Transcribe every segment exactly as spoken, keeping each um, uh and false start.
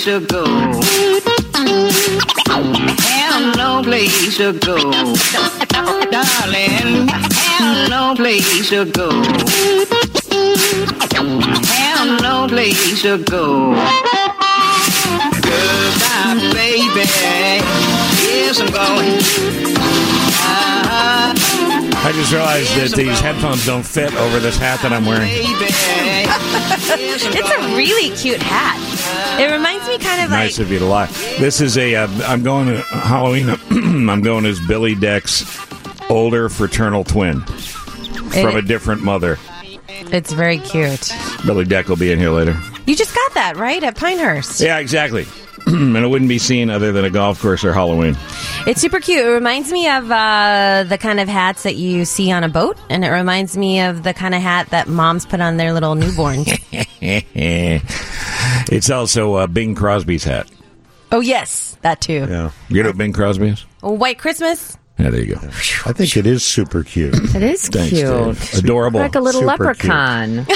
place to go. Have no place to go. Darling, have no place to go. Have no place to go. Goodbye, baby. Yes, I'm going. Uh-huh. I just realized that these headphones don't fit over this hat that I'm wearing. It's a really cute hat. It reminds me kind of like... Nice of you to lie. This is a... Uh, I'm going to Halloween. I'm going as Billy Deck's older fraternal twin from It- a different mother. It's very cute. Billy Deck will be in here later. You just got that, right? At Pinehurst. Yeah, exactly. And it wouldn't be seen other than a golf course or Halloween. It's super cute. It reminds me of uh, the kind of hats that you see on a boat, and it reminds me of the kind of hat that moms put on their little newborns. It's also uh, Bing Crosby's hat. Oh, yes, that too. Yeah. You know what Bing Crosby is? White Christmas. Yeah, there you go. I think it is super cute. It is Thanks, cute. Dave. Adorable. Like a little Super leprechaun.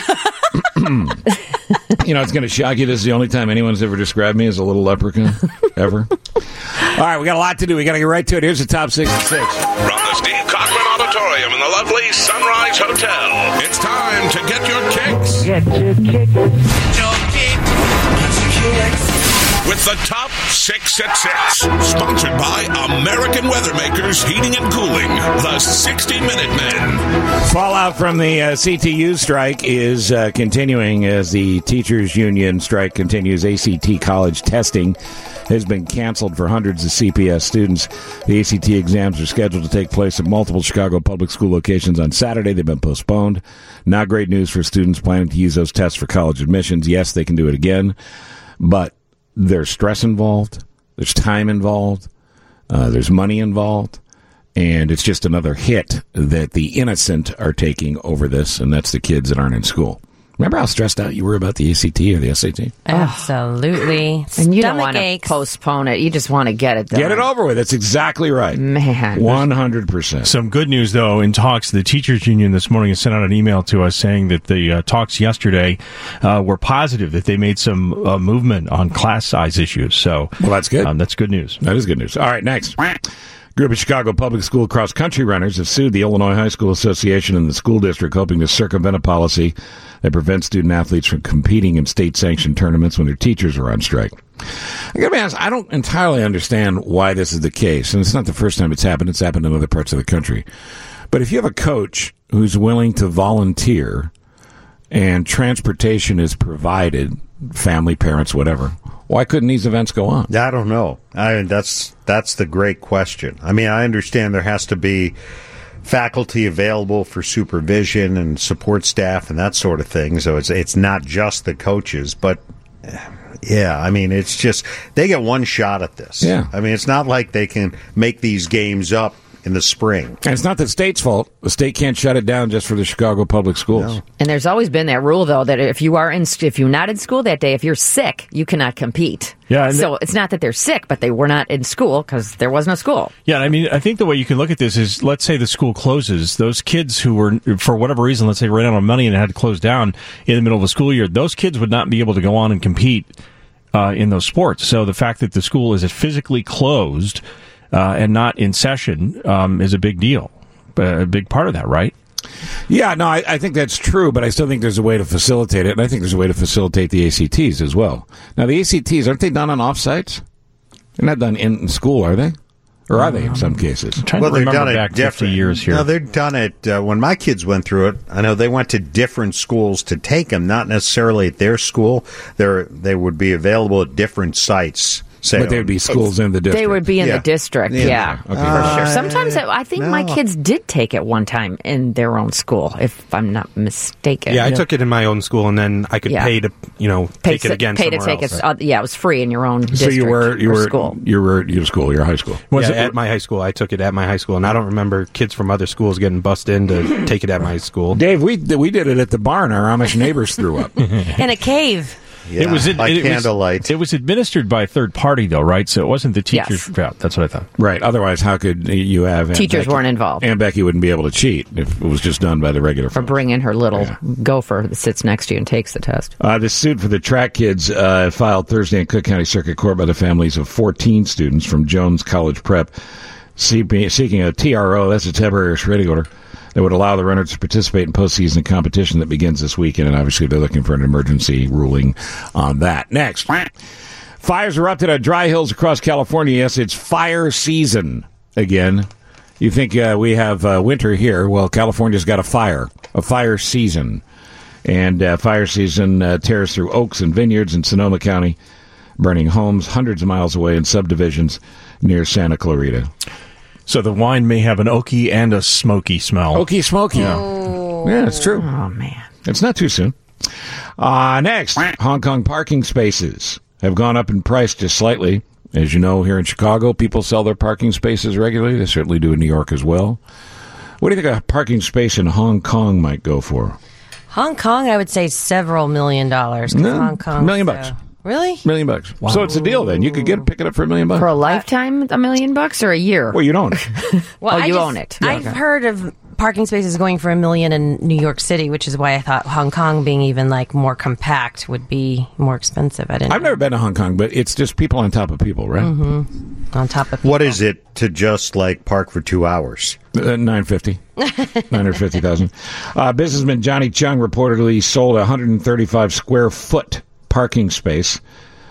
You know, it's going to shock you. This is the only time anyone's ever described me as a little leprechaun, ever. All right, we got a lot to do. We got to get right to it. Here's the top six and six. From the Steve Cochran Auditorium in the lovely Sunrise Hotel, it's time to get your kicks. Get your kick. Your kick. Get your kicks. With the top six at six, sponsored by American Weathermakers Heating and Cooling, the sixty minute Men. Fallout from the uh, C T U strike is uh, continuing as the teachers union strike continues. A C T college testing has been canceled for hundreds of C P S students. The A C T exams are scheduled to take place at multiple Chicago public school locations on Saturday. They've been postponed. Not great news for students planning to use those tests for college admissions. Yes, they can do it again, but there's stress involved, there's time involved, uh, there's money involved, and it's just another hit that the innocent are taking over this, and that's the kids that aren't in school. Remember how stressed out you were about the A C T or the S A T? Absolutely. And you don't Stomach want to aches. postpone it. You just want to get it done. Get it over with. That's exactly right. Man. one hundred percent. Some good news, though, in talks. The teachers union this morning has sent out an email to us saying that the uh, talks yesterday uh, were positive, that they made some uh, movement on class size issues. So, Well, that's good. Um, that's good news. That is good news. All right, next. Group of Chicago public school cross-country runners have sued the Illinois High School Association and the school district, hoping to circumvent a policy that prevents student-athletes from competing in state-sanctioned tournaments when their teachers are on strike. I gotta be honest, I don't entirely understand why this is the case, and it's not the first time it's happened. It's happened in other parts of the country. But if you have a coach who's willing to volunteer and transportation is provided, family, parents, whatever, why couldn't these events go on? I don't know. I mean, that's that's the great question. I mean, I understand there has to be faculty available for supervision and support staff and that sort of thing. So it's it's not just the coaches, but yeah, I mean, it's just they get one shot at this. Yeah. I mean, it's not like they can make these games up in the spring. And it's not the state's fault. The state can't shut it down just for the Chicago public schools. No. And there's always been that rule, though, that if you are in, if you're not in school that day, if you're sick, you cannot compete. Yeah, and So it's not that they're sick, but they were not in school because there wasn't a school. Yeah, I mean, I think the way you can look at this is, let's say the school closes. Those kids who were, for whatever reason, let's say ran out of money and had to close down in the middle of a school year, those kids would not be able to go on and compete uh, in those sports. So the fact that the school is physically closed uh, and not in session um, is a big deal, a big part of that, right? Yeah, no, I, I think that's true, but I still think there's a way to facilitate it, and I think there's a way to facilitate the A C Ts as well. Now, the A C Ts, aren't they done on off-sites? They're not done in school, are they? Or are they in some cases? I'm trying Well, to they've remember done it back fifty different. years here. No, they've done it uh, when my kids went through it. I know they went to different schools to take them, not necessarily at their school. They're, they would be available at different sites. Say But there would be schools in the district. They would be in Yeah. the district, Yeah. yeah, Okay. for sure. Uh, Sometimes I I think my no. kids did take it one time in their own school, if I'm not mistaken. Yeah, I took it in my own school, and then I could Yeah. pay to, you know, Pay take it to- again Pay to somewhere take else. it. Uh, yeah, it was free in your own So district you were you or were school. you were you were school, your high school. Was yeah, it at my high school. I took it at my high school, and I don't remember kids from other schools getting bussed in to take it at my school. Dave, we we did it at the barn. Our Amish neighbors threw up. In a cave. Yeah, it was it, by it, candlelight. Was, it was administered by a third party, though, right? So it wasn't the teachers. Yes. Yeah, that's what I thought. Right. Otherwise, how could you have... Aunt Teachers Becky- weren't involved. Aunt Becky wouldn't be able to cheat if it was just done by the regular Or folks. bring in her little Yeah. gopher that sits next to you and takes the test. Uh, this suit for the track kids uh, filed Thursday in Cook County Circuit Court by the families of fourteen students from Jones College Prep see- seeking a T R O, that's a temporary restraining order, that would allow the runners to participate in postseason competition that begins this weekend, and obviously they're looking for an emergency ruling on that. Next, fires erupted at dry hills across California. Yes, it's fire season again. You think uh, we have uh, winter here? Well, California's got a fire, a fire season. And uh, fire season uh, tears through oaks and vineyards in Sonoma County, burning homes hundreds of miles away in subdivisions near Santa Clarita. So the wine may have an oaky and a smoky smell. Oaky smoky. Oh. Yeah, it's true. Oh, man. It's not too soon. Uh, next, Hong Kong parking spaces have gone up in price just slightly. As you know, here in Chicago, people sell their parking spaces regularly. They certainly do in New York as well. What do you think a parking space in Hong Kong might go for? Hong Kong, I would say several million dollars. 'cause No, Hong Kong, million bucks. Really? Million bucks. So it's a deal then. You could get pick it up for a million bucks. For a lifetime, a million bucks, or a year? Well, you don't. Well, Oh, I you just- own it. I've Okay. heard of parking spaces going for a million in New York City, which is why I thought Hong Kong being even like more compact would be more expensive. I didn't. I've never been to Hong Kong, but it's just people on top of people, right? on top of What is it to just like park for two hours? Uh, nine fifty, nine hundred fifty thousand. Uh, businessman Johnny Chung reportedly sold a one hundred thirty-five square foot parking space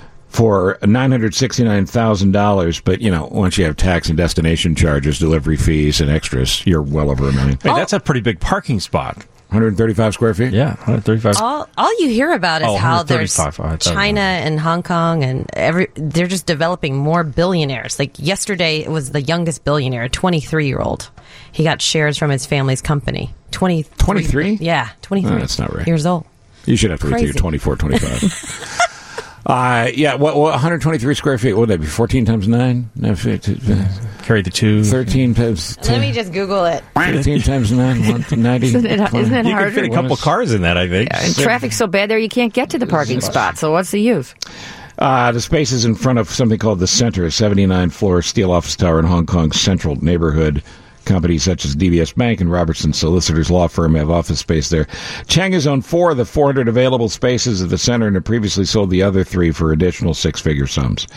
for nine hundred sixty-nine thousand dollars. But you know, once you have tax and destination charges, delivery fees, and extras, you're well over a million. Hey, that's a pretty big parking spot. one hundred thirty-five square feet. Yeah, one hundred thirty-five. all all you hear about is Oh, how there's one hundred thirty-five. Oh, I thought- China and Hong Kong and every they're just developing more billionaires. Like yesterday, it was the youngest billionaire, a twenty-three year old. He got shares from his family's company. Twenty twenty-three? Yeah, twenty-three. Oh, that's not right. Years old. You should have to wait till you're Crazy. twenty-four, twenty-five. uh, yeah, what, what, one hundred twenty-three square feet. What would that be? fourteen times nine? No, Carry the two. thirteen times Let me just Google it. fifteen times nine, one to ninety. Isn't it, isn't it You harder? can fit a couple cars in that, I think. And traffic's so bad there you can't get to the parking spot, so what's the use? Uh, the space is in front of something called the Center, a seventy-nine floor steel office tower in Hong Kong's central neighborhood. Companies such as D B S Bank and Robertson Solicitors Law Firm have office space there. Chang has owned four of the four hundred available spaces at the center and had previously sold the other three for additional six-figure sums.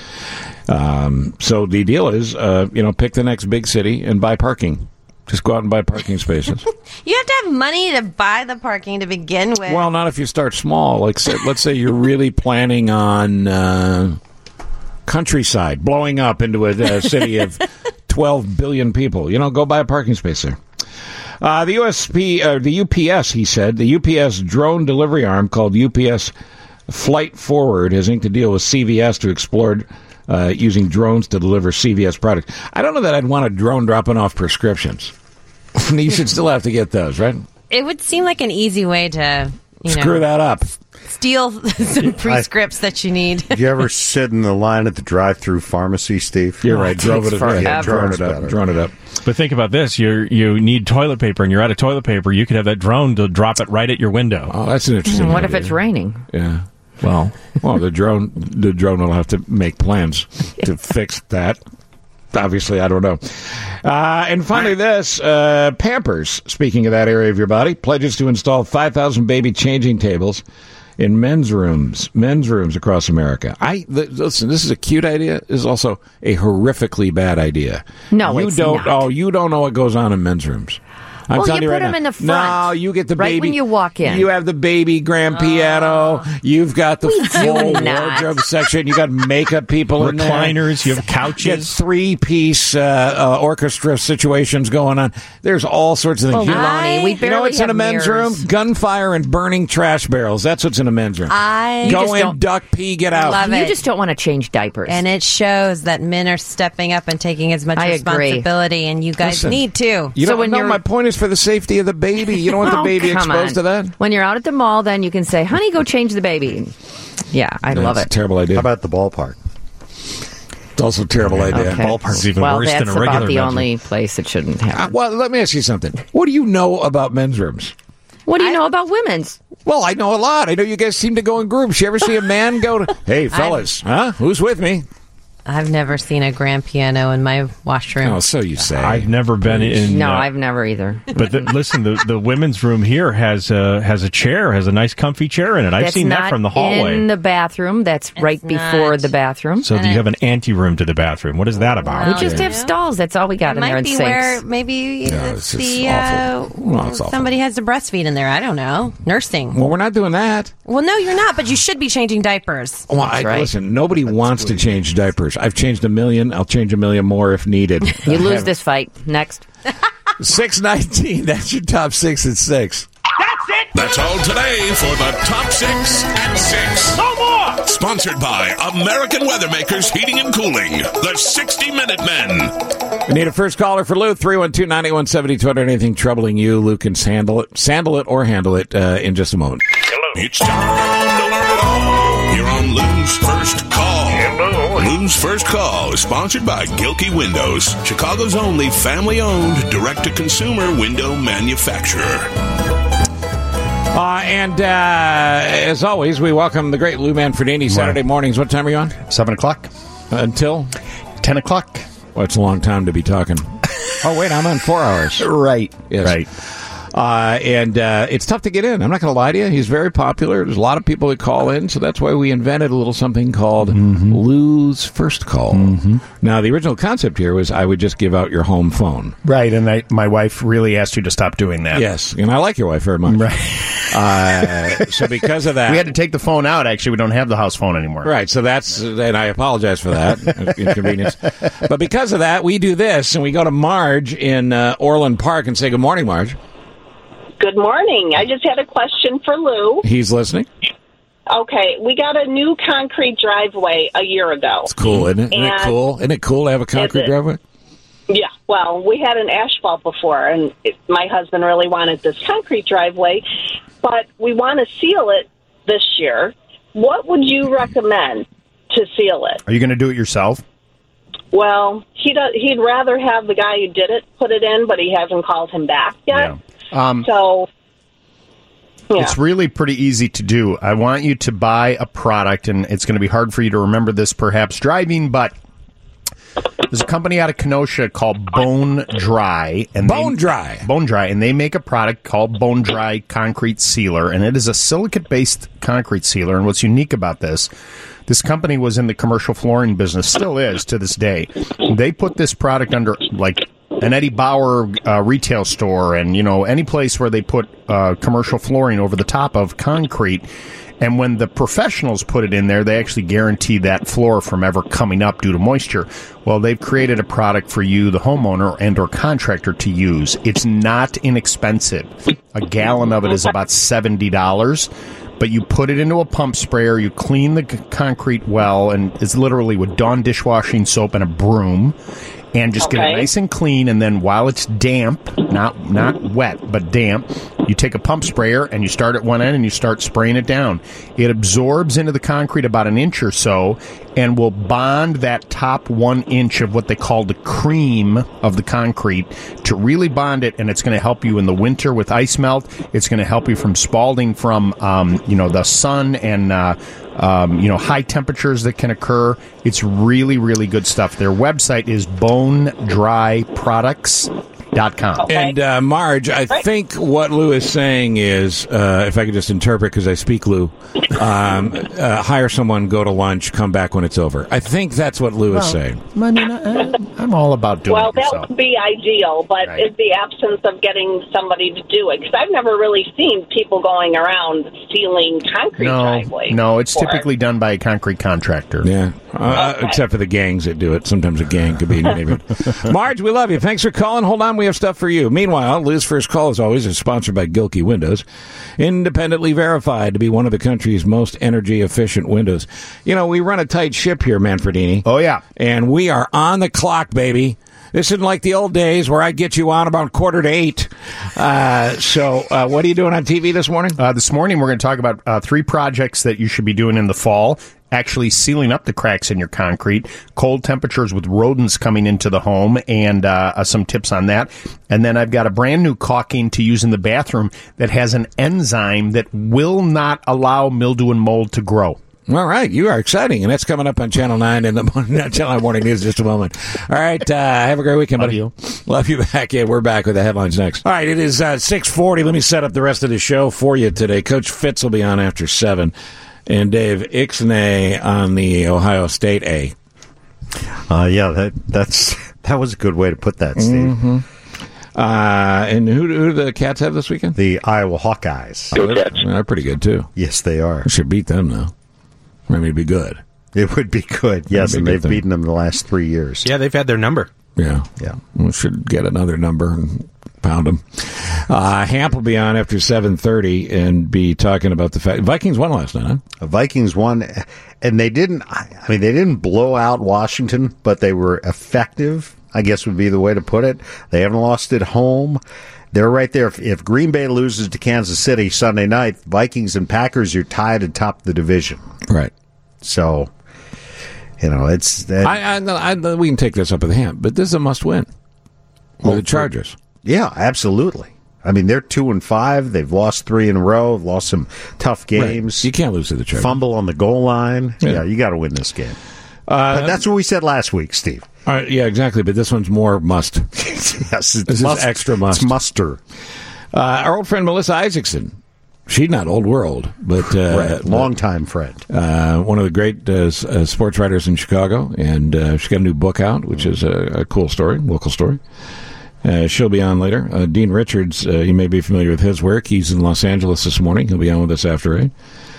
Um, so the deal is, uh, you know, pick the next big city and buy parking. Just go out and buy parking spaces. You have to have money to buy the parking to begin with. Well, not if you start small. Like, say, let's say you're really planning on uh, countryside, blowing up into a, a city of twelve billion people. You know, go buy a parking space there. Uh, the U S P, uh, the U P S, he said, the U P S drone delivery arm called U P S Flight Forward has inked a deal with C V S to explore uh, using drones to deliver C V S products. I don't know that I'd want a drone dropping off prescriptions. You should still have to get those, right? it would seem like an easy way to, you know, Screw that up. steal some prescripts that you need. Did you ever sit in the line at the drive-through pharmacy, Steve? You're right. Drove it, takes yeah, forever. drone it Drone's up. better. Drone it up. But think about this: you you need toilet paper, and you're out of toilet paper. You could have that drone to drop it right at your window. Oh, that's an interesting. What if idea. it's raining? Yeah. Well, Well, the drone, the drone will have to make plans to fix that. Obviously, I don't know. Uh, and finally, this uh, Pampers. Speaking of that area of your body, pledges to install five thousand baby changing tables in men's rooms, men's rooms across America. I th- listen. This is a cute idea. This is also a horrifically bad idea. No, you it's don't. not. Oh, you don't know what goes on in men's rooms. I'm Well, telling you you, put right them now. in the front, No, you get the right baby when you walk in. You have the baby grand piano. You've got the We do full not. wardrobe section. You got makeup people in there. recliners. You have You get couches. three piece uh, uh, orchestra situations going on. There's all sorts of things. You know- Baloney. We you know barely what's in a have men's mirrors. room? Gunfire and burning trash barrels. That's what's in a men's room. I You Go just in, don't- duck, pee, get out. Love You it. just don't want to change diapers. And it shows that men are stepping up and taking as much I agree. responsibility, and you guys Listen, need to. You So don't when know. you're- My point is for the safety of the baby. You don't want the Oh, baby come exposed on. to that. When you're out at the mall, then you can say, honey, go change the baby. Yeah, I love That's it. a terrible idea. How about the ballpark? It's also a terrible idea. Okay. Ballpark's even well, worse that's than a regular about the men's only place it shouldn't Uh, happen. well, let me ask you something. What do you know about men's rooms? What do you know about women's? Well, I know a lot. I know you guys seem to go in groups. You ever see a man go to, hey, fellas, huh? Who's with me? I've never seen a grand piano in my washroom. Oh, so you say. I've never been in. No, uh, I've never either. But the, listen, the, the women's room here has a has a chair, has a nice, comfy chair in it. I've That's seen not that from the hallway. in the bathroom. That's right before not. the bathroom. So do you have an anteroom to the bathroom? What is that about? we just have stalls. That's all we got in It there. might And be sinks. where maybe No, it's it's just the uh, awful. Well, it's awful. somebody has to breastfeed in there. I don't know. Nursing. Well, we're not doing that. Well, no, you're not. But you should be changing diapers. Well, I, right. listen, nobody wants to change diapers. I've changed a million. I'll change a million more if needed. You lose this fight. Next. six nineteen, that's your top six at six. That's it. That's all today for the Top Six at Six. No more. Sponsored by American Weathermakers Heating and Cooling, the sixty minute Men. We need a first caller for Lou, three one two, nine eight one, seven two zero zero. Anything troubling you, Lou can handle it, sandal it or handle it uh, in just a moment. It's time to learn it all. You're on Lou's First Call. Lou's First Call is sponsored by Gilkey Windows, Chicago's only family-owned, direct-to-consumer window manufacturer. Uh, and uh, as always, we welcome the great Lou Manfredini. Saturday mornings, what time are you on? Seven o'clock. Until? Ten o'clock. Well, it's a long time to be talking. Oh, wait, I'm on four hours. Right. Yes. Right. Uh, and uh, it's tough to get in. I'm not going to lie to you. He's very popular. There's a lot of people that call in, so that's why we invented a little something called mm-hmm. Lou's First Call. Mm-hmm. Now, the original concept here was I would just give out your home phone. Right, and I, my wife really asked you to stop doing that. Yes, and I like your wife very much. Right. Uh, so because of that... We had to take the phone out. Actually, we don't have the house phone anymore. Right, so that's... And I apologize for that inconvenience. But because of that, we do this, and we go to Marge in uh, Orland Park and say, good morning, Marge. Good morning. I just had a question for Lou. He's listening. Okay, we got a new concrete driveway a year ago. It's cool, isn't it? Isn't it And- cool? Isn't it cool to have a concrete Is it? driveway? Yeah, well, we had an asphalt before, and it, my husband really wanted this concrete driveway, but we want to seal it this year. What would you recommend to seal it? Are you going to do it yourself? Well, he does, he'd rather have the guy who did it put it in, but he hasn't called him back yet. Yeah. Um, so, yeah. It's really pretty easy to do. I want you to buy a product, and it's going to be hard for you to remember this perhaps driving, but there's a company out of Kenosha called Bone Dry. And Bone they, Dry. Bone Dry. And they make a product called Bone Dry Concrete Sealer, and it is a silicate-based concrete sealer. And what's unique about this, this company was in the commercial flooring business, still is to this day. They put this product under, like, an Eddie Bauer uh, retail store and, you know, any place where they put uh, commercial flooring over the top of concrete. And when the professionals put it in there, they actually guarantee that floor from ever coming up due to moisture. Well, they've created a product for you, the homeowner and or contractor, to use. It's not inexpensive. A gallon of it is about seventy dollars. But you put it into a pump sprayer, you clean the c- concrete well, and it's literally with Dawn dishwashing soap and a broom. And just get it Okay. nice and clean, and then while it's damp, not not wet, but damp, you take a pump sprayer and you start at one end and you start spraying it down. It absorbs into the concrete about an inch or so and will bond that top one inch of what they call the cream of the concrete to really bond it, and it's going to help you in the winter with ice melt. It's going to help you from spalding from, um, you know, the sun and uh, Um, you know, high temperatures that can occur. It's really, really good stuff. Their website is bone dry products dot com. And uh, Marge, I think what Lou is saying is, uh, if I could just interpret because I speak Lou, um, uh, hire someone, go to lunch, come back when it's over. I think that's what Lou is saying. I mean, I, I'm all about doing Well, it that yourself. would be ideal, but Right. in the absence of getting somebody to do it, because I've never really seen people going around sealing concrete No, driveways. no, it's before. typically done by a concrete contractor. Yeah, uh, Okay. except for the gangs that do it. Sometimes a gang could be in the neighborhood. Marge, we love you. Thanks for calling. Hold on, we have stuff for you. Meanwhile, Lou's First Call, as always, is sponsored by Gilkey Windows, independently verified to be one of the country's most energy-efficient windows. You know, we run a tight ship here, Manfredini. Oh, yeah. And we are on the clock, baby. This isn't like the old days where I'd get you on about quarter to eight. Uh, so, uh, what are you doing on T V this morning? Uh, this morning, we're going to talk about uh, three projects that you should be doing in the fall. Actually sealing up the cracks in your concrete, cold temperatures with rodents coming into the home, and uh, uh, some tips on that. And then I've got a brand new caulking to use in the bathroom that has an enzyme that will not allow mildew and mold to grow. All right, you are exciting, and that's coming up on Channel nine in the morning, Channel nine Morning News in just a moment. All right, uh, have a great weekend, buddy. Love you. Love you back. Yeah, we're back with the headlines next. All right, it is uh, six forty. Let me set up the rest of the show for you today. Coach Fitz will be on after seven. And Dave Ixnay on the Ohio State A. Uh, yeah, that that's that was a good way to put that, Steve. Mm-hmm. Uh, and who, who do the Cats have this weekend? The Iowa Hawkeyes. Oh, they're, they're pretty good, too. Yes, they are. We should beat them, though. I mean, it'd be good. It would be good, yes, and they've beaten them the last three years. Yeah, they've had their number. Yeah. Yeah. We should get another number and pound them. Uh, Hamp will be on after seven thirty and be talking about the fact Vikings won last night, huh? The Vikings won, and they didn't, I mean, they didn't blow out Washington, but they were effective, I guess would be the way to put it. They haven't lost at home. They're right there. If, if Green Bay loses to Kansas City Sunday night, Vikings and Packers are tied atop the division. Right. So, you know, it's... That, I, I, I, we can take this up with Hamp, but this is a must-win. Well, the Chargers. Yeah, absolutely. I mean, they're two and five. They've lost three in a row. Lost some tough games. Right. You can't lose to the Chargers. Fumble on the goal line. Yeah, Yeah. you got to win this game. Uh, but that's what we said last week, Steve. All right, yeah, exactly. But this one's more must. Yes, it's This must, is extra must. It's muster. Uh, our old friend Melissa Isaacson. She's not old world, but uh, Right. Longtime friend. Uh, one of the great uh, s- uh, sports writers in Chicago, and uh, she's got a new book out, which is a, a cool story, local story. Uh, she'll be on later. Uh, Dean Richards, uh, you may be familiar with his work. He's in Los Angeles this morning. He'll be on with us after eight.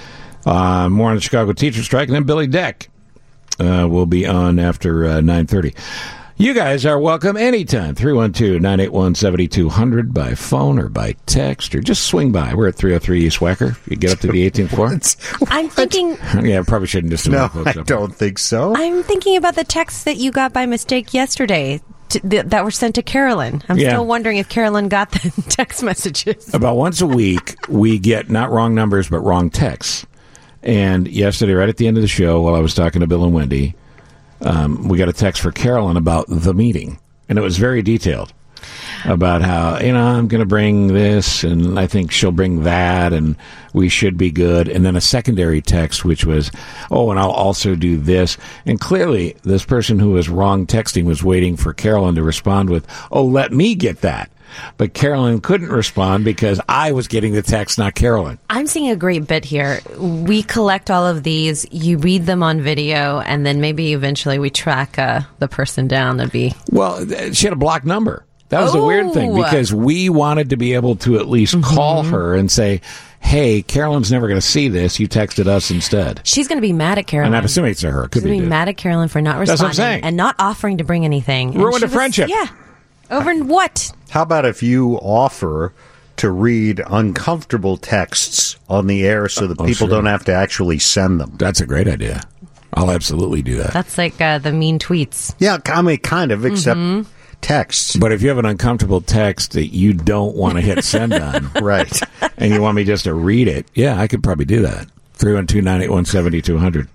Uh, more on the Chicago teacher strike, and then Billy Deck uh, will be on after uh, nine thirty. You guys are welcome anytime. three one two, nine eight one, seven two zero zero by phone or by text, or just swing by. We're at three oh three East Wacker. You get up to the eighteenth floor. I'm thinking. Yeah, probably shouldn't just do No, that. I don't think so. I'm thinking about the texts that you got by mistake yesterday to, th- that were sent to Carolyn. I'm Yeah. still wondering if Carolyn got the text messages. About once a week, we get not wrong numbers, but wrong texts. And yesterday, right at the end of the show, while I was talking to Bill and Wendy, um, we got a text for Carolyn about the meeting. And it was very detailed about how, you know, I'm going to bring this, and I think she'll bring that, and we should be good. And then a secondary text, which was, oh, and I'll also do this. And clearly, this person who was wrong texting was waiting for Carolyn to respond with, oh, let me get that. But Carolyn couldn't respond because I was getting the text, not Carolyn. I'm seeing a great bit here. We collect all of these, you read them on video, and then maybe eventually we track uh, the person down. That'd be. Well, th- she had a blocked number. That was the weird thing, Oh. because we wanted to be able to at least Mm-hmm. call her and say, hey, Carolyn's never going to see this. You texted us instead. She's going to be mad at Carolyn. And I'm assuming it's to her. It could She's going be. to be dude. mad at Carolyn for not That's what I'm responding saying. and not offering to bring anything. And Ruined she a was- friendship. Yeah. Over what? How about if you offer to read uncomfortable texts on the air so that Oh, people sure. don't have to actually send them? That's a great idea. I'll absolutely do that. That's like uh, the mean tweets. Yeah, I mean, kind of, except Mm-hmm. texts. But if you have an uncomfortable text that you don't want to hit send on, Right. and you want me just to read it, yeah, I could probably do that. three one two, nine eight one, seven two zero zero.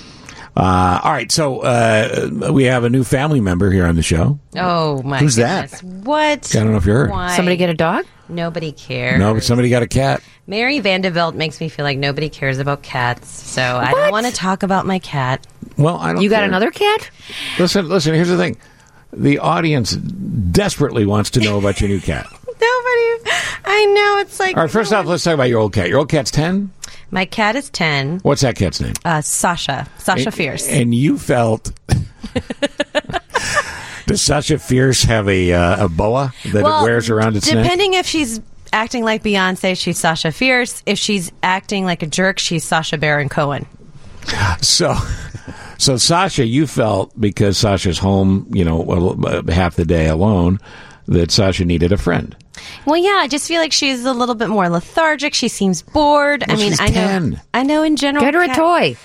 Uh, all right, so uh, we have a new family member here on the show. Oh, my Who's goodness. that? What? I don't know if you heard. Why? Somebody get a dog? Nobody cares. No, but somebody got a cat. Mary Vanderbilt makes me feel like nobody cares about cats, so I don't want to talk about my cat. Well, I don't. You got care. another cat? Listen, listen. Here's the thing: the audience desperately wants to know about your new cat. Nobody. I know, it's like. All right, first off, let's talk about your old cat. Your old cat's ten. My cat is ten. What's that cat's name? Uh, Sasha. Sasha And- Fierce. And you felt. Does Sasha Fierce have a uh, a boa that well, it wears around its neck? depending if she's acting like Beyonce, she's Sasha Fierce. If she's acting like a jerk, she's Sasha Baron Cohen. So, so Sasha, you felt because Sasha's home, you know, well, half the day alone, that Sasha needed a friend. Well, yeah, I just feel like she's a little bit more lethargic. She seems bored. Well, I mean, she's I know, ten. I know. In general, Get her a cat- toy.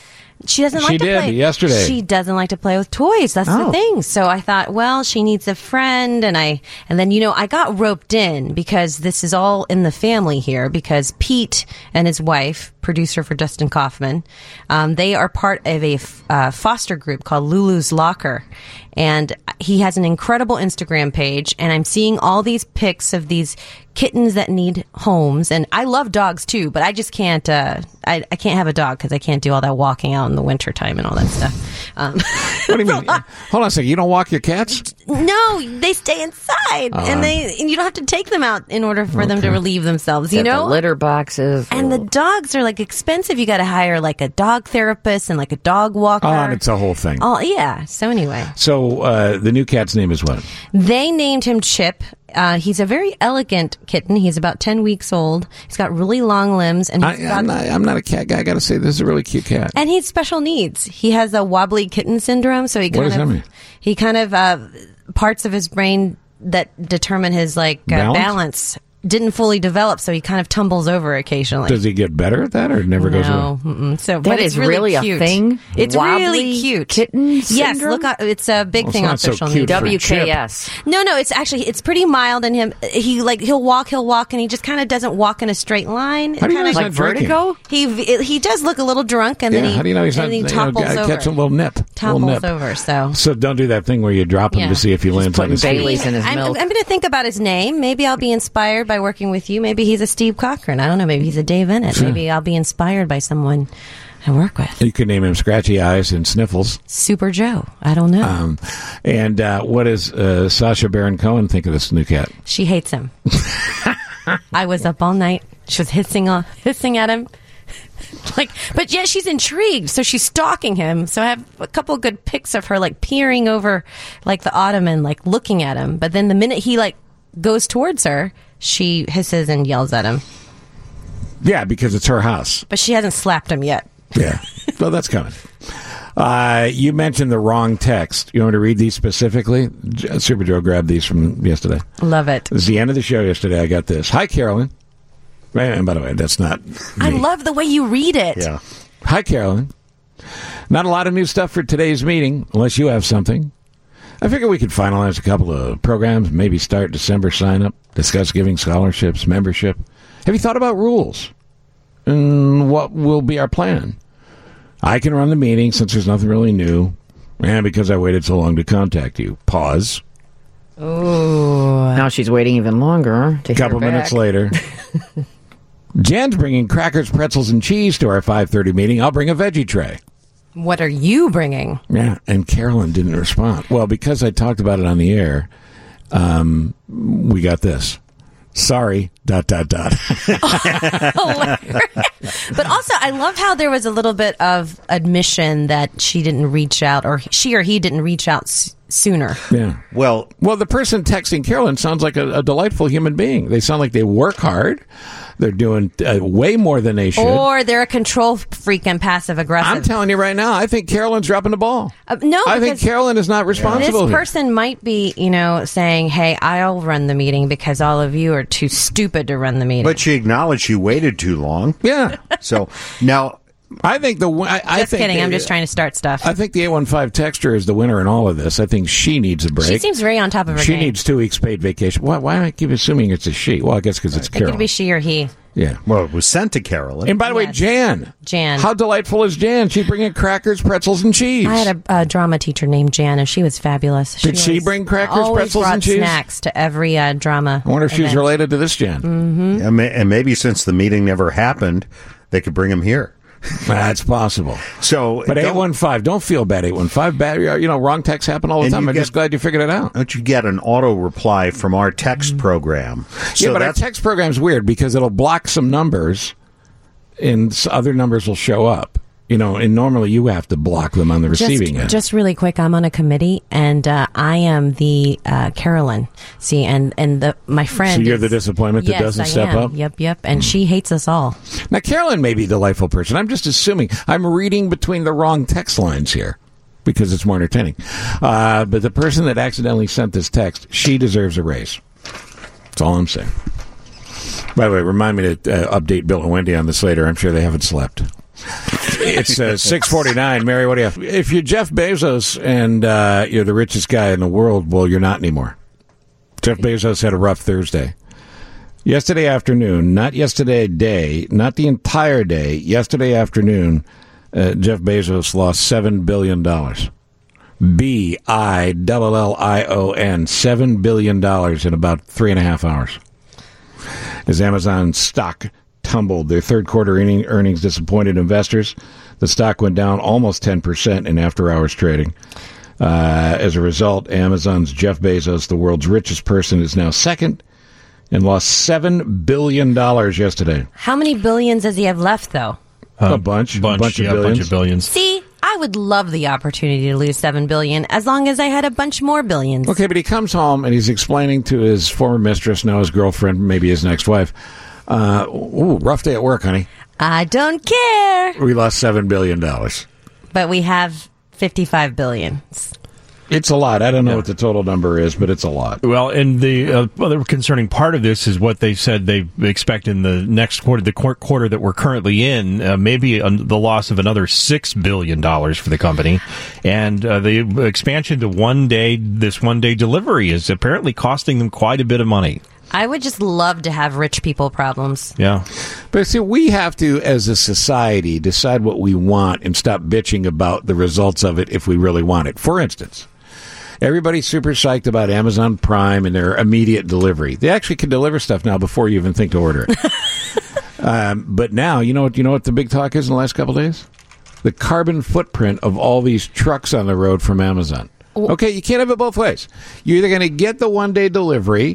She doesn't like She to did play. yesterday. She doesn't like to play with toys. That's Oh. the thing. So I thought, well, she needs a friend, and I and then you know I got roped in because this is all in the family here. Because Pete and his wife, producer for Dustin Kaufman, um, they are part of a f- uh, foster group called Lulu's Locker, and he has an incredible Instagram page. And I'm seeing all these pics of these kittens that need homes, and I love dogs too, but I just can't. Uh, I, I can't have a dog because I can't do all that walking out in the winter time and all that stuff. Um, What do you mean? Hold on a second. You don't walk your cats? no, they stay inside, Uh, and they and you don't have to take them out in order for them to relieve themselves. You Got the know, litter boxes. and the dogs are like expensive. You got to hire like a dog therapist and like a dog walker. Oh, and it's a whole thing. Oh yeah. So anyway, So uh, the new cat's name is what? they named him Chip. Uh, he's a very elegant kitten. He's about ten weeks old. He's got really long limbs, and he's I, got I'm, not, I'm not a cat guy. I got to say, this is a really cute cat. and he has special needs. He has a wobbly kitten syndrome, so he What kind does of that mean? he kind of uh, parts of his brain that determine his like uh, Balance? balance didn't fully develop, so he kind of tumbles over occasionally. Does he get better at that, or it never goes away? no, mm-mm. so That but it's is really, really a cute. thing? It's Wobbly really cute. kitten Yes, syndrome? look, up, it's a big Well, thing it's on not so social cute media. for W K S. No, no, it's actually it's pretty mild in him. He like he'll walk, he'll walk, and he just kind of doesn't walk in a straight line. How do you know Kinda- he's Like not drinking? vertigo? He he does look a little drunk, and Yeah, then he how do you know he's not? and he You know, topples I over. catch a little nip. little topples nip. over. So So don't do that thing where you drop him Yeah. to see if he lands on putting his feet. Bailey's in his I'm, milk. I'm going to think about his name. Maybe I'll be inspired by working with you. Maybe he's a Steve Cochran. I don't know. Maybe he's a Dave Ennett. Maybe I'll be inspired by someone I work with. You could name him Scratchy Eyes and Sniffles. Super Joe. I don't know. Um, and uh, what does uh, Sacha Baron Cohen think of this new cat? She hates him. I was up all night. She was hissing on, hissing at him. Like, but yet she's intrigued, so she's stalking him. So I have a couple of good pics of her like peering over like the ottoman, like looking at him. But then the minute he like goes towards her, she hisses and yells at him. Yeah, because it's her house. But she hasn't slapped him yet. Yeah. Well, that's coming. Uh, you mentioned the wrong text. You want me to read these specifically? J- Super Joe grabbed these from yesterday. Love it. It was the end of the show yesterday. I got this. Hi, Carolyn. And by the way, that's not me. I love the way you read it. Yeah. Hi, Carolyn. Not a lot of new stuff for today's meeting, unless you have something. I figure we could finalize a couple of programs, maybe start December sign-up, discuss giving scholarships, membership. Have you thought about rules? And what will be our plan? I can run the meeting since there's nothing really new, and because I waited so long to contact you. Pause. Ooh. Now she's waiting even longer to A couple hear back. minutes later. Jan's bringing crackers, pretzels, and cheese to our five thirty meeting. I'll bring a veggie tray. What are you bringing? Yeah, and Carolyn didn't respond. Well, because I talked about it on the air, um, we got this. Sorry, dot, dot, dot. But also, I love how there was a little bit of admission that she didn't reach out, or she or he didn't reach out s- sooner. Yeah. Well, Well, the person texting Carolyn sounds like a, a delightful human being. They sound like they work hard. They're doing uh, way more than they should. Or they're a control freak and passive aggressive. I'm telling you right now, I think Carolyn's dropping the ball. Uh, no, I think because Carolyn is not this responsible here. person might be, you know, saying, "Hey, I'll run the meeting because all of you are too stupid to run the meeting." but she acknowledged she waited too long. Yeah. So now, I think the I, I just think kidding. the- I'm just trying to start stuff. I think the eight one five texter is the winner in all of this. I think she needs a break. She seems very on top of her She game. needs two weeks paid vacation. Why, why do I keep assuming it's a she? Well, I guess because it's It Carolyn. could be she or he. Yeah. well, it was sent to Carolyn. And by the way, Yes. Jan. Jan. How delightful is Jan? She's bringing crackers, pretzels, and cheese. I had a, a drama teacher named Jan, and she was fabulous. Did she always- bring crackers, always pretzels, brought and cheese? snacks to every uh, drama. I wonder if she's event. related to this Jan. Mm-hmm. and, may, and maybe since the meeting never happened, they could bring him here. That's possible. So, But don't- eight one five, don't feel bad, eight one five. Bad, you know, wrong texts happen all the And time. you I'm get- just glad you figured it out. don't you get an auto reply from our text program? So yeah, but our that's text program's weird because it'll block some numbers and s- other numbers will show up. You know, and normally you have to block them on the receiving just, end. just really quick, I'm on a committee, and uh, I am the uh, Carolyn. See, and and the my friend. So you're is- the disappointment that yes, doesn't I step am. up? Yep, yep. And she hates us all. Now, Carolyn may be a delightful person. I'm just assuming. I'm reading between the wrong text lines here because it's more entertaining. Uh, but the person that accidentally sent this text, she deserves a raise. That's all I'm saying. By the way, remind me to uh, update Bill and Wendy on this later. I'm sure they haven't slept. It's uh, six forty-nine. Mary, what do you have? If you're Jeff Bezos and uh, you're the richest guy in the world, well, you're not anymore. Jeff Bezos had a rough Thursday. Yesterday afternoon, not yesterday day, not the entire day, yesterday afternoon, uh, Jeff Bezos lost seven billion dollars. B I L L I O N, seven billion dollars in about three and a half hours. As Amazon stock tumbled, their third quarter earnings disappointed investors. The stock went down almost ten percent in after-hours trading. Uh, as a result, Amazon's Jeff Bezos, the world's richest person, is now second and lost seven billion dollars yesterday. How many billions does he have left, though? Uh, a bunch. bunch. A bunch yeah, of billions. A bunch of billions. See, I would love the opportunity to lose seven billion as long as I had a bunch more billions. Okay, but he comes home and he's explaining to his former mistress, now his girlfriend, maybe his next wife, uh, ooh, rough day at work, honey. I don't care. We lost seven billion dollars. But we have fifty-five billion. It's a lot. I don't know yeah. what the total number is, but it's a lot. Well, and the uh, other concerning part of this is what they said they expect in the next quarter, the quarter that we're currently in, uh, maybe a, the loss of another six billion dollars for the company. And uh, the expansion to one day, this one day delivery is apparently costing them quite a bit of money. I would just love to have rich people problems. Yeah. But see, we have to, as a society, decide what we want and stop bitching about the results of it if we really want it. For instance, everybody's super psyched about Amazon Prime and their immediate delivery. They actually can deliver stuff now before you even think to order it. um, but now, you know what? You know what the big talk is in the last couple of days? The carbon footprint of all these trucks on the road from Amazon. Okay, you can't have it both ways. You're either going to get the one-day delivery,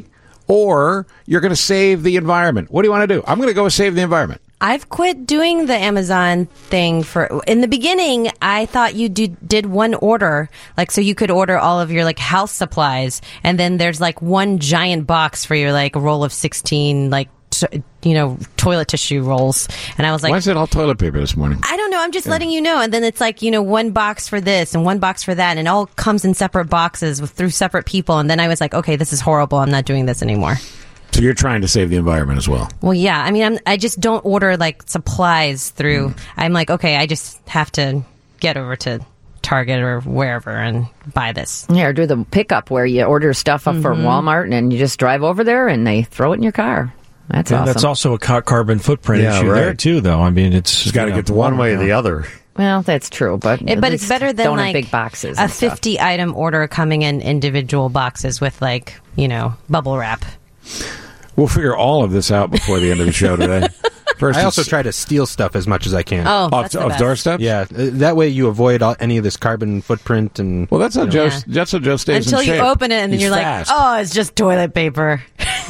or you're going to save the environment. What do you want to do? I'm going to go save the environment. I've quit doing the Amazon thing for, in the beginning, I thought you do, did one order, like, so you could order all of your, like, house supplies, and then there's, like, one giant box for your, like, roll of sixteen, like, t- you know, toilet tissue rolls. And I was like, why is it all toilet paper this morning? I don't know. I'm just yeah. letting you know. And then it's like, you know, one box for this and one box for that. And it all comes in separate boxes with through separate people. And then I was like, okay, this is horrible. I'm not doing this anymore. So you're trying to save the environment as well. Well, yeah. I mean, I'm, I just don't order like supplies through. Mm. I'm like, okay, I just have to get over to Target or wherever and buy this. Yeah, or do the pickup where you order stuff up mm-hmm. from Walmart and you just drive over there and they throw it in your car. That's yeah, awesome. That's also a ca- carbon footprint yeah, issue right. there too, though. I mean, it's, it's got to get to one way or the other. Well, that's true, but it, but it's better than don't like have big boxes. A fifty item order coming in individual boxes with like you know bubble wrap. We'll figure all of this out before the end of the show today. First, I also try to steal stuff as much as I can. Oh, off, that's the off best. doorsteps? Yeah, that way you avoid all, any of this carbon footprint and. Well, that's how you Joe. know. Yeah. That's how Joe stays until in you shape. open it and then He's you're fast. like, oh, it's just toilet paper.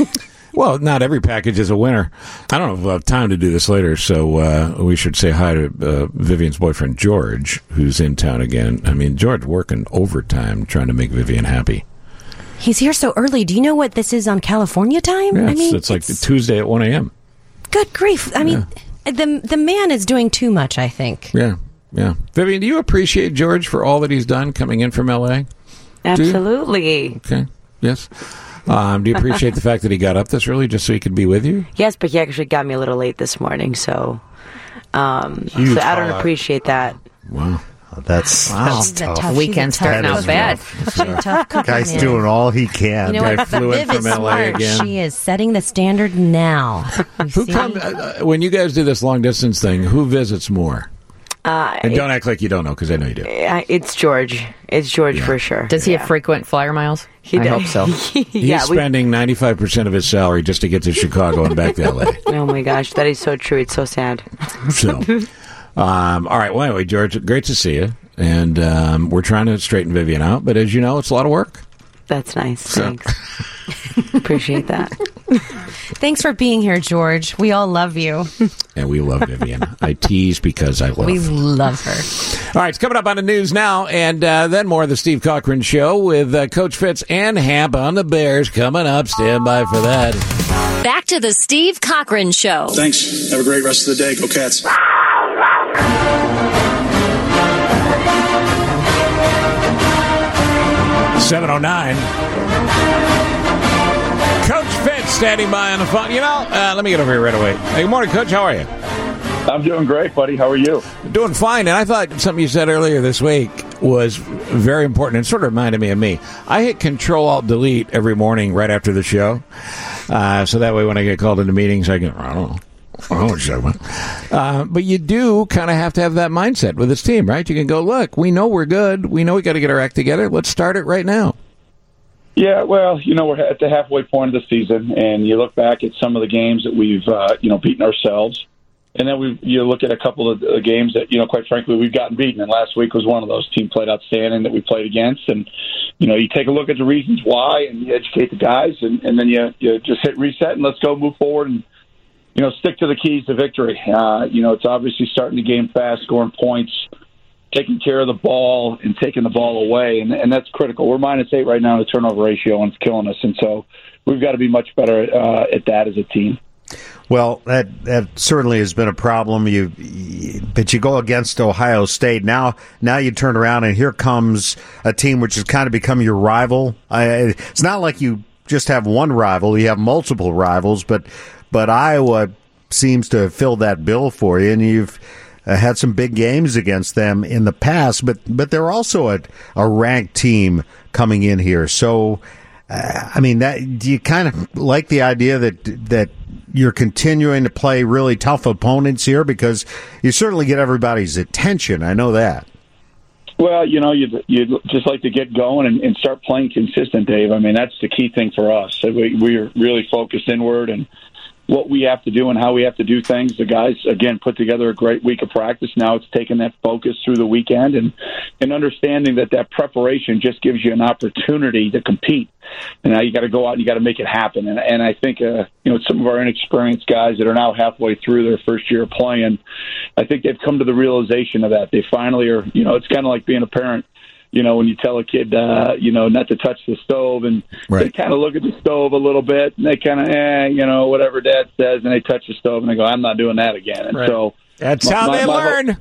Well, not every package is a winner. I don't know if we'll have time to do this later, so uh, we should say hi to uh, Vivian's boyfriend, George, who's in town again. I mean, George working overtime trying to make Vivian happy. He's here so early. Do you know what this is on California time? Yeah, I it's, mean, it's like Tuesday at one a.m. Good grief. I mean, Yeah. the the man is doing too much, I think. Yeah, yeah. Vivian, do you appreciate George for all that he's done coming in from L A? Absolutely. Okay, yes. Um, do you appreciate the fact that he got up this early just so he could be with you? Yes, but he actually got me a little late this morning, so, um, Huge so I don't call-out. appreciate that. Wow. That's, Wow. that's She's a tough. tough- Weekend she's a tough starting out cookie. bad. She's a tough cookie, Guy's man. doing all he can. You know Guy what? flew in Viv from is L A smart. again. She is setting the standard now. You Who see? come, uh, when you guys do this long distance thing, who visits more? Uh, And don't act like you don't know, because I know you do. it- it's George. It's George for sure. Does he Yeah. have frequent flyer miles? He I does. hope so. yeah, He's we- spending ninety-five percent of his salary just to get to Chicago and back to L A. oh my gosh, that is so true. It's so sad. So, um, all right. Well, anyway, George, great to see you. And um, we're trying to straighten Vivian out. But as you know, it's a lot of work. That's nice. So- Thanks. Appreciate that. Thanks for being here, George. We all love you. And we love Vivian. I tease because I love We her. love her. All right, it's coming up on the news now, and uh, then more of the Steve Cochran Show with uh, Coach Fitz and Hamp on the Bears coming up. Stand by for that. Back to the Steve Cochran Show. Thanks. Have a great rest of the day. Go Cats. seven oh nine. Coach Fitz standing by on the phone. You know, uh, let me get over here right away. Hey, good morning, Coach. How are you? I'm doing great, buddy. How are you? Doing fine. And I thought something you said earlier this week was very important and sort of reminded me of me. I hit Control Alt Delete every morning right after the show, uh, so that way when I get called into meetings, I can I don't know. I don't know what you're talking about. Uh, but you do kind of have to have that mindset with this team, right? You can go, look, we know we're good. We know we got to get our act together. Let's start it right now. Yeah, well, you know, we're at the halfway point of the season, and you look back at some of the games that we've, uh, you know, beaten ourselves, and then we you look at a couple of the games that, you know, quite frankly, we've gotten beaten, and last week was one of those. Team played outstanding that we played against, and, you know, you take a look at the reasons why, and you educate the guys, and, and then you, you just hit reset, and let's go move forward and, you know, stick to the keys to victory. Uh, you know, it's obviously starting the game fast, scoring points, taking care of the ball and taking the ball away, and, and that's critical. We're minus eight right now in the turnover ratio, and it's killing us, and so we've got to be much better uh, at that as a team. Well, that that certainly has been a problem. You, but you go against Ohio State now. Now you turn around and here comes a team which has kind of become your rival. I, it's not like you just have one rival; you have multiple rivals. But but Iowa seems to have filled that bill for you, and you've Uh, had some big games against them in the past, but but they're also a, a ranked team coming in here. So, uh, I mean, that do you kind of like the idea that that you're continuing to play really tough opponents here, because you certainly get everybody's attention. I know that. Well, you know, you'd, you'd just like to get going and, and start playing consistent, Dave. I mean, that's the key thing for us. We, we're really focused inward and what we have to do and how we have to do things. The guys, again, put together a great week of practice. Now it's taking that focus through the weekend and, and understanding that that preparation just gives you an opportunity to compete. And now you got to go out and you got to make it happen. And, and I think, uh, you know, some of our inexperienced guys that are now halfway through their first year of playing, I think they've come to the realization of that. They finally are, you know, it's kind of like being a parent. You know, when you tell a kid, uh, you know, not to touch the stove, and right. they kind of look at the stove a little bit, and they kind of, eh, you know, whatever Dad says, and they touch the stove, and they go, I'm not doing that again. And right. so that's my, how my, they my learn. Hope,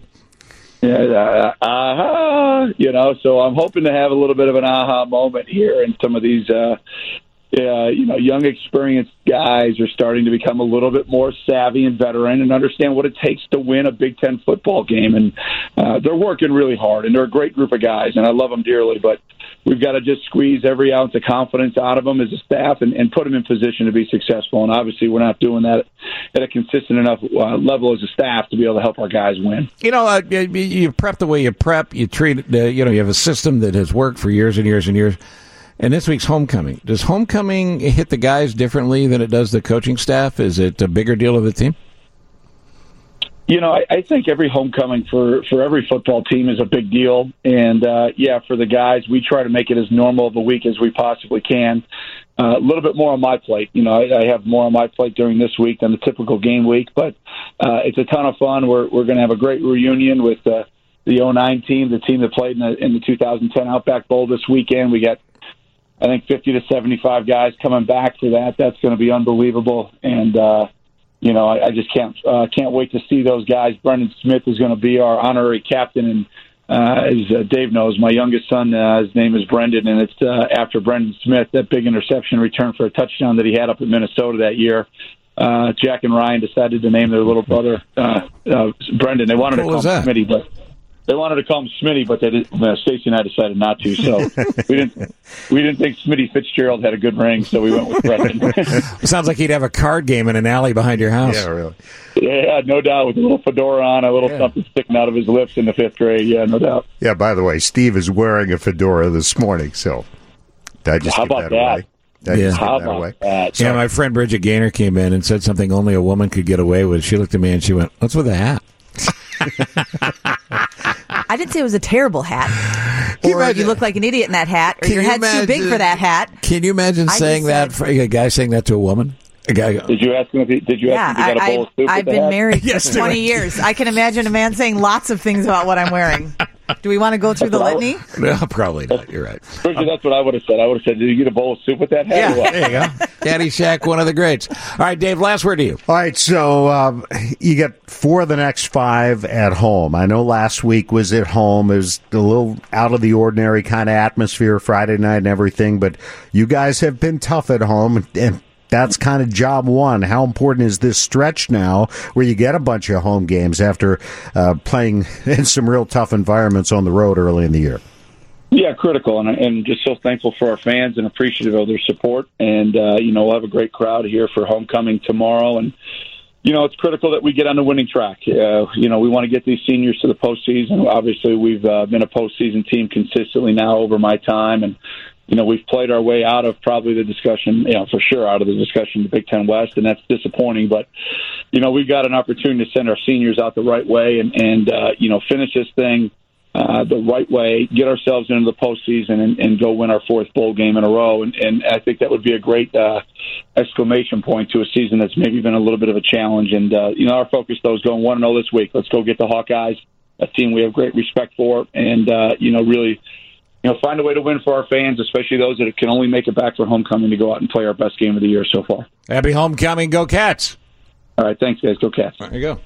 yeah, uh, aha, you know, so I'm hoping to have a little bit of an aha moment here, and some of these, uh, uh, you know, young, experienced guys are starting to become a little bit more savvy and veteran and understand what it takes to win a Big Ten football game. And uh, they're working really hard, and they're a great group of guys, and I love them dearly. But we've got to just squeeze every ounce of confidence out of them as a staff and, and put them in position to be successful. And obviously, we're not doing that at a consistent enough uh, level as a staff to be able to help our guys win. You know, uh, you, you prep the way you prep. You treat it. Uh, you know, you have a system that has worked for years and years and years. And this week's homecoming. Does homecoming hit the guys differently than it does the coaching staff? Is it a bigger deal of the team? You know, I, I think every homecoming for, for every football team is a big deal. And, uh, yeah, for the guys, we try to make it as normal of a week as we possibly can. Uh, a little bit more on my plate. You know, I, I have more on my plate during this week than the typical game week. But uh, it's a ton of fun. We're, we're going to have a great reunion with uh, the oh nine team, the team that played in the, in the two thousand ten Outback Bowl this weekend. We got I think fifty to seventy-five guys coming back for that. That's going to be unbelievable. And, uh, you know, I, I just can't uh, can't wait to see those guys. Brendan Smith is going to be our honorary captain. And uh, as uh, Dave knows, my youngest son, uh, his name is Brendan, and it's uh, after Brendan Smith, that big interception return for a touchdown that he had up in Minnesota that year. Uh, Jack and Ryan decided to name their little brother uh, uh, Brendan. They wanted to call him Smitty, but They wanted to call him Smitty, but they did, uh, Stacy and I decided not to. So we didn't. We didn't think Smitty Fitzgerald had a good ring, so we went with Brendan. Sounds like he'd have a card game in an alley behind your house. Yeah, really. Yeah, no doubt. With a little fedora on, a little yeah. something sticking out of his lips in the fifth grade. Yeah, no doubt. Yeah. By the way, Steve is wearing a fedora this morning. So did I just How give about that, that? away? Did I yeah. just give How that about away? that? Yeah, my friend Bridget Gaynor came in and said something only a woman could get away with. She looked at me and she went, "What's with the hat?" I didn't say it was a terrible hat. Can Or you, you look like an idiot in that hat, or Can your you head's too big imagine- for that hat. Can you imagine I saying just that? said- For, a guy saying that to a woman? A guy. Did you ask him if he, did you Yeah, ask him if he got I, a bowl of I've, soup? I've with the been hat? married Yes, for twenty years. I can imagine a man saying lots of things about what I'm wearing. Do we want to go through the litany? No, probably not. You're right. Bridget, that's what I would have said. I would have said, "Did you get a bowl of soup with that hat?" Yeah, or what? there you go. Caddyshack, one of the greats. All right, Dave, last word to you. All right, so um, you get four of the next five at home. I know last week was at home. It was a little out of the ordinary kind of atmosphere Friday night and everything, but you guys have been tough at home, and that's kind of job one. How important is this stretch now where you get a bunch of home games after uh, playing in some real tough environments on the road early in the year? Yeah, critical, and and just so thankful for our fans and appreciative of their support. And uh, you know, we'll have a great crowd here for homecoming tomorrow. And you know, it's critical that we get on the winning track. Uh, you know, we want to get these seniors to the postseason. Obviously, we've uh, been a postseason team consistently now over my time, and you know, we've played our way out of probably the discussion, you know, for sure out of the discussion, the Big Ten West, and that's disappointing. But you know, we've got an opportunity to send our seniors out the right way and and uh, you know, finish this thing Uh, the right way, get ourselves into the postseason, and, and go win our fourth bowl game in a row. And, and I think that would be a great uh, exclamation point to a season that's maybe been a little bit of a challenge. And, uh, you know, our focus, though, is going one and oh this week. Let's go get the Hawkeyes, a team we have great respect for, and, uh, you know, really, you know, find a way to win for our fans, especially those that can only make it back for homecoming, to go out and play our best game of the year so far. Happy homecoming. Go Cats. All right. Thanks, guys. Go Cats. There you go.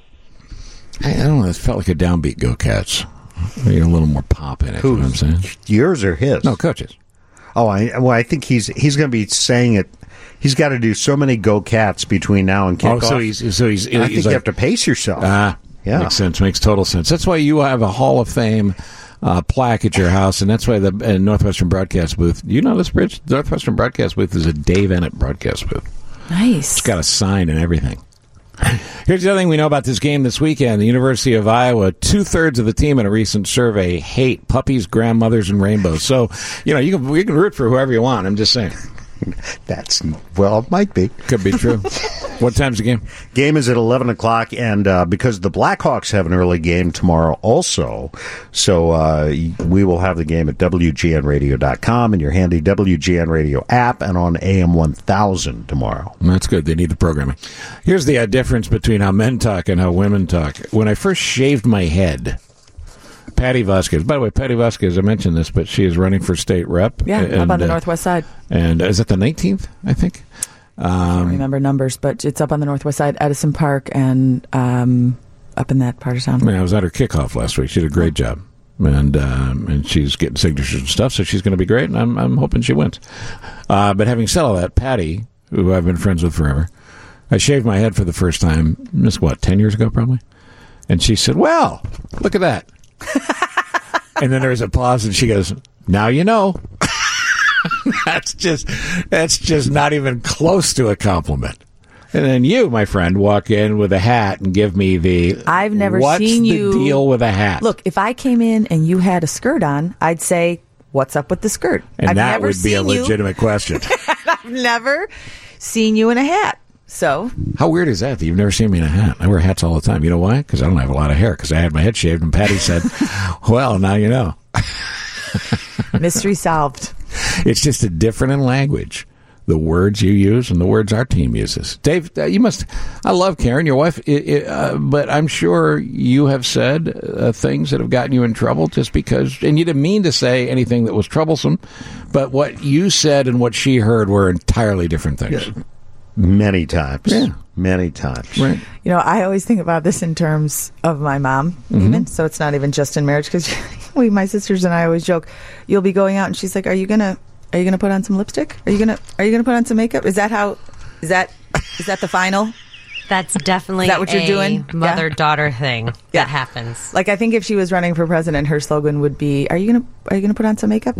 I, I don't know. It felt like a downbeat Go Cats. Maybe a little more pop in it. Who's, you know what I'm saying? Yours or his? No, Coach's. Oh, I, well, I think he's he's going to be saying it. He's got to do so many Go Cats between now and kickoff. Oh, so he's so he's. I he's think like, you have to pace yourself. Ah, yeah, makes sense. Makes total sense. That's why you have a Hall of Fame uh, plaque at your house, and that's why the uh, Northwestern broadcast booth. You know this, Bridge? The Northwestern broadcast booth is a Dave Ennett broadcast booth. Nice. It's got a sign and everything. Here's the other thing we know about this game this weekend. The University of Iowa, two-thirds of the team in a recent survey hate puppies, grandmothers, and rainbows. So, you know, you can, you can root for whoever you want. I'm just saying. That's, well, it might be. Could be true. What time's the game? Game is at eleven o'clock, and uh, because the Blackhawks have an early game tomorrow also, so uh, we will have the game at W G N radio dot com and your handy W G N Radio app and on A M one thousand tomorrow. That's good. They need the programming. Here's the uh, difference between how men talk and how women talk. When I first shaved my head, Patty Vasquez. By the way, Patty Vasquez, I mentioned this, but she is running for state rep. Yeah, and, up on the uh, Northwest side. And uh, is it the nineteenth, I think? Um, I don't remember numbers, but it's up on the Northwest side, Edison Park, and um, up in that part of town. I mean, I was at her kickoff last week. She did a great job. And um, and she's getting signatures and stuff, so she's going to be great, and I'm, I'm hoping she wins. Uh, but having said all that, Patty, who I've been friends with forever, I shaved my head for the first time, this, what, ten years ago probably? And she said, well, look at that. And then there was a pause, and she goes, now you know. That's just that's just not even close to a compliment. And then you, my friend, walk in with a hat and give me the I've never what's seen the you deal with a hat. Look, if I came in and you had a skirt on, I'd say, what's up with the skirt? And I've that never would be a seen you- legitimate question. I've never seen you in a hat. So how weird is that that you've never seen me in a hat? I wear hats all the time. You know why? Because I don't have a lot of hair. Because I had my head shaved, and Patty said, well, now you know. Mystery solved. It's just a different in language. The words you use and the words our team uses. Dave, uh, you must. I love Karen, your wife, it, it, uh, but I'm sure you have said uh, things that have gotten you in trouble just because, and you didn't mean to say anything that was troublesome, but what you said and what she heard were entirely different things. Yeah. Many times. Yeah. Many times. Right. You know, I always think about this in terms of my mom, Mm-hmm. even. So it's not even just in marriage, because we, my sisters and I always joke, you'll be going out and she's like, are you going to, are you going to put on some lipstick? Are you going to, are you going to put on some makeup? Is that how, is that, is that the final? That's definitely Is that what you're a doing? mother-daughter thing Yeah. that happens. Like, I think if she was running for president, her slogan would be, are you going to, are you going to put on some makeup?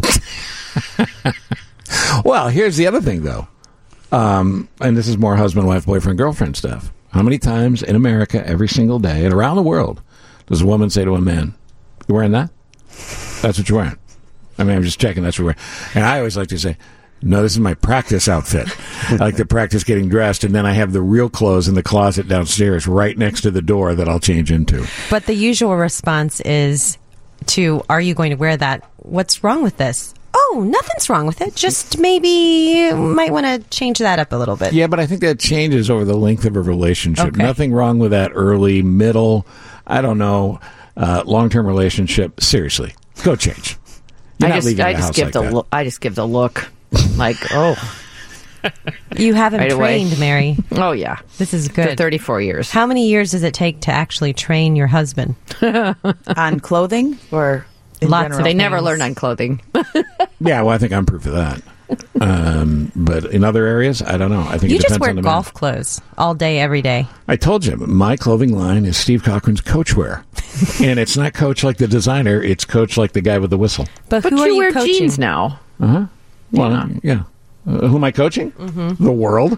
Well, here's the other thing, though. Um, and this is more husband, wife, boyfriend, girlfriend stuff. How many times in America, every single day, and around the world, does a woman say to a man, you wearing that? That's what you're wearing. I mean, I'm just checking that's what you're wearing. And I always like to say, no, this is my practice outfit. I like to practice getting dressed, and then I have the real clothes in the closet downstairs right next to the door that I'll change into. But the usual response is to, are you going to wear that? What's wrong with this? Oh, nothing's wrong with it. Just maybe you might want to change that up a little bit. Yeah, but I think that changes over the length of a relationship. Okay. Nothing wrong with that early, middle, I don't know, uh, long-term relationship. Seriously, go change. You're I not just, leaving I the just house give like the that. look. I just give the look, like, oh, You haven't Right away. trained, Mary. oh yeah. This is good. For thirty-four years. How many years does it take to actually train your husband? On clothing or in Lots general? of They never things. learn on clothing. Yeah, well, I think I'm proof of that. Um, but in other areas, I don't know. I think You it just depends wear on the golf man. clothes all day, every day. I told you, my clothing line is Steve Cochran's Coachwear. And it's not Coach like the designer, it's Coach like the guy with the whistle. But, But who you are you wear coaching? jeans now. Uh-huh. Well, Yeah. yeah. Uh, who am I coaching? Mm-hmm. The world.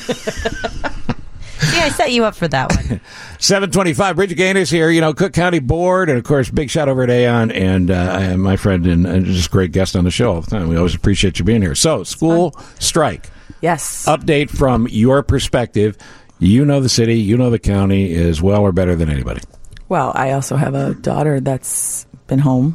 See, I set you up for that one. seven twenty-five, Bridget Gaynor's here, you know, Cook County Board, and of course, big shout over to Aon, and uh, my friend, and, and just great guest on the show all the time. We always appreciate you being here. So, school strike. Yes. Update from your perspective. You know the city, you know the county as well or better than anybody. Well, I also have a daughter that's been home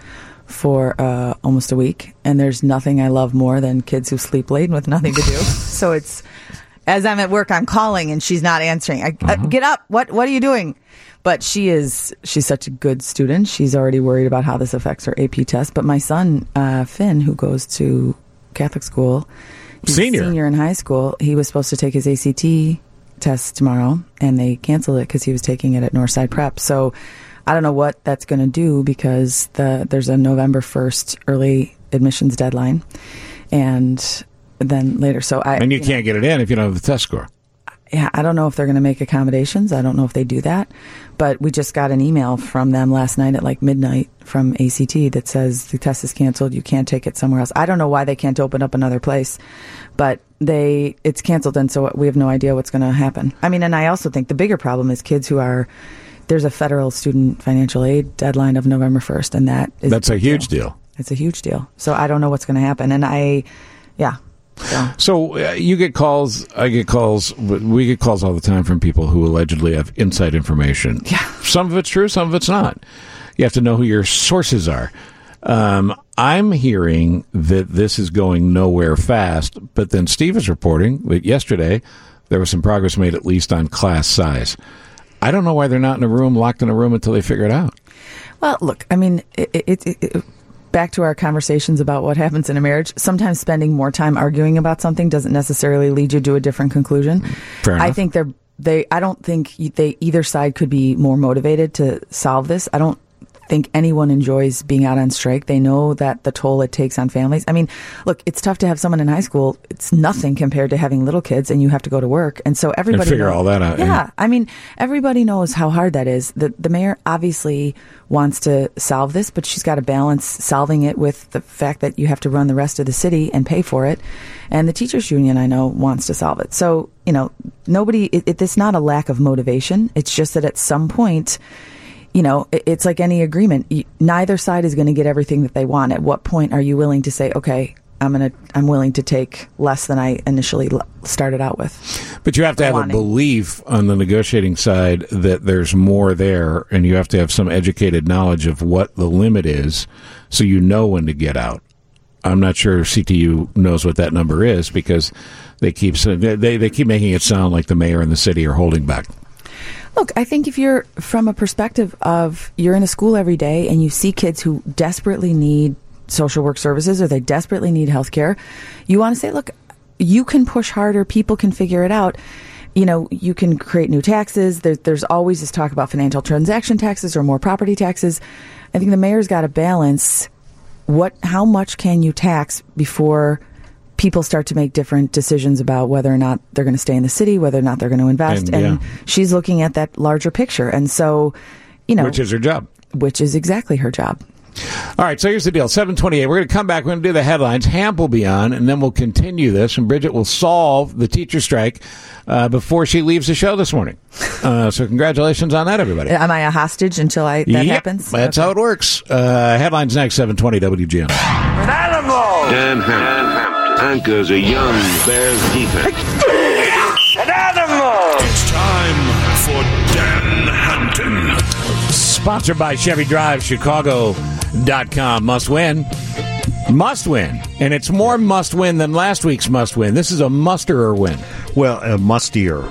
for uh, almost a week, and there's nothing I love more than kids who sleep late with nothing to do. So it's, as I'm at work, I'm calling and she's not answering. I, uh, get up! What What are you doing? But she is she's such a good student. She's already worried about how this affects her A P test. But my son uh, Finn, who goes to Catholic school, he's Senior. a senior in high school. He was supposed to take his A C T test tomorrow, and they canceled it because he was taking it at Northside Prep. So I don't know what that's going to do because the there's a November first early admissions deadline, and then later. So I And you, you can't get it in if you don't have the test score. yeah, I don't know if they're going to make accommodations. I don't know if they do that. But we just got an email from them last night at like midnight from A C T that says the test is canceled. You can't take it somewhere else. I don't know why they can't open up another place, but they it's canceled, and so we have no idea what's going to happen. I mean, and I also think the bigger problem is kids who are there's a federal student financial aid deadline of November first, and that is That's a huge deal. It's a huge deal. So I don't know what's going to happen, and I, yeah. So. So uh, you get calls, I get calls, we get calls all the time from people who allegedly have inside information. Yeah. Some of it's true, some of it's not. You have to know who your sources are. Um, I'm hearing that this is going nowhere fast, but then Steve is reporting that yesterday there was some progress made at least on class size. I don't know why they're not in a room, locked in a room until they figure it out. Well, look, I mean, it, it, it, it, back to our conversations about what happens in a marriage, sometimes spending more time arguing about something doesn't necessarily lead you to a different conclusion. Fair enough. I think they're, they, I don't think they, either side could be more motivated to solve this. I don't think anyone enjoys being out on strike. They know that the toll it takes on families. I mean, look, it's tough to have someone in high school. It's nothing compared to having little kids and you have to go to work. And so everybody And figure knows, all that out, Yeah, yeah. I mean, everybody knows how hard that is. The the mayor obviously wants to solve this, but she's got to balance solving it with the fact that you have to run the rest of the city and pay for it. And the teachers union, I know, wants to solve it. So, you know, nobody, it, it, it's not a lack of motivation. It's just that at some point, you know, it, it's like any agreement. You, neither side is going to get everything that they want. At what point are you willing to say, okay, I'm going to, I'm willing to take less than I initially l- started out with? But you have to have Wanting. a belief on the negotiating side that there's more there, and you have to have some educated knowledge of what the limit is so you know when to get out. I'm not sure C T U knows what that number is because they keep they, they keep making it sound like the mayor and the city are holding back. Look, I think if you're from a perspective of you're in a school every day and you see kids who desperately need social work services or they desperately need health care, you want to say, look, you can push harder. People can figure it out. You know, you can create new taxes. There, there's always this talk about financial transaction taxes or more property taxes. I think the mayor's got to balance what, how much can you tax before people start to make different decisions about whether or not they're going to stay in the city, whether or not they're going to invest. And, And, yeah. she's looking at that larger picture. And so, you know. Which is her job. Which is exactly her job. All right, so here's the deal. seven twenty-eight. We're going to come back. We're going to do the headlines. Hamp will be on, and then we'll continue this, and Bridget will solve the teacher strike uh, before she leaves the show this morning. Uh, so congratulations on that, everybody. Am I a hostage until I, that Yep, happens? That's Okay. how it works. Uh, headlines next, seven twenty W G N. An animal! Dan Hamp anchors a young Bears defense. An animal! It's time for Dan Hampton. Sponsored by Chevy Drive, Chicago dot com. Must win. Must win. And it's more must win than last week's must win. This is a musterer win. Well, a mustier.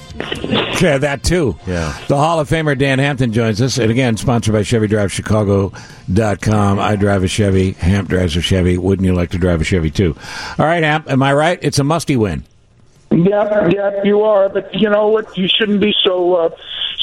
Yeah, that too. Yeah. The Hall of Famer Dan Hampton joins us. And again, sponsored by Chevy Drive, Chicago dot com. I drive a Chevy. Hamp drives a Chevy. Wouldn't you like to drive a Chevy too? All right, Hamp, am I right? It's a musty win. Yep, yep, you are. But you know what? You shouldn't be so uh,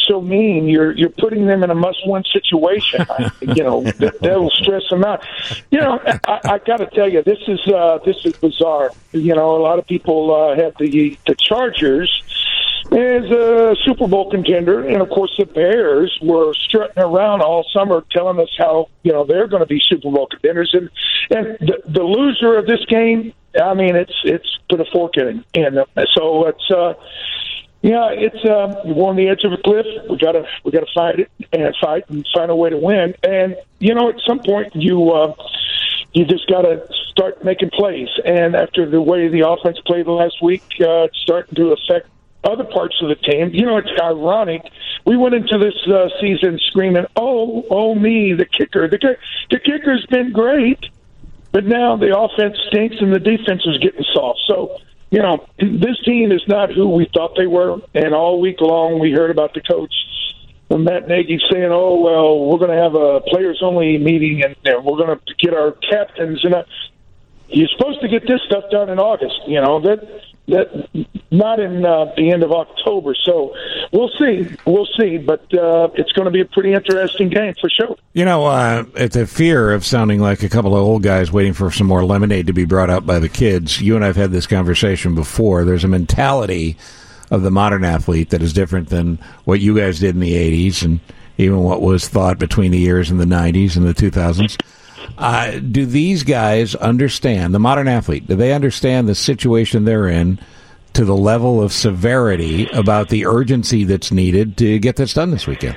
so mean. You're you're putting them in a must-win situation. I, you know, that, that'll stress them out. You know, I, I got to tell you, this is uh, this is bizarre. You know, a lot of people uh, have the the Chargers as a Super Bowl contender, and of course the Bears were strutting around all summer telling us how, you know, they're going to be Super Bowl contenders, and and the, the loser of this game, I mean, it's it's put a fork in it, and uh, so it's uh, yeah, it's uh, we're on the edge of a cliff. We gotta we gotta fight it and fight and find a way to win, and you know, at some point you uh, you just gotta start making plays, and after the way the offense played last week, uh, it's starting to affect other parts of the team. You know, it's ironic. We went into this uh, season screaming, "Oh, oh me, the kicker! The, kick- the kicker's been great," but now the offense stinks and the defense is getting soft. So, you know, this team is not who we thought they were. And all week long, we heard about the coach, Matt Nagy, saying, "Oh, well, we're going to have a players-only meeting, and, and we're going to get our captains." And uh, you're supposed to get this stuff done in August. You know that. That not in uh, the end of October, so we'll see. We'll see, but uh, it's going to be a pretty interesting game for sure. You know, uh, at the fear of sounding like a couple of old guys waiting for some more lemonade to be brought out by the kids, you and I have had this conversation before. There's a mentality of the modern athlete that is different than what you guys did in the eighties and even what was thought between the years in the nineties and the two thousands. Uh, do these guys understand, the modern athlete, do they understand the situation they're in to the level of severity about the urgency that's needed to get this done this weekend?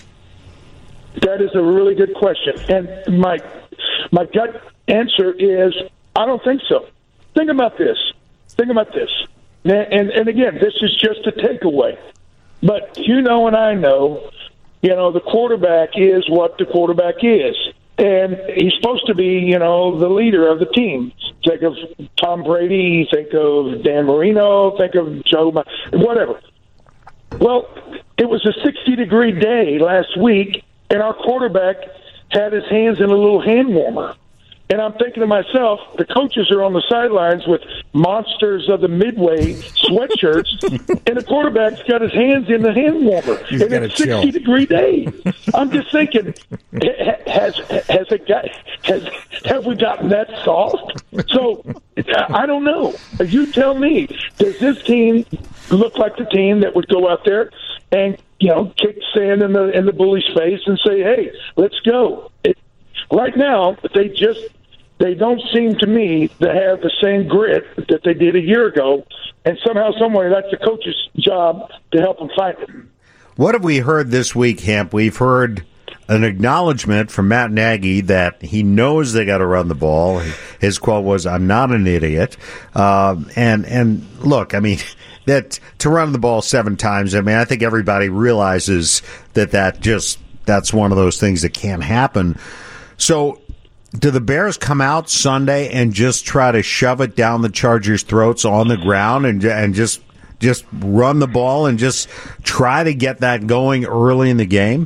That is a really good question. And my my gut answer is I don't think so. Think about this. Think about this. And, and, and again, this is just a takeaway. But you know and I know, you know, the quarterback is what the quarterback is. And he's supposed to be, you know, the leader of the team. Think of Tom Brady, think of Dan Marino, think of Joe, whatever. Well, it was a sixty-degree day last week, and our quarterback had his hands in a little hand warmer. And I'm thinking to myself, the coaches are on the sidelines with monsters of the Midway sweatshirts, and the quarterback's got his hands in the hand warmer. He's and got it's a chill. sixty-degree day. I'm just thinking, has has it got has have we gotten that soft? So I don't know. You tell me. Does this team look like the team that would go out there and, you know, kick sand in the in the bully's face and say, "Hey, let's go"? It, right now, they just. They don't seem to me to have the same grit that they did a year ago, and somehow, someway, that's the coach's job to help them find it. What have we heard this week, Hemp? We've heard an acknowledgement from Matt Nagy that he knows they got to run the ball. His quote was, "I'm not an idiot." Uh, and and look, I mean, that to run the ball seven times. I mean, I think everybody realizes that that just that's one of those things that can't happen. So. Do the Bears come out Sunday and just try to shove it down the Chargers' throats on the ground and and just just run the ball and just try to get that going early in the game?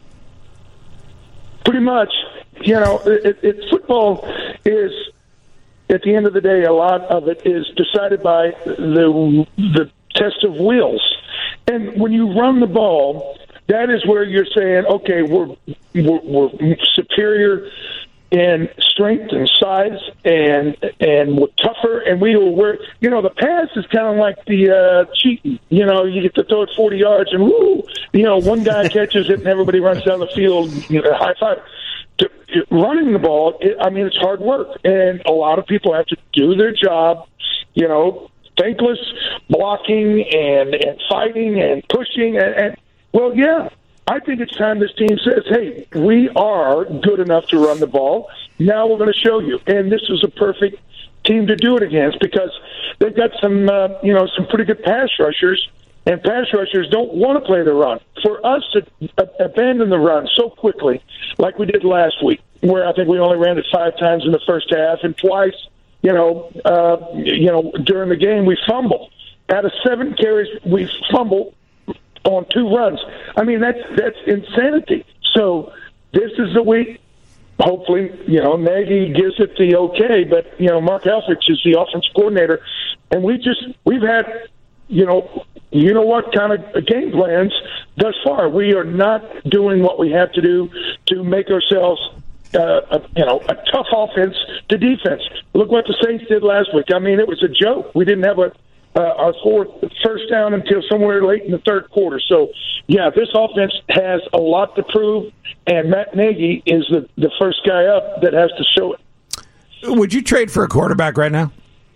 Pretty much. You know, it, it, football is, at the end of the day, a lot of it is decided by the the test of wills. And when you run the ball, that is where you're saying, okay, we're we're, we're superior in strength and size, and and we're tougher, and we were, we're, you know, the pass is kind of like the uh, cheating. You know, you get to throw it forty yards, and woo, you know, one guy catches it, and everybody runs down the field, you know, high five. To, running the ball, it, I mean, it's hard work, and a lot of people have to do their job, you know, thankless blocking and, and fighting and pushing, and, and well, yeah. I think it's time this team says, hey, we are good enough to run the ball. Now we're going to show you. And this is a perfect team to do it against because they've got some, uh, you know, some pretty good pass rushers, and pass rushers don't want to play the run. For us to a- abandon the run so quickly, like we did last week, where I think we only ran it five times in the first half, and twice, you know, uh, you know, during the game we fumbled. Out of seven carries, we fumbled on two runs. I mean, that's that's insanity. So this is the week. Hopefully, you know, Nagy gives it the okay, but, you know, Mark Helfrich is the offensive coordinator, and we just, we've had you know, you know what kind of game plans thus far. We are not doing what we have to do to make ourselves, uh, a, you know, a tough offense to defense. Look what the Saints did last week. I mean, it was a joke. We didn't have a uh, our fourth first down until somewhere late in the third quarter. So, yeah, this offense has a lot to prove, and Matt Nagy is the, the first guy up that has to show it. Would you trade for a quarterback right now?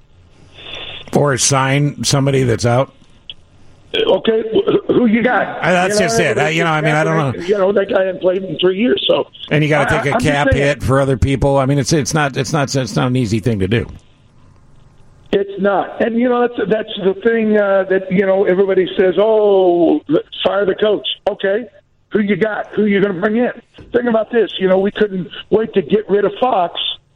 Or sign somebody that's out? Okay, who you got? Uh, that's you know, just it. I, you know, I mean, I don't know. You know, that guy hasn't played in three years, so. And you got to take a I, cap hit for other people. I mean, it's it's not it's not it's not an easy thing to do. It's not, and you know that's that's the thing uh, that you know everybody says. Oh, fire the coach. Okay, who you got? Who you going to bring in? Think about this. You know, we couldn't wait to get rid of Fox.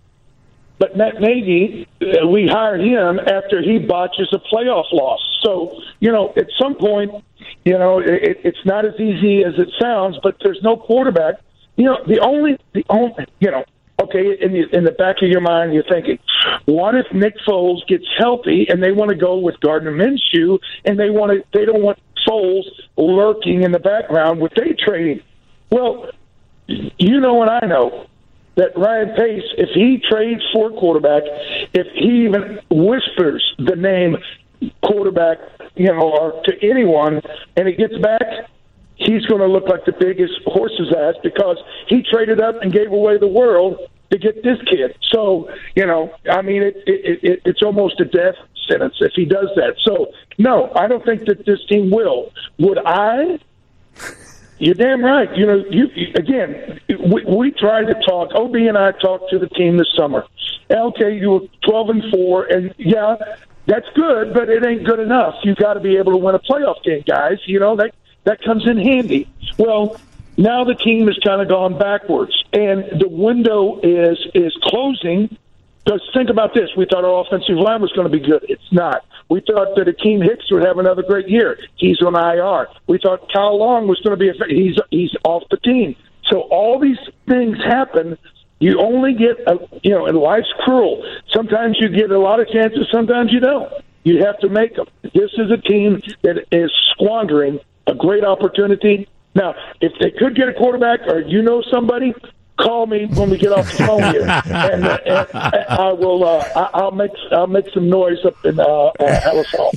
But Matt Nagy, uh, we hired him after he botches a playoff loss. So, you know, at some point, you know, it, it's not as easy as it sounds, but there's no quarterback. You know, the only, the only, you know, okay, in the, in the back of your mind, you're thinking, what if Nick Foles gets healthy and they want to go with Gardner Minshew and they want to, they don't want Foles lurking in the background with day trading? Well, you know and I know that Ryan Pace, if he trades for quarterback, if he even whispers the name quarterback, you know, or to anyone, and he gets back, he's going to look like the biggest horse's ass because he traded up and gave away the world to get this kid. So, you know, I mean, it, it, it, it's almost a death sentence if he does that. So, no, I don't think that this team will. Would I? You're damn right. You know, you again, we, we tried to talk. O B and I talked to the team this summer. Okay, you were twelve and four, and yeah, that's good, but it ain't good enough. You got to be able to win a playoff game, guys. You know that that comes in handy. Well, now the team has kind of gone backwards, and the window is is closing. Because think about this: we thought our offensive line was going to be good. It's not. We thought that Akeem Hicks would have another great year. He's on I R. We thought Kyle Long was going to be a he's he's off the team. So all these things happen. You only get a you know, and life's cruel. Sometimes you get a lot of chances. Sometimes you don't. You have to make them. This is a team that is squandering a great opportunity. Now, if they could get a quarterback, or you know somebody, call me when we get off the phone here, and, uh, and I will. Uh, I, I'll make I'll make some noise up in uh, uh, Halifax.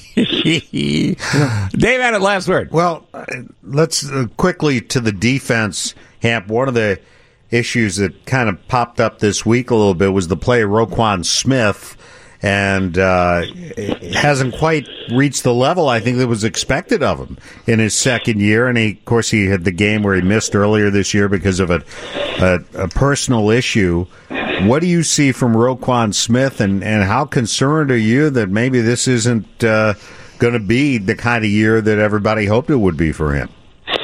Dave had it last word. Well, uh, let's uh, quickly to the defense, Hamp. One of the issues that kind of popped up this week a little bit was the play of Roquan Smith, and uh, it hasn't quite reached the level I think that was expected of him in his second year. And he, of course, he had the game where he missed earlier this year because of a, a, a personal issue. What do you see from Roquan Smith, and, and how concerned are you that maybe this isn't uh, going to be the kind of year that everybody hoped it would be for him?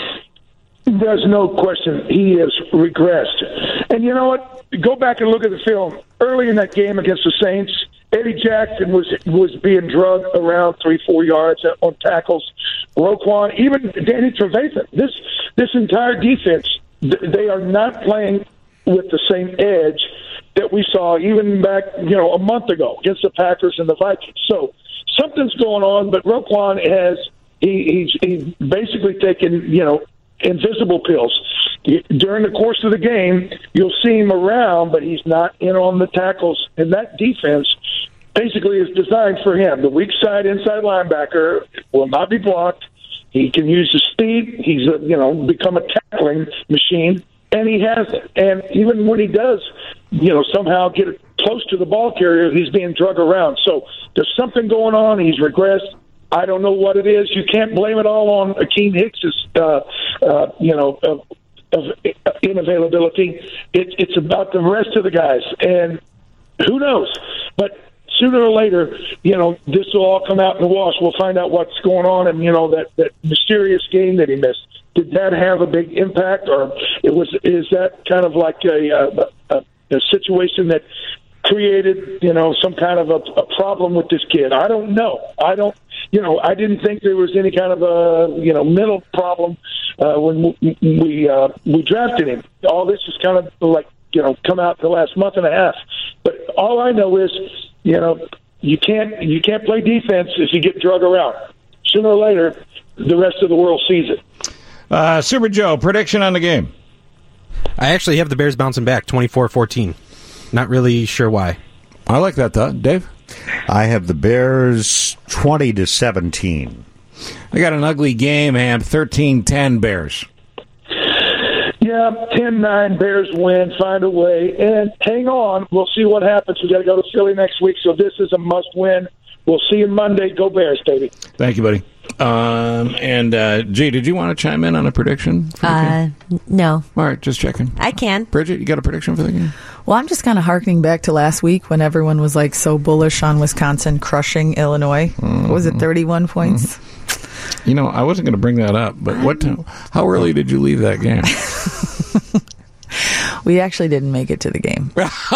There's no question he has regressed. And you know what? Go back and look at the film. Early in that game against the Saints, Eddie Jackson was was being drugged around three, four yards on tackles. Roquan, even Danny Trevathan. This this entire defense, they are not playing with the same edge that we saw even back, you know, a month ago against the Packers and the Vikings. So something's going on, but Roquan has he, he's he basically taken, you know, invisible pills. During the course of the game, you'll see him around, but he's not in on the tackles. And that defense basically is designed for him. The weak side inside linebacker will not be blocked. He can use his speed. He's, a, you know, become a tackling machine, and he has it. And even when he does, you know, somehow get close to the ball carrier, he's being drugged around. So there's something going on. He's regressed. I don't know what it is. You can't blame it all on Akeem Hicks's, uh, uh, you know, of, of inavailability. It, it's about the rest of the guys, and who knows? But sooner or later, you know, this will all come out in the wash. We'll find out what's going on, and you know that that mysterious game that he missed. Did that have a big impact, or it was? Is that kind of like a, a, a situation that created, you know, some kind of a, a problem with this kid? I don't know. I don't. You know, I didn't think there was any kind of a, you know, mental problem uh, when we we, uh, we drafted him. All this is kind of like, you know, come out the last month and a half. But all I know is, you know, you can't you can't play defense if you get drug around. sooner or later, the rest of the world sees it. Uh, Super Joe, prediction on the game. I actually have the Bears bouncing back twenty-four fourteen. Not really sure why. I like that thought. Dave? I have the Bears twenty to seventeen. I got an ugly game, Ham. thirteen ten Bears. Yeah, ten nine Bears win, find a way. And hang on, we'll see what happens. We got to go to Philly next week, so this is a must-win. We'll see you Monday. Go Bears, baby. Thank you, buddy. Um, and, uh, G, did you want to chime in on a prediction? For the Uh, game? no. All right, just checking. I can. Bridget, you got a prediction for the game? Well, I'm just kind of harkening back to last week when everyone was like so bullish on Wisconsin crushing Illinois. Mm-hmm. What was it, thirty-one points? Mm-hmm. You know, I wasn't going to bring that up, but what? Time, how early did you leave that game? We actually didn't make it to the game.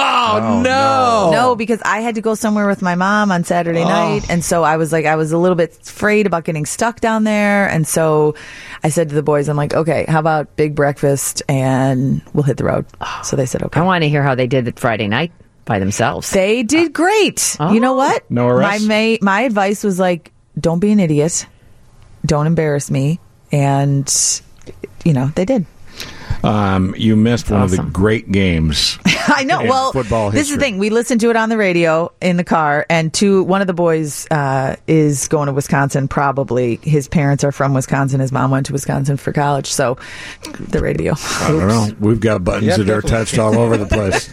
Oh, no. No, because I had to go somewhere with my mom on Saturday Oh. night. And so I was like, I was a little bit afraid about getting stuck down there. And so I said to the boys, I'm like, okay, how about big breakfast and we'll hit the road. So they said, okay. I want to hear how they did it Friday night by themselves. They did great. Oh. You know what? No arrests? My, my, my advice was like, don't be an idiot. Don't embarrass me. And, you know, they did. Um, you missed one awesome. of the great games. I know. in Well, football this is the history. thing. We listened to it on the radio in the car, and two, one of the boys uh, is going to Wisconsin. Probably his parents are from Wisconsin. His mom went to Wisconsin for college, so the radio. I don't know. We've got buttons Yep, that are definitely. touched all over the place.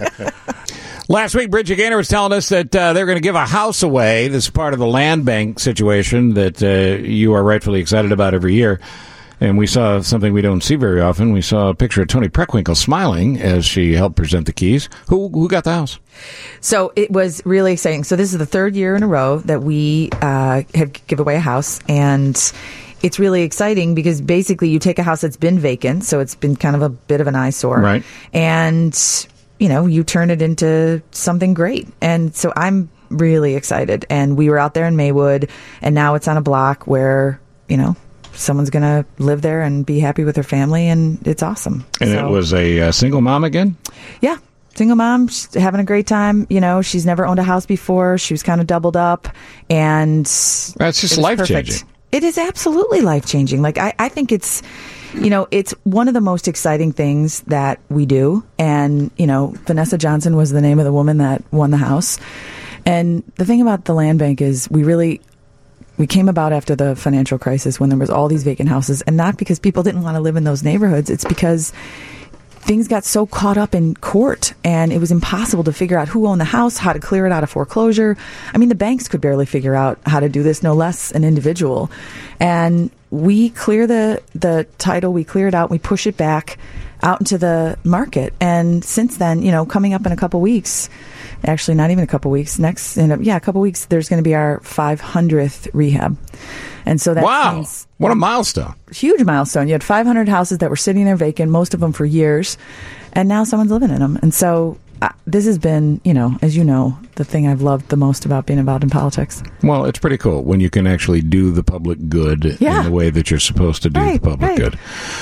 Last week, Bridget Gaynor was telling us that uh, they're going to give a house away. This is part of the land bank situation that uh, you are rightfully excited about every year. And we saw something we don't see very often. We saw a picture of Toni Preckwinkle smiling as she helped present the keys. Who who got the house? So it was really exciting. So this is the third year in a row that we uh, have give away a house, and it's really exciting because basically you take a house that's been vacant, so it's been kind of a bit of an eyesore, Right. And you know, you turn it into something great. And so I'm really excited. And we were out there in Maywood, and now it's on a block where, you know, someone's going to live there and be happy with their family, and it's awesome. And So- it was a uh, single mom again? Yeah. Single mom, she's having a great time. You know, she's never owned a house before. She was kind of doubled up, and That's just it was life-changing. perfect. It is absolutely life changing. Like I, I think it's, you know, it's one of the most exciting things that we do. And you know, Vanessa Johnson was the name of the woman that won the house. And the thing about the land bank is, we really. We came about after the financial crisis when there was all these vacant houses, and not because people didn't want to live in those neighborhoods. It's because things got so caught up in court, and it was impossible to figure out who owned the house, how to clear it out of foreclosure. I mean, the banks could barely figure out how to do this, no less an individual. And we clear the, the title, we clear it out, we push it back out into the market. And since then, you know, coming up in a couple weeks, actually not even a couple weeks, next, in a, yeah, a couple weeks, there's going to be our five hundredth rehab. And so that Wow. means What a milestone. huge milestone. You had five hundred houses that were sitting there vacant, most of them for years, and now someone's living in them. And so uh, this has been, you know, as you know, the thing I've loved the most about being involved in politics. Well, it's pretty cool when you can actually do the public good Yeah. in the way that you're supposed to do Right, the public right. good.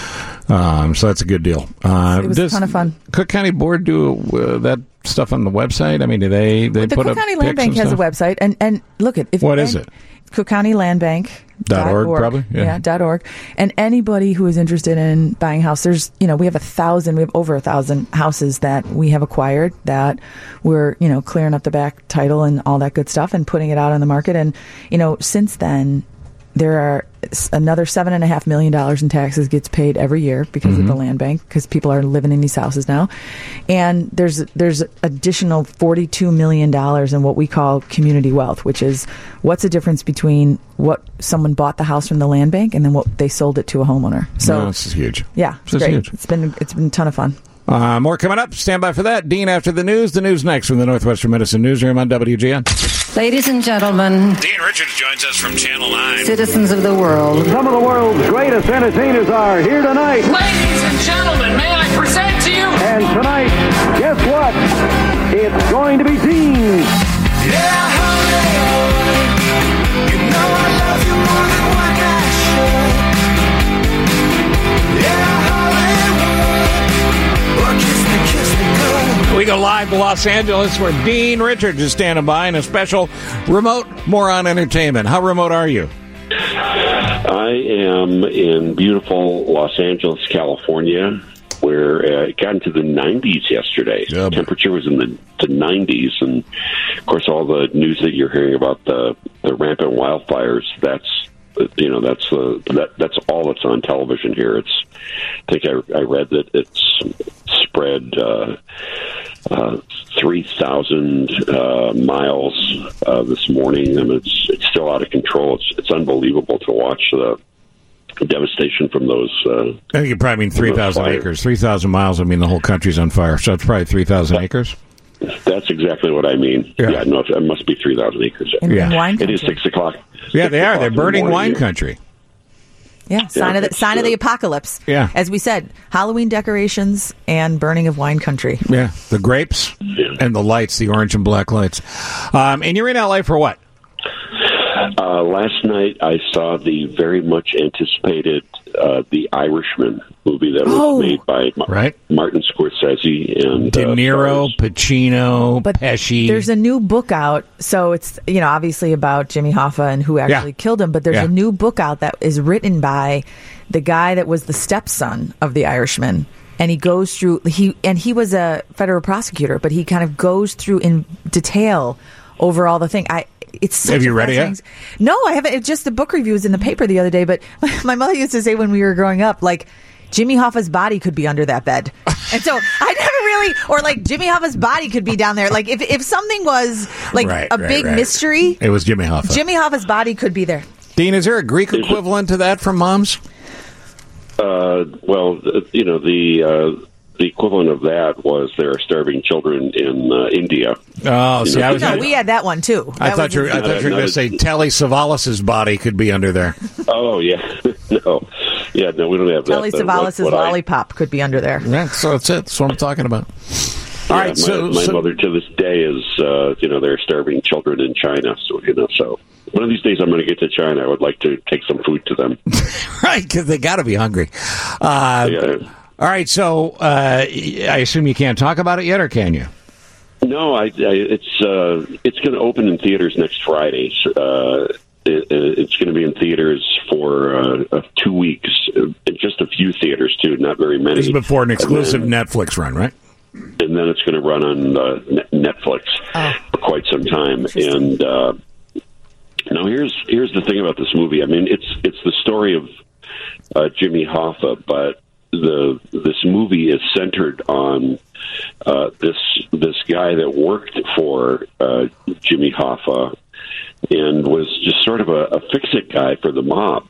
Um, so that's a good deal. Uh, It was a ton of fun. Cook County Board do uh, that stuff on the website? I mean, do they they The put Cook up County Land pics Bank and has a stuff? website, and, and look at if What is and- it? Cook County Land Bank. Dot org, probably? Yeah. Yeah. dot org. And anybody who is interested in buying a house, there's, you know, we have a thousand, we have over a thousand houses that we have acquired that we're, you know, clearing up the back title and all that good stuff and putting it out on the market. And, you know, since then, there are s- another seven and a half million dollars in taxes gets paid every year because of the land bank, because people are living in these houses now, and there's there's additional forty-two million dollars in what we call community wealth, which is what's the difference between what someone bought the house from the land bank and then what they sold it to a homeowner. So No, this is huge. yeah, it's This is great. huge. It's been it's been a ton of fun. Uh, more coming up. Stand by for that. Dean after the news. The news next from the Northwestern Medicine Newsroom on W G N. Ladies and gentlemen, Dean Richards joins us from Channel nine. citizens of the world, Some of the world's greatest entertainers are here tonight. Ladies and gentlemen, may I present to you? And tonight, guess what? It's going to be Dean. Yeah, honey, you know I love you more than what I should. Yeah, Hollywood, oh, kiss me, kiss me good. We go live to Los Angeles where Dean Richards is standing by in a special remote moron entertainment. How remote are you? I am in beautiful Los Angeles, California, where uh, it got into the nineties yesterday. Yep. Temperature was in the, the nineties, and of course, all the news that you're hearing about the, the rampant wildfires. That's you know that's uh, that that's all that's on television here. It's I think I, I read that it's spread uh, uh, three thousand uh, miles uh, this morning, and it's it's still out of control. It's it's unbelievable to watch the devastation from those. Uh, I think you probably mean three thousand acres. three thousand miles, I mean the whole country's on fire. So it's probably three thousand acres. That's exactly what I mean. Yeah, yeah no, it must be three thousand acres. In yeah. wine It is country. six o'clock. Yeah, Six they are. o'clock They're in the burning morning wine here. country. Yeah, sign Yeah, of the it's, sign of uh, the apocalypse. Yeah. As we said, Halloween decorations and burning of wine country. Yeah, the grapes and the lights, the orange and black lights. Um, and you're in L A for what? Uh, last night I saw the very much anticipated uh, The Irishman movie that was Oh. made by Ma- Right. Martin Scorsese and De uh, Niro, stars- Pacino, But Pesci. there's a new book out, so it's you know obviously about Jimmy Hoffa and who actually Yeah. killed him. But there's Yeah. a new book out that is written by the guy that was the stepson of the Irishman, and he goes through he and he was a federal prosecutor, but he kind of goes through in detail over all the thing. I it's such Have you a read it yet? fascinating- No, I haven't. It's just the book review was in the paper the other day. But my mother used to say when we were growing up, like, Jimmy Hoffa's body could be under that bed. And so I never really, or like Jimmy Hoffa's body could be down there. Like if, if something was like Right, a right, big right. mystery, It was Jimmy Hoffa. Jimmy Hoffa's body could be there. Dean, is there a Greek equivalent to that from Moms? Uh, well, th- you know the uh, the equivalent of that was there are starving children in uh, India. Oh, You see, know, I was. No, we had that one too. I That thought was you were, I his- thought you were going to say Telly Savalas's body could be under there. Oh yeah, no, yeah, no, we don't have that. Telly Uh, Savalas's what- what I- lollipop could be under there. Yeah, so that's it. That's what I'm talking about. All Yeah, right, my, so, my so mother to this day is, uh, you know, there are starving children in China. So, you know, so one of these days I'm going to get to China. I would like to take some food to them. right, because they got to be hungry. Uh, Yeah. All right, so uh, I assume you can't talk about it yet, or can you? No, I, I it's uh, it's going to open in theaters next Friday. Uh, it, it's going to be in theaters for uh, uh, two weeks. Uh, just a few theaters too, not very many. This is before an And exclusive then- Netflix run, right? and then it's going to run on uh, Net- Netflix for quite some time. And uh, now here's here's the thing about this movie. I mean, it's it's the story of uh, Jimmy Hoffa, but the this movie is centered on uh, this this guy that worked for uh, Jimmy Hoffa and was just sort of a, a fix-it guy for the mob.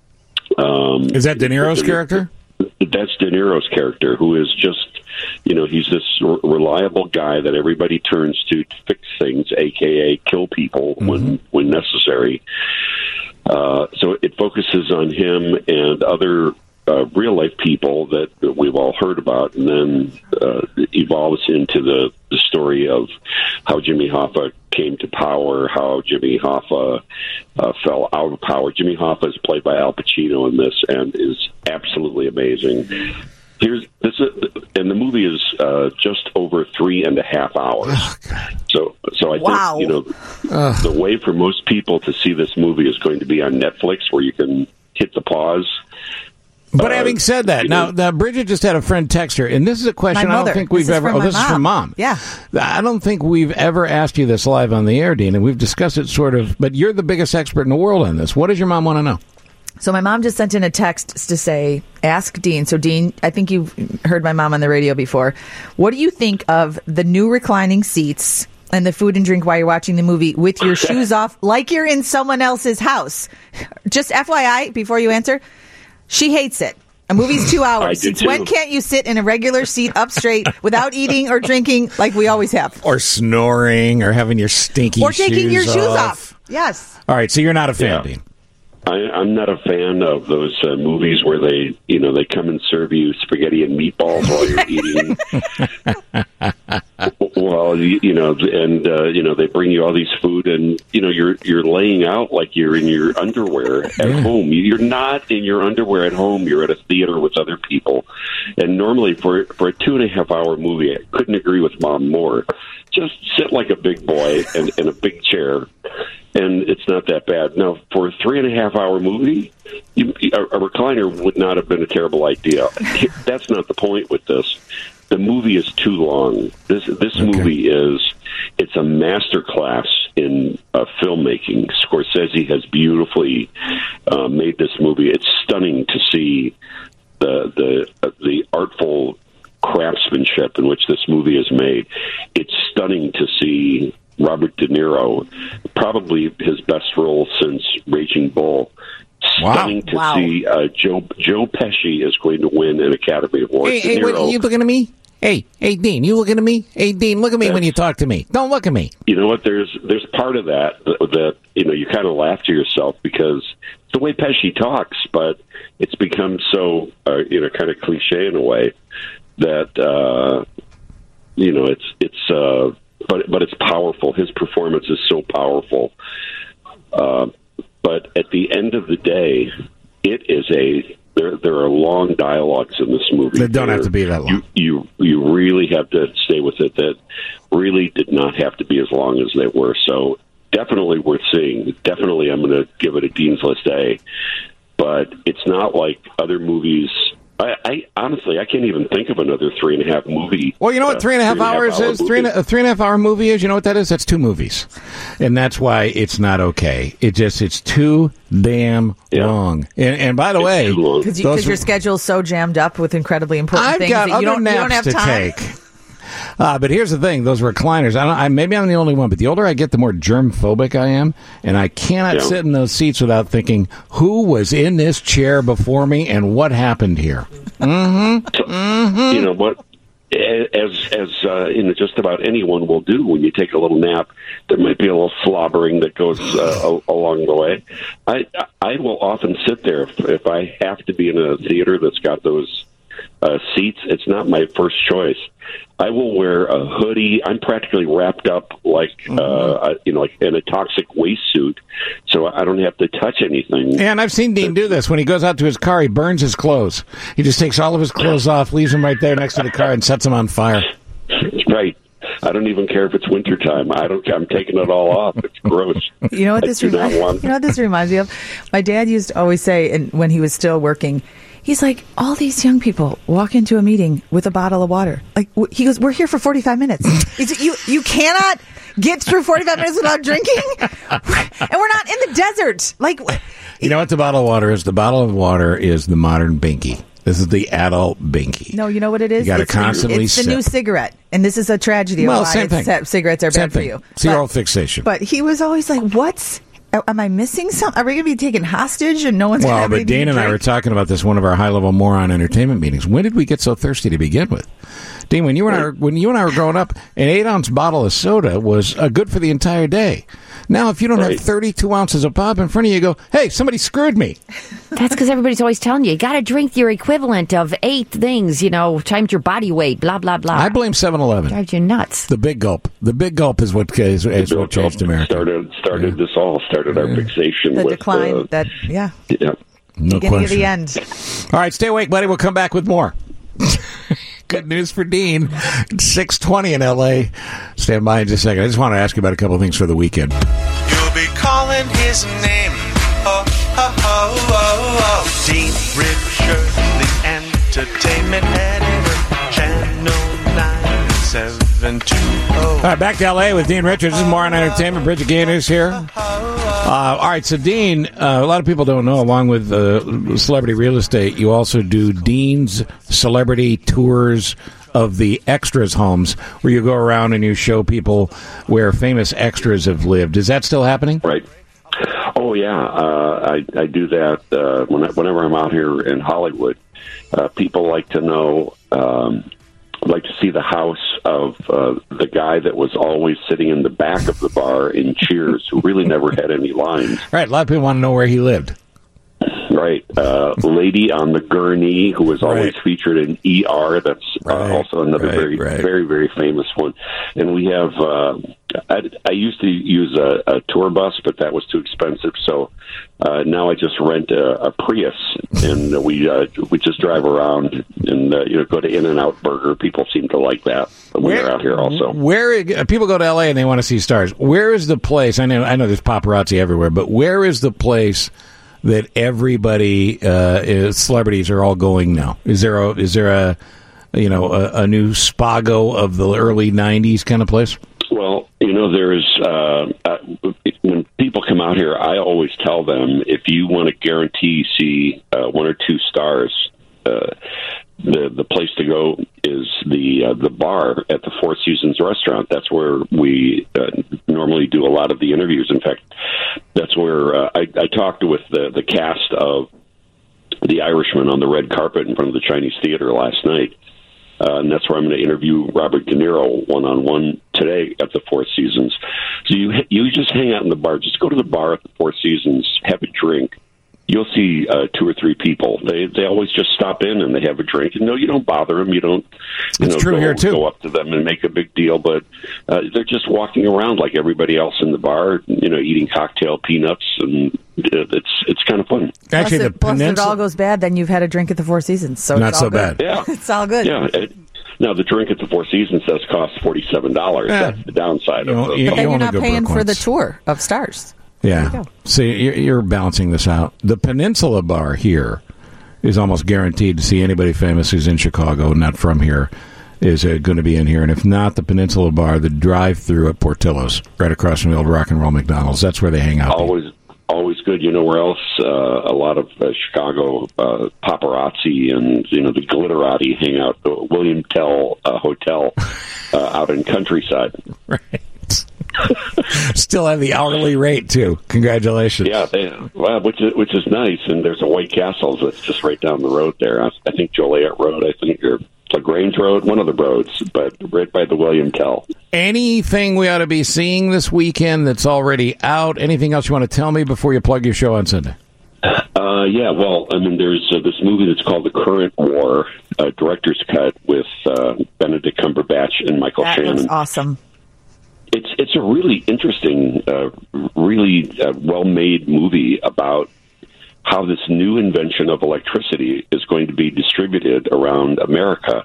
Um, Is that De Niro's character? That's De Niro's character, who is just, you know, he's this r- reliable guy that everybody turns to to fix things, a k a kill people when when necessary. Uh, so it focuses on him and other uh, real-life people that, that we've all heard about, and then uh, it evolves into the, the story of how Jimmy Hoffa came to power, how Jimmy Hoffa uh, fell out of power. Jimmy Hoffa is played by Al Pacino in this and is absolutely amazing. Here's this, is, and the movie is uh, just over three and a half hours. Oh, so, so I Wow. think you know the way for most people to see this movie is going to be on Netflix, where you can hit the pause. But Uh, having said that, you now, know- now Bridget just had a friend text her, and this is a question My I mother. don't think This we've is ever. from Oh, my this is from mom. Yeah. I don't think we've ever asked you this live on the air, Dean, and we've discussed it sort of. But you're the biggest expert in the world on this. What does your mom want to know? So my mom just sent in a text to say, ask Dean. So Dean, I think you've heard my mom on the radio before. What do you think of the new reclining seats and the food and drink while you're watching the movie with your shoes off like you're in someone else's house? Just F Y I, before you answer, she hates it. A movie's two hours. I do It's when too. can't you sit in a regular seat up straight without eating or drinking like we always have? Or snoring, or having your stinky Or taking shoes your shoes off. off. Yes. All right, so you're not a fan, Yeah. Dean. I, I'm not a fan of those uh, movies where they, you know, they come and serve you spaghetti and meatballs while you're eating. Well, you, you know, and uh, you know, they bring you all these food, and you know, you're you're laying out like you're in your underwear at Yeah. home. You're not in your underwear at home. You're at a theater with other people, and normally for for a two and a half hour movie, I couldn't agree with Mom more. Just sit like a big boy in, in a big chair. and it's not that bad. Now, for a three and a half hour movie, you, a, a recliner would not have been a terrible idea. That's not the point with this. The movie is too long. This this okay. movie is it's a master class in uh, filmmaking. Scorsese has beautifully uh, made this movie. It's stunning to see the the uh, the artful craftsmanship in which this movie is made. It's stunning to see Robert De Niro, probably his best role since Raging Bull. Wow. Stunning to Wow. see uh, Joe Joe Pesci is going to win an Academy Award. Hey, De hey, Niro, what, are you looking at me? Hey, hey, Dean, you looking at me? Hey, Dean, look at me when you talk to me. Don't look at me. You know what? There's there's part of that that, that you know you kind of laugh to yourself because it's the way Pesci talks, but it's become so uh, you know kind of cliche in a way that uh, you know it's it's uh, but but it's powerful. His performance is so powerful. Uh, but at the end of the day, it is a there. There are long dialogues in this movie. They don't There- have to be that long. You, you you really have to stay with it. That really did not have to be as long as they were. So definitely worth seeing. Definitely, I'm going to give it a Dean's List A. But it's not like other movies. I, I honestly, I can't even think of another three and a half movie. Well, you know what uh, three and a half hours hour is? Three and a, a three and a half hour movie is? You know what that is? That's two movies. And that's why it's not okay. It just, it's too damn long. And, and by the way, Because those- your schedule's so jammed up with incredibly important I've things got that other you don't, you don't naps have to time. take. Uh, but here's the thing: those recliners. I don't. I, maybe I'm the only one, but the older I get, the more germ phobic I am, and I cannot Yeah. sit in those seats without thinking, "Who was in this chair before me, and what happened here?" Mm-hmm. Mm-hmm. You know what? As as uh, you know, just about anyone will do when you take a little nap. There might be a little slobbering that goes uh, a- along the way. I I will often sit there if, if I have to be in a theater that's got those uh, seats. It's not my first choice. I will wear a hoodie. I'm practically wrapped up like Mm-hmm. uh, you know, like in a toxic waste suit, so I don't have to touch anything. And I've seen Dean do this. When he goes out to his car, he burns his clothes. He just takes all of his clothes off, leaves them right there next to the car, and sets them on fire. Right. I don't even care if it's wintertime. I don't. I'm taking it all off. It's gross. You know what I this do not reminds? want- You know what this reminds me of? My dad used to always say, and when he was still working, he's like, all these young people walk into a meeting with a bottle of water. Like w- he goes, we're here for forty-five minutes. Is it, you you cannot get through forty-five minutes without drinking, and we're not in the desert. Like You know what the bottle of water is? The bottle of water is the modern binky. This is the adult binky. no, you know what it is? You gotta It's the- constantly It's the sip. new cigarette, and this is a tragedy of Well, why same it's- thing. cigarettes are Same bad for thing. you. It's your But- old fixation. But he was always like, "What's? Am I missing something? Are we going to be taken hostage and no one's going to Well, have but anything Dean to and I drink?" were talking about this one of our high-level moron entertainment meetings. When did we get so thirsty to begin with? Dean, when you and I were, when you and I were growing up, an eight-ounce bottle of soda was uh, good for the entire day. Now, if you don't Right. have thirty-two ounces of pop in front of you, you go, hey, somebody screwed me. That's because everybody's always telling you, you got to drink your equivalent of eight things, you know, times your body weight, blah, blah, blah. I blame seven eleven. Drives you nuts. The big gulp. The big gulp is what is, is what changed America. Started started this all. Started our fixation the with decline uh, that, yeah, yeah. No beginning of question. the end. All right, stay awake, buddy. We'll come back with more. Good news for Dean. It's six twenty in L A. Stand by in just a second. I just want to ask you about a couple of things for the weekend. You'll be calling his name. Oh, oh, oh, oh, oh. Dean Richard, the entertainment editor, Channel nine seven two oh. All right, back to L A with Dean Richards. This is Moron Entertainment. Bridget Gaynor is here. Uh, all right, so Dean, uh, a lot of people don't know, along with uh, Celebrity Real Estate, you also do Dean's Celebrity Tours of the Extras homes, where you go around and you show people where famous extras have lived. Is that still happening? Right. Oh yeah, uh, I I do that uh, when I, whenever I'm out here in Hollywood. Uh, people like to know, um, like to see the house of uh, the guy that was always sitting in the back of the bar in Cheers, who really never had any lines. Right, a lot of people want to know where he lived. Right, uh, lady on the gurney who was always Right. featured in E R. That's uh, Right, also another right, very, right. very, very famous one. And we have uh, I, I used to use a, a tour bus, but that was too expensive. So uh, now I just rent a, a Prius, and we uh, we just drive around and uh, you know go to In-N-Out Burger. People seem to like that when Where- they're out here also. Where uh, people go to L A and they want to see stars. Where is the place? I know, I know, there's paparazzi everywhere, but where is the place that everybody, uh, is, celebrities are all going now? Is there a is there a you know a, a new Spago of the early nineties kind of place? Well, you know, there's uh, uh, when people come out here, I always tell them if you want to guarantee see uh, one or two stars, uh, the the place to go is the uh, the bar at the Four Seasons restaurant. That's where we uh, normally do a lot of the interviews. In fact, that's where uh, I, I talked with the the cast of The Irishman on the red carpet in front of the Chinese Theater last night. Uh, and that's where I'm going to interview Robert De Niro one-on-one today at the Four Seasons. So you you just hang out in the bar. Just go to the bar at the Four Seasons, have a drink. You'll see uh, two or three people. They they always just stop in and they have a drink. And no, you don't bother them. You don't you It's know, true go, here, too. go up to them and make a big deal. But uh, they're just walking around like everybody else in the bar, you know, eating cocktail peanuts. And uh, it's it's kind of fun. Actually, plus, the it, plus if it peninsula- all goes bad, then you've had a drink at the Four Seasons. So Not it's all so good. bad. Yeah. It's all good. Yeah. It, now, the drink at the Four Seasons does cost forty-seven dollars. Yeah. That's the downside You of know, it. you- But then you you're only not go paying broke for the once. tour of stars. Yeah. See, you're, you're balancing this out. The Peninsula Bar here is almost guaranteed to see anybody famous who's in Chicago, not from here, is uh, going to be in here. And if not the Peninsula Bar, the drive-through at Portillo's, right across from the old Rock and Roll McDonald's. That's where they hang out. Always, always good. You know where else? Uh, a lot of uh, Chicago uh, paparazzi and you know the glitterati hang out. The William Tell uh, Hotel uh, out in Countryside. Right. Still have the hourly rate too. Congratulations. Yeah, they, well, which is which is nice. And there's a White Castle's that's just right down the road there. I, I think Joliet Road. I think or LaGrange Road, one of the roads, but right by the William Tell. Anything we ought to be seeing this weekend that's already out? Anything else you want to tell me before you plug your show on Sunday? Uh, yeah, well, I mean, there's uh, this movie that's called The Current War, uh, director's cut with uh, Benedict Cumberbatch and Michael That Shannon. looks awesome. It's it's a really interesting, uh, really uh, well-made movie about how this new invention of electricity is going to be distributed around America.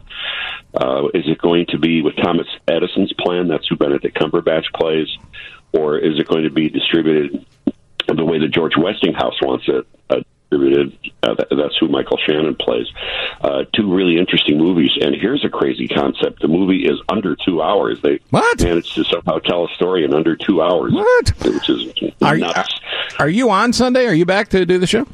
Uh, is it going to be with Thomas Edison's plan? That's who Benedict Cumberbatch plays. Or is it going to be distributed the way that George Westinghouse wants it uh, distributed? Uh, that, that's who Michael Shannon plays. Uh, two really interesting movies. And here's a crazy concept. The movie is under two hours. They what? managed to somehow tell a story in under two hours. What? Which is Are, nuts. are you on Sunday? Are you back to do the show?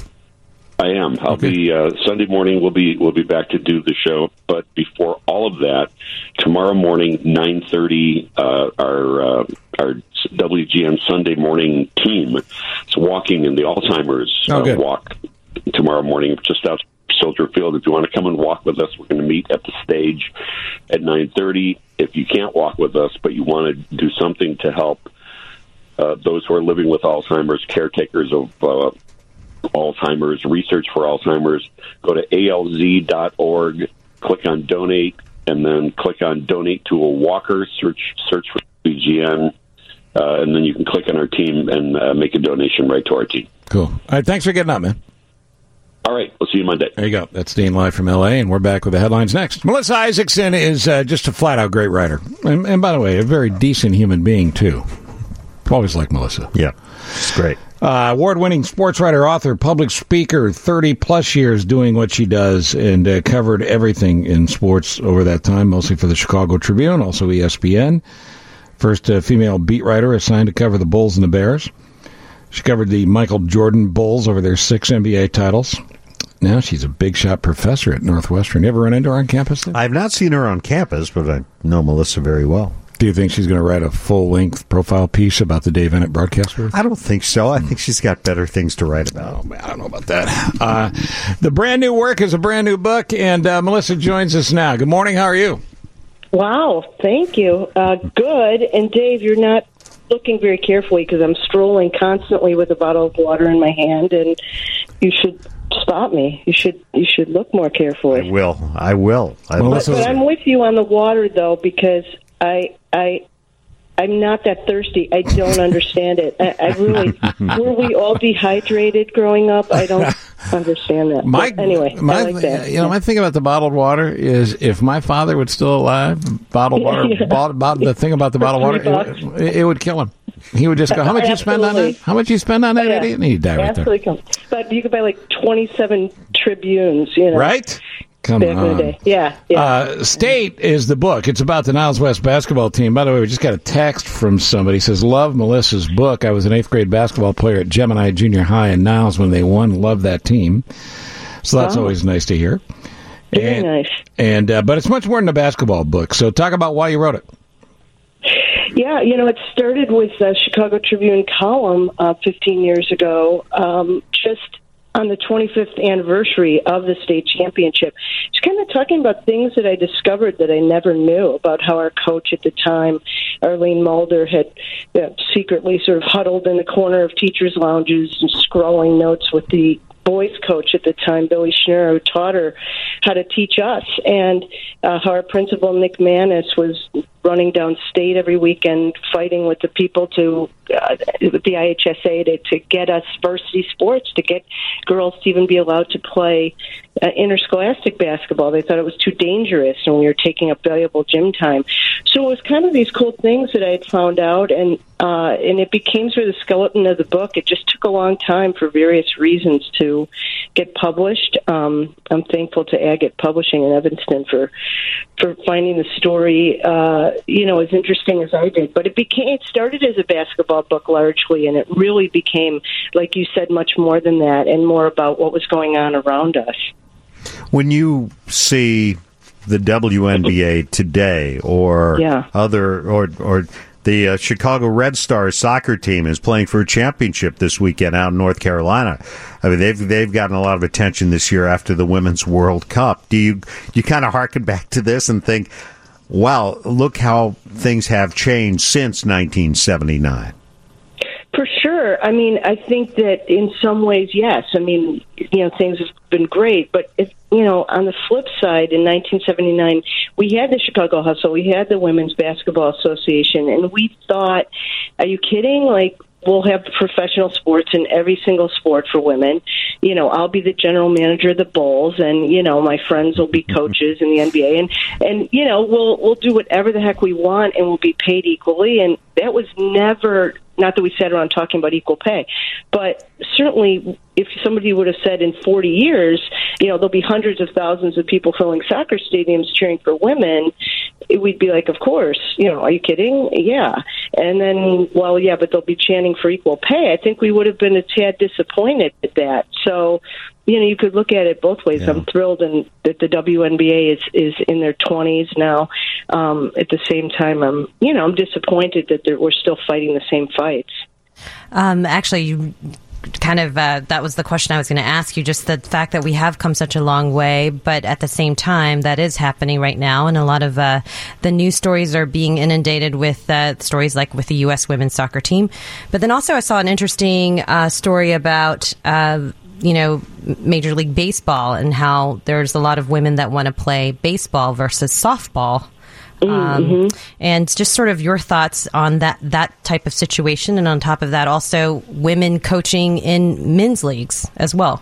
I am. I'll Okay. be uh, Sunday morning. We'll be we'll be back to do the show. But before all of that, tomorrow morning nine thirty, uh, our uh, our W G N Sunday morning team is walking in the Alzheimer's Oh, uh, good. walk tomorrow morning, just outside Soldier Field. If you want to come and walk with us, we're going to meet at the stage at nine thirty. If you can't walk with us, but you want to do something to help uh, those who are living with Alzheimer's, caretakers of uh, Alzheimer's, research for Alzheimer's, go to A L Z dot org, click on donate, and then click on donate to a walker, search search for W G N, uh, and then you can click on our team and uh, make a donation right to our team. Cool. All right, thanks for getting up, man. All right, we'll see you Monday. There you go. That's Dean live from L A, and we're back with the headlines next. Melissa Isaacson is uh, just a flat-out great writer. And, and by the way, a very decent human being, too. Always like Melissa. Yeah, it's great. Uh, award-winning sports writer, author, public speaker, thirty-plus years doing what she does, and uh, covered everything in sports over that time, mostly for the Chicago Tribune, also E S P N. First uh, female beat writer assigned to cover the Bulls and the Bears. She covered the Michael Jordan Bulls over their six N B A titles. Now she's a big-shot professor at Northwestern. You ever run into her on campus? There? I've not seen her on campus, but I know Melissa very well. Do you think she's going to write a full-length profile piece about the Dave Ennett broadcaster? I don't think so. I think she's got better things to write about. Oh, man, I don't know about that. Uh, the brand new work is a brand new book, and uh, Melissa joins us now. Good morning. How are you? Wow, thank you. Uh, good. And Dave, you're not looking very carefully because I'm strolling constantly with a bottle of water in my hand, and you should stop me. You should you should look more carefully. I will. I will. I But, but I'm with you on the water, though, because I I I'm not that thirsty. I don't understand it. I, I really were we all dehydrated growing up? I don't understand that. My, but anyway, my, I like that. You know, my thing about the bottled water is if my father was still alive, bottled water, Yeah. bottled, bottled, the thing about the For bottled water, three it, it, it would kill him. He would just go, how much you spend on that? Absolutely. How much you spend on that, Yeah. idiot? And he'd die right there. Absolutely. But you could buy like twenty-seven Tribunes, you know. Right? Come back in on. the day. Yeah, yeah. Uh, State is the book. It's about the Niles West basketball team. By the way, we just got a text from somebody. It says, love Melissa's book. I was an eighth grade basketball player at Gemini Junior High in Niles when they won. Love that team. So that's Oh. always nice to hear. Very and, nice. And uh, but it's much more than a basketball book. So talk about why you wrote it. Yeah, you know, it started with the Chicago Tribune column uh, fifteen years ago, um, just on the twenty-fifth anniversary of the state championship. Just kind of talking about things that I discovered that I never knew about how our coach at the time, Arlene Mulder, had you know, secretly sort of huddled in the corner of teachers' lounges and scrawling notes with the boys coach at the time, Billy Schnurr, who taught her how to teach us, and uh, how our principal, Nick Manis, was running down state every weekend fighting with the people to, uh, with the I H S A to, to get us varsity sports, to get girls to even be allowed to play uh, interscholastic basketball. They thought it was too dangerous and we were taking up valuable gym time. So it was kind of these cool things that I had found out, and uh, and it became sort of the skeleton of the book. It just took a long time for various reasons to get published. Um, I'm thankful to Agate Publishing in Evanston for for finding the story, uh, you know, as interesting as I did. But it became it started as a basketball book largely, and it really became, like you said, much more than that, and more about what was going on around us. When you see the W N B A today, or Yeah. other, or or the uh, Chicago Red Stars soccer team is playing for a championship this weekend out in North Carolina. I mean, they've they've gotten a lot of attention this year after the Women's World Cup. Do you you kind of harken back to this and think, wow, look how things have changed since nineteen seventy-nine? For sure. I mean, I think that in some ways, yes. I mean, you know, things have been great. But, if, you know, on the flip side, in nineteen seventy-nine, we had the Chicago Hustle. We had the Women's Basketball Association. And we thought, are you kidding? Like, we'll have professional sports in every single sport for women. You know, I'll be the general manager of the Bulls, and, you know, my friends will be coaches in the N B A. And, and you know, we'll we'll do whatever the heck we want, and we'll be paid equally. And that was never... Not that we sat around talking about equal pay, but certainly if somebody would have said in forty years, you know, there'll be hundreds of thousands of people filling soccer stadiums cheering for women, we'd be like, of course, you know, are you kidding? Yeah. And then, well, yeah, but they'll be chanting for equal pay. I think we would have been a tad disappointed at that. So, you know, you could look at it both ways. Yeah. I'm thrilled and that the W N B A is, is in their twenties now. Um, at the same time, I'm, you know, I'm disappointed that they're, we're still fighting the same fights. Um, actually, you kind of uh, that was the question I was going to ask you. Just the fact that we have come such a long way, but at the same time, that is happening right now, and a lot of uh, the news stories are being inundated with uh, stories like with the U S women's soccer team. But then also, I saw an interesting uh, story about. Uh, you know, Major League Baseball and how there's a lot of women that want to play baseball versus softball. Um, Mm-hmm. and just sort of your thoughts on that, that type of situation. And on top of that, also women coaching in men's leagues as well.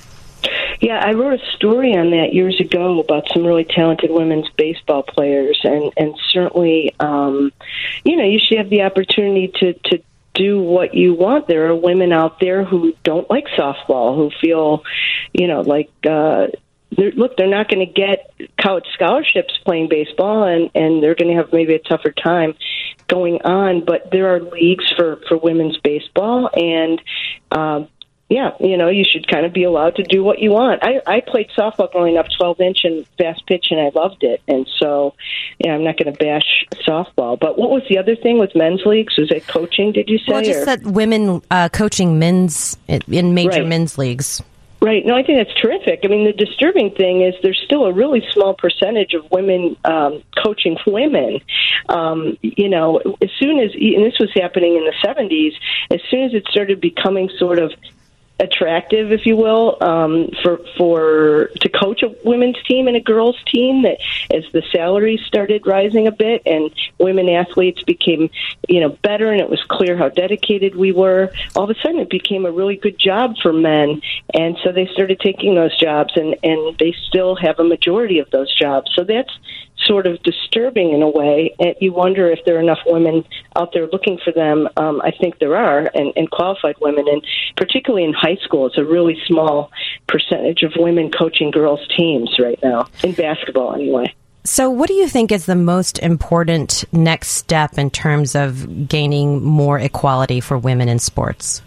Yeah, I wrote a story on that years ago about some really talented women's baseball players. And, and certainly, um, you know, you should have the opportunity to, to do what you want. There are women out there who don't like softball, who feel, you know, like, uh, they're, look, they're not going to get college scholarships playing baseball, and, and they're going to have maybe a tougher time going on. But there are leagues for, for women's baseball, and, um, yeah, you know, you should kind of be allowed to do what you want. I, I played softball growing up, twelve inch and fast pitch, and I loved it. And so, yeah, I'm not going to bash softball. But what was the other thing with men's leagues? Was it coaching, did you say? Well, just or? that women uh, coaching men's in major Right. men's leagues. Right. No, I think that's terrific. I mean, the disturbing thing is there's still a really small percentage of women um, coaching women. Um, you know, as soon as, and this was happening in the seventies, as soon as it started becoming sort of attractive, if you will, um, for for to coach a women's team and a girls' team. That as the salaries started rising a bit and women athletes became, you know, better, and it was clear how dedicated we were, all of a sudden it became a really good job for men, and so they started taking those jobs, and and they still have a majority of those jobs. So that's sort of disturbing in a way. And you wonder if there are enough women out there looking for them. Um, I think there are, and, and qualified women, and particularly in high school, it's a really small percentage of women coaching girls' teams right now, in basketball anyway. So what do you think is the most important next step in terms of gaining more equality for women in sports?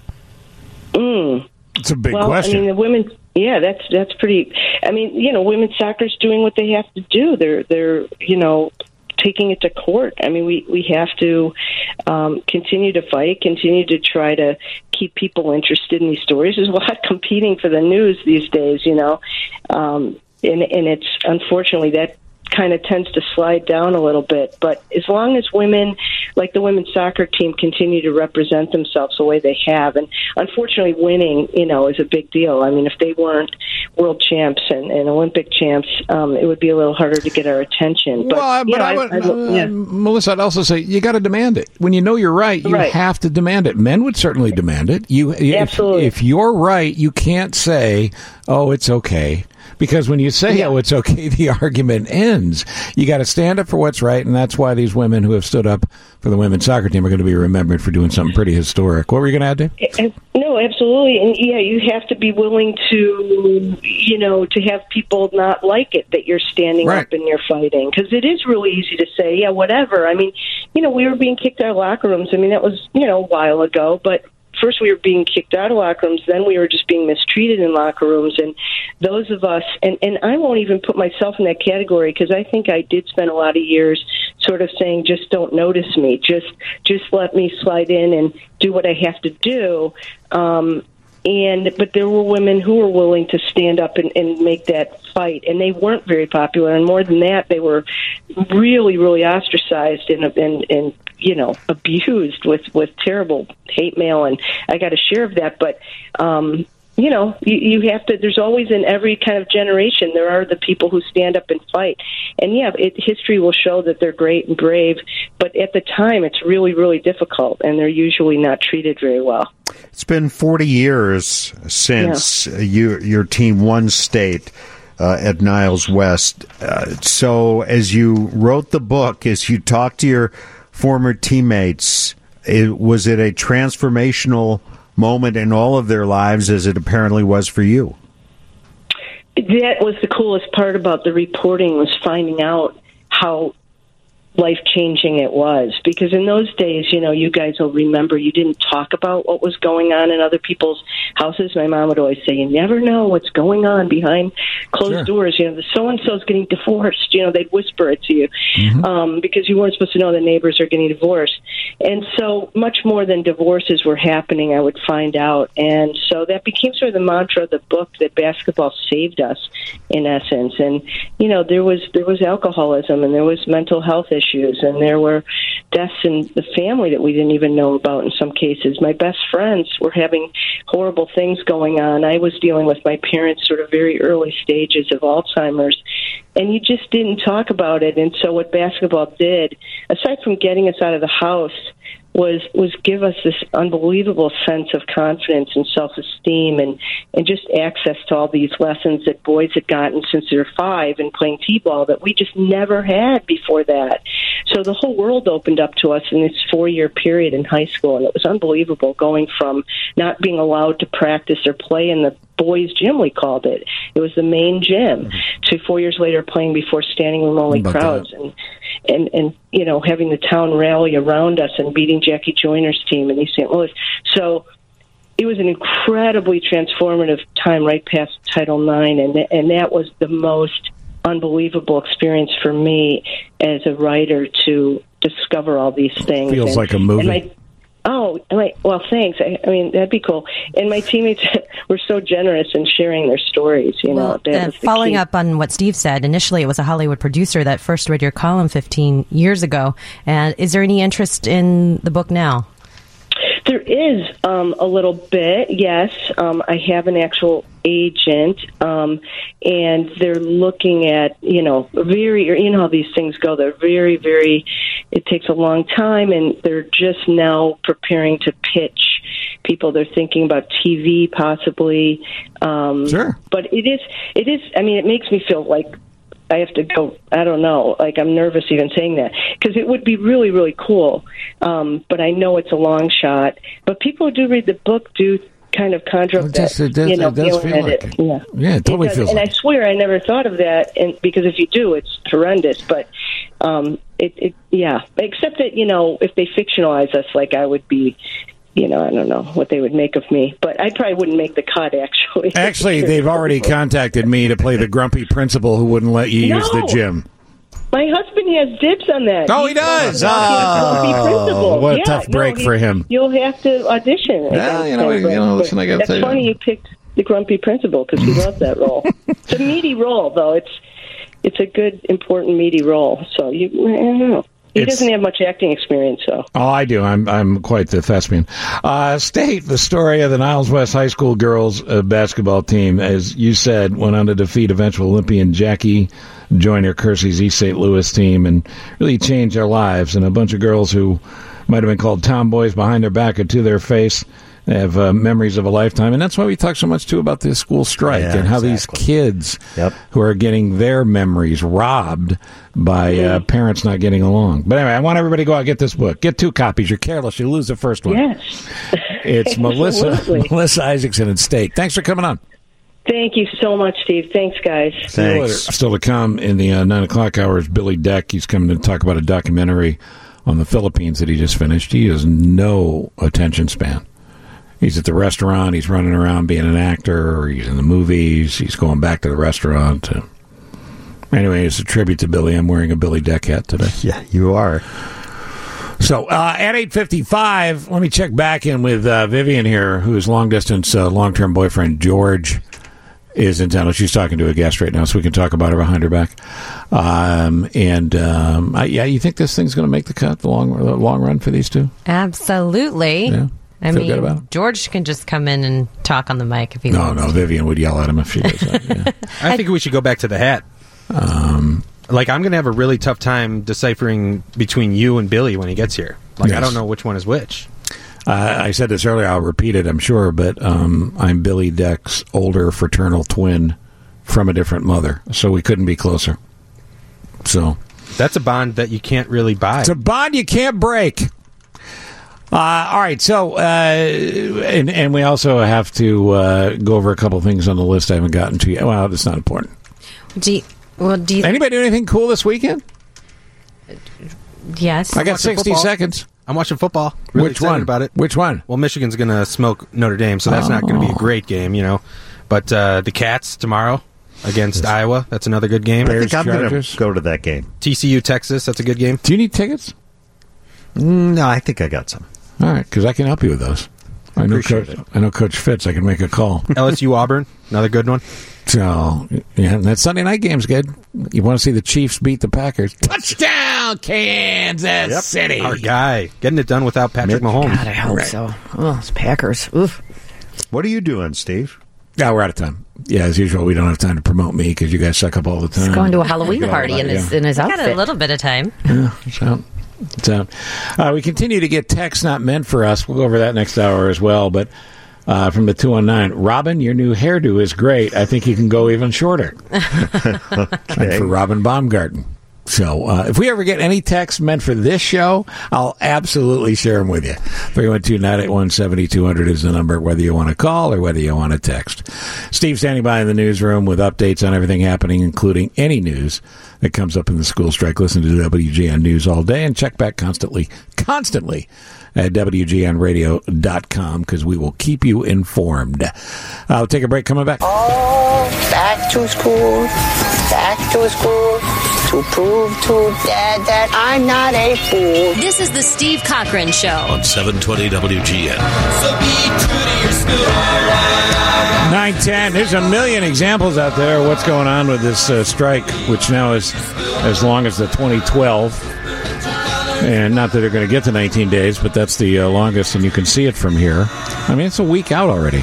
Mm. It's a big well, question. I mean, the women... Yeah, that's that's pretty. I mean, you know, women's soccer's doing what they have to do. They're they're you know taking it to court. I mean, we we have to um, continue to fight, continue to try to keep people interested in these stories. There's a lot competing for the news these days, you know, um, and and it's unfortunately that kind of tends to slide down a little bit. But as long as women, like the women's soccer team, continue to represent themselves the way they have, and unfortunately winning, you know, is a big deal. I mean, if they weren't world champs and, and Olympic champs, um, it would be a little harder to get our attention. But, well, but know, I would, I, I, uh, yeah. Melissa, I'd also say you got to demand it. When you know you're right, you Right. have to demand it. Men would certainly demand it. You, Absolutely. If, if you're right, you can't say, "Oh, it's okay." Because when you say, Yeah. oh, it's okay, the argument ends. You got to stand up for what's right, and that's why these women who have stood up for the women's soccer team are going to be remembered for doing something pretty historic. What were you going to add, Dave? No, absolutely. And yeah, you have to be willing to, you know, to have people not like it that you're standing Right. up and you're fighting. Because it is really easy to say, yeah, whatever. I mean, you know, we were being kicked out of locker rooms. I mean, that was, you know, a while ago, but first we were being kicked out of locker rooms, then we were just being mistreated in locker rooms. And those of us, and, and I won't even put myself in that category because I think I did spend a lot of years sort of saying, just don't notice me, just just let me slide in and do what I have to do. Um, and but there were women who were willing to stand up and, and make that fight, and they weren't very popular. And more than that, they were really, really ostracized and and, and you know, abused with, with terrible hate mail, and I got a share of that. But, um, you know, you, you have to, there's always in every kind of generation, there are the people who stand up and fight. And yeah, it, history will show that they're great and brave, but at the time it's really, really difficult, and they're usually not treated very well. It's been forty years since Yeah. you, your team won state. Uh, at Niles West. Uh, so as you wrote the book, as you talked to your former teammates, it, was it a transformational moment in all of their lives as it apparently was for you? That was the coolest part about the reporting, was finding out how life-changing it was. Because in those days, you know, you guys will remember, you didn't talk about what was going on in other people's houses. My mom would always say, you never know what's going on behind closed Sure. doors. You know, the so-and-so's getting divorced. You know, they'd whisper it to you Mhm. um, because you weren't supposed to know the neighbors are getting divorced. And so much more than divorces were happening, I would find out. And so that became sort of the mantra of the book, that basketball saved us, in essence. And, you know, there was there was alcoholism, and there was mental health issues, and there were deaths in the family that we didn't even know about in some cases. My best friends were having horrible things going on. I was dealing with my parents' sort of very early stages of Alzheimer's, and you just didn't talk about it. And so what basketball did, aside from getting us out of the house, was was give us this unbelievable sense of confidence and self-esteem, and, and just access to all these lessons that boys had gotten since they were five and playing t-ball that we just never had before that. So the whole world opened up to us in this four-year period in high school, and it was unbelievable, going from not being allowed to practice or play in the boys' gym, we called it. It was the main gym. To four years later playing before standing room only How about crowds, and, and, and, you know, having the town rally around us and beating Jackie Joyner's team in East Saint Louis. So it was an incredibly transformative time right past Title nine, and, and that was the most unbelievable experience for me as a writer, to discover all these things. Feels and, like a movie. And my, Oh, my, well, thanks. I, I mean, that'd be cool. And my teammates were so generous in sharing their stories. You know, Well, that uh, was the following key. up on what Steve said, initially it was a Hollywood producer that first read your column fifteen years ago. And is there any interest in the book now? There, is um, a little bit, yes. Um, I have an actual agent, um, and they're looking at, you know, very, you know how these things go. They're very, very, it takes a long time, and they're just now preparing to pitch people. They're thinking about T V possibly. Um, sure. But it is, it is, I mean, it makes me feel like I have to go, I don't know, like I'm nervous even saying that, because it would be really, really cool. Um, but I know it's a long shot. But people who do read the book do kind of conjure up It does- that, it does- you know, it does feeling feel that like it, it. yeah. Yeah, it totally does. feels And like I swear I never thought of that, and because if you do, it's horrendous. But um, it, it, yeah, except that, you know, if they fictionalize us, like I would be, you know, I don't know what they would make of me, but I probably wouldn't make the cut, actually. Actually, they've already contacted me to play the grumpy principal who wouldn't let you use the No. gym. My husband has dibs on that. Oh, he does? Oh, what a tough break he- for him. You'll have to audition. Well, against you know, him, you but- know, listen, I gotta That's tell you. funny you picked the grumpy principal, because he loves that role. It's a meaty role, though. It's it's a good, important, meaty role. So, you, I don't know. He It's- doesn't have much acting experience, so. Oh, I do. I'm I'm quite the thespian. Uh, State, the story of the Niles West High School girls uh, basketball team, as you said, went on to defeat eventual Olympian Jackie Joyner Kersey's East Saint Louis team and really changed their lives. And a bunch of girls who might have been called tomboys behind their back or to their face have uh, memories of a lifetime. And that's why we talk so much, too, about the school strike Yeah, and how exactly. these kids Yep. who are getting their memories robbed by uh, parents not getting along. But anyway, I want everybody to go out and get this book. Get two copies. You're careless. You lose the first one. Yes. It's Melissa Absolutely. Melissa Isaacson and State. Thanks for coming on. Thank you so much, Steve. Thanks, guys. See you later. Still to come in the uh, nine o'clock hours, Billy Deck. He's coming to talk about a documentary on the Philippines that he just finished. He has no attention span. He's at the restaurant. He's running around being an actor, or he's in the movies. He's going back to the restaurant. Uh, anyway, it's a tribute to Billy. I'm wearing a Billy Deck hat today. Yeah, you are. So uh, at eight fifty-five, let me check back in with uh, Vivian here, whose long-distance, uh, long-term boyfriend, George, is in town. She's talking to a guest right now, so we can talk about her behind her back. Um, and, um, I, yeah, you think this thing's going to make the cut, the long, the long run for these two? Absolutely. Yeah. I Feel mean, good about it? George can just come in and talk on the mic if he No, wants. no, Vivian would yell at him if she does that. Yeah. I think we should go back to the hat. Um, like, I'm going to have a really tough time deciphering between you and Billy when he gets here. Like, I Yes. don't know which one is which. Uh, I said this earlier. I'll repeat it, I'm sure, but um, I'm Billy Deck's older fraternal twin from a different mother, so we couldn't be closer. So that's a bond that you can't really buy. It's a bond you can't break. Uh, all right, so uh, and and we also have to uh, go over a couple things on the list I haven't gotten to yet. Well, that's not important. Do you, well, do you, Anybody do anything cool this weekend? Yes. I got watching sixty football. seconds. I'm watching football. Really Which excited one? about it. Which one? Well, Michigan's going to smoke Notre Dame, so that's not going to be a great game, you know. But uh, the Cats tomorrow against Iowa, that's another good game. I think I'm going to go to that game. T C U, Texas, that's a good game. Do you need tickets? Mm, no, I think I got some. All right, because I can help you with those. I know, Appreciate Coach, it. I know Coach Fitz. I can make a call. L S U, Auburn, another good one. So, yeah, that Sunday night game's good. You want to see the Chiefs beat the Packers. Touchdown, Kansas City. Our guy. Getting it done without Patrick Mahomes. God, I hope Right. so. Oh, it's Packers. Oof. What are you doing, Steve? Yeah, we're out of time. Yeah, as usual, we don't have time to promote me because you guys suck up all the time. He's going to a Halloween Forget all party about in you. his in his Got outfit. a little bit of time. Yeah, it's out. It's out. Uh, we continue to get texts not meant for us. We'll go over that next hour as well. But uh, from the two one nine, Robin, your new hairdo is great. I think you can go even shorter. And for Robin Baumgarten. So uh, if we ever get any texts meant for this show, I'll absolutely share them with you. three one two, nine eight one, seven two zero zero is the number, whether you want to call or whether you want to text. Steve standing by in the newsroom with updates on everything happening, including any news that comes up in the school strike. Listen to W G N News all day and check back constantly, constantly at W G N radio dot com because we will keep you informed. I'll take a break, coming back. Oh, back to school, back to school, to prove to Dad that I'm not a fool. This is the Steve Cochran Show on seven twenty W G N. So be true to your school. nine ten. There's a million examples out there of what's going on with this uh, strike, which now is as long as the twenty twelve And not that they're going to get to nineteen days, but that's the uh, longest, and you can see it from here. I mean, it's a week out already.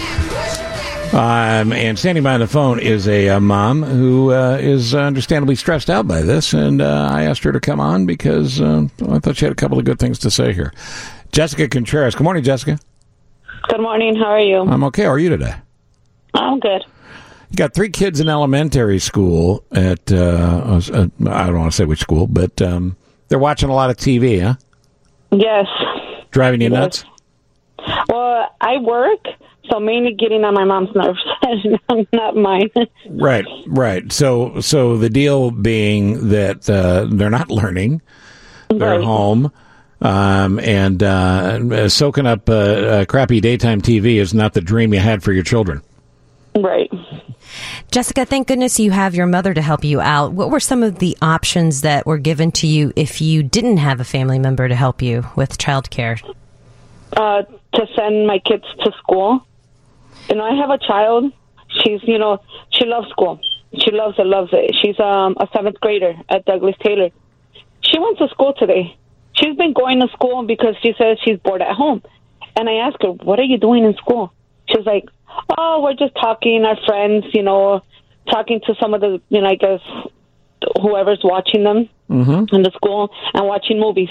Um, and standing by on the phone is a, a mom who uh, is understandably stressed out by this, and uh, I asked her to come on because uh, I thought she had a couple of good things to say here. Jessica Contreras. Good morning, Jessica. Good morning. How are you? I'm okay. How are you today? I'm good. You got three kids in elementary school at, uh, uh, I don't want to say which school, but um, they're watching a lot of T V, huh? Yes. Driving you yes. nuts? Well, I work, so mainly getting on my mom's nerves, not mine. Right, right. So, so the deal being that uh, they're not learning, they're Right. home, um, and uh, soaking up uh, uh, crappy daytime T V is not the dream you had for your children. Right. Jessica, thank goodness you have your mother to help you out. What were some of the options that were given to you if you didn't have a family member to help you with childcare? Uh, to send my kids to school. You know, I have a child. She's, you know, she loves school. She loves it, loves it. She's um, a seventh grader at Douglas Taylor. She went to school today. She's been going to school because she says she's bored at home. And I asked her, what are you doing in school? She's like, oh, we're just talking, our friends, you know, talking to some of the, you know, I guess, whoever's watching them mm-hmm. in the school and watching movies.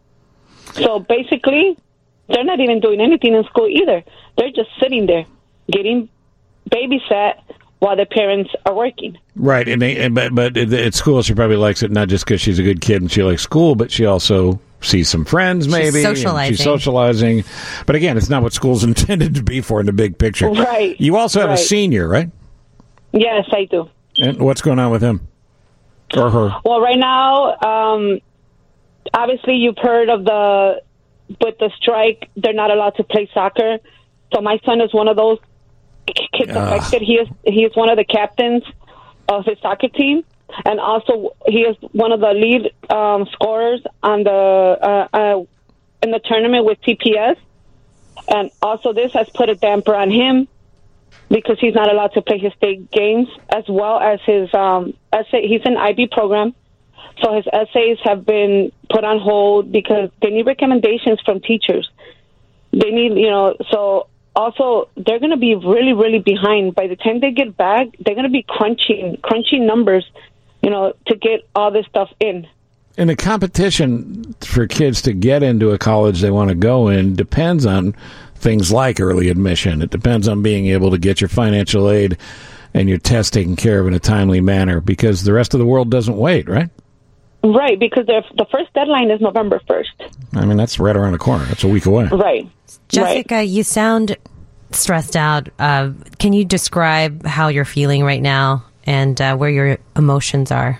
So basically, they're not even doing anything in school either. They're just sitting there getting babysat while their parents are working. Right, and, they, and but, but at school she probably likes it not just because she's a good kid and she likes school, but she also sees some friends maybe. She's socializing. She's socializing. But again, it's not what school's intended to be for in the big picture. Right. You also have right. a senior, right? Yes, I do. And what's going on with him? Or her? Well, right now, um, obviously you've heard of the, with the strike, they're not allowed to play soccer. So my son is one of those kids uh. affected. He is, he is one of the captains of his soccer team. And also, he is one of the lead um, scorers on the uh, uh, in the tournament with T P S. And also, this has put a damper on him because he's not allowed to play his state games, as well as his um, essay. He's an I B program, so his essays have been put on hold because they need recommendations from teachers. They need, you know, so also they're going to be really, really behind. By the time they get back, they're going to be crunching, crunching numbers, you know, to get all this stuff in. And the competition for kids to get into a college they want to go in depends on things like early admission. It depends on being able to get your financial aid and your test taken care of in a timely manner because the rest of the world doesn't wait, right? Right, because the first deadline is November first. I mean, that's right around the corner. That's a week away. Right. Jessica, right. you sound stressed out. Uh, can you describe how you're feeling right now and uh, where your emotions are?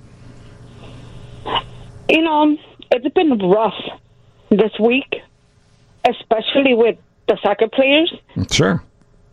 You know, it's been rough this week, especially with the soccer players. Sure.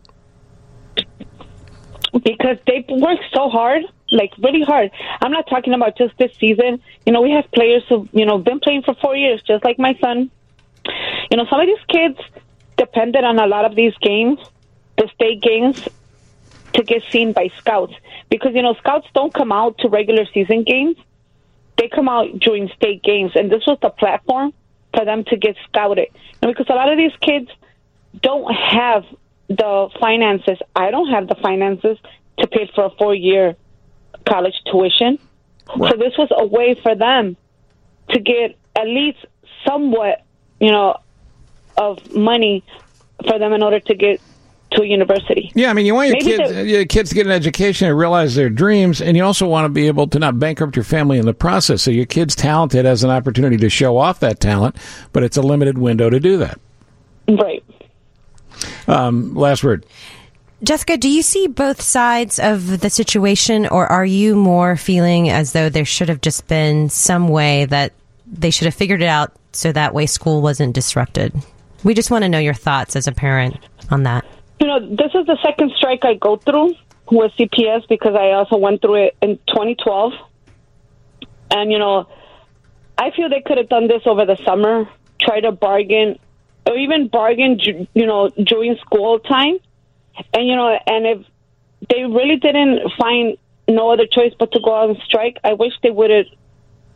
Because they work so hard, like really hard. I'm not talking about just this season. You know, we have players who, you know, been playing for four years, just like my son. You know, some of these kids depended on a lot of these games, the state games, to get seen by scouts. Because, you know, scouts don't come out to regular season games. They come out during state games. And this was the platform for them to get scouted. And because a lot of these kids don't have the finances. I don't have the finances to pay for a four-year college tuition. Right. So this was a way for them to get at least somewhat, you know, of money for them in order to get to a university. Yeah, I mean, you want your Maybe kids, your kids to get an education and realize their dreams, and you also want to be able to not bankrupt your family in the process. So your kid's talented, has an opportunity to show off that talent, but it's a limited window to do that. Right. Um, last word. Jessica, do you see both sides of the situation, or are you more feeling as though there should have just been some way that they should have figured it out so that way school wasn't disrupted? We just want to know your thoughts as a parent on that. You know, this is the second strike I go through with C P S because I also went through it in twenty twelve. And, you know, I feel they could have done this over the summer, try to bargain, or even bargain, you know, during school time. And, you know, and if they really didn't find no other choice but to go out and strike, I wish they would have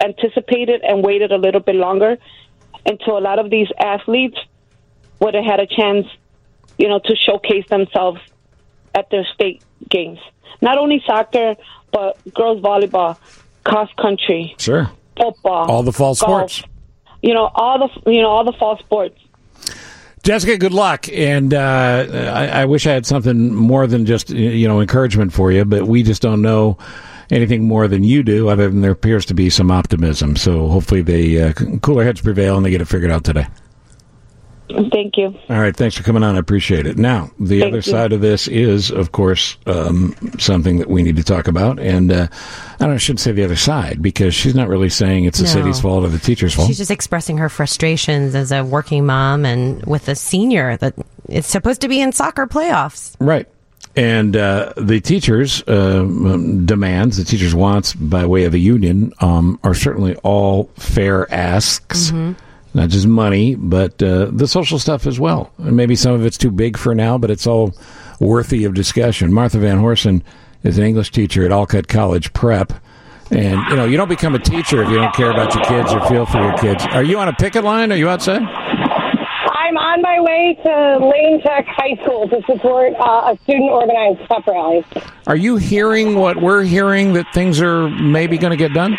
anticipated and waited a little bit longer until a lot of these athletes would have had a chance, you know, to showcase themselves at their state games. Not only soccer, but girls volleyball, cross country, sure, football, all the fall golf, sports. You know, all the you know all the fall sports. Jessica, good luck, and uh, I, I wish I had something more than just you know encouragement for you, but we just don't know anything more than you do, other than there appears to be some optimism. So hopefully, they uh, cooler heads prevail and they get it figured out today. Thank you. All right, thanks for coming on. I appreciate it. Now, the Thank other you. side of this is, of course, um, something that we need to talk about. And uh, I don't know, I shouldn't say the other side, because she's not really saying it's the No. city's fault or the teacher's fault. She's just expressing her frustrations as a working mom and with a senior that is supposed to be in soccer playoffs. Right. And uh, the teachers' uh, demands, the teachers' wants by way of a union um, are certainly all fair asks. Mm-hmm. Not just money, but uh, the social stuff as well. And maybe some of it's too big for now, but it's all worthy of discussion. Martha Van Horsen is an English teacher at Alcott College Prep. And, you know, you don't become a teacher if you don't care about your kids or feel for your kids. Are you on a picket line? Are you outside? I'm on my way to Lane Tech High School to support uh, a student-organized pep rally. Are you hearing what we're hearing, that things are maybe going to get done?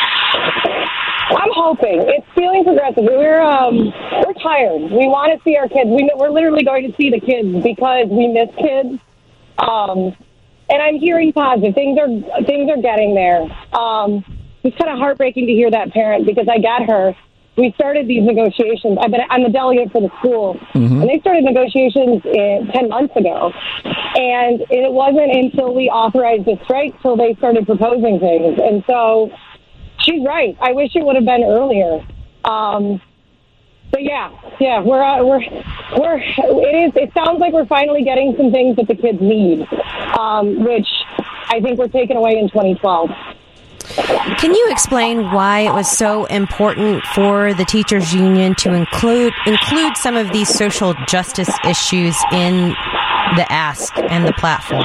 I'm hoping. It's feeling progressive. We're um, we're tired. We want to see our kids. We, we're literally going to see the kids because we miss kids. Um, and I'm hearing positive. Things are things are getting there. Um, it's kind of heartbreaking to hear that parent, because I get her. We started these negotiations. I've been, I'm the delegate for the school, Mhm. and they started negotiations in, ten months ago. And it wasn't until we authorized the strike till they started proposing things. And so she's right. I wish it would have been earlier. Um, but yeah, yeah, we're uh, we're we're it is. It sounds like we're finally getting some things that the kids need, um, which I think were taken away in twenty twelve. Can you explain why it was so important for the teachers union to include include some of these social justice issues in the ask and the platform?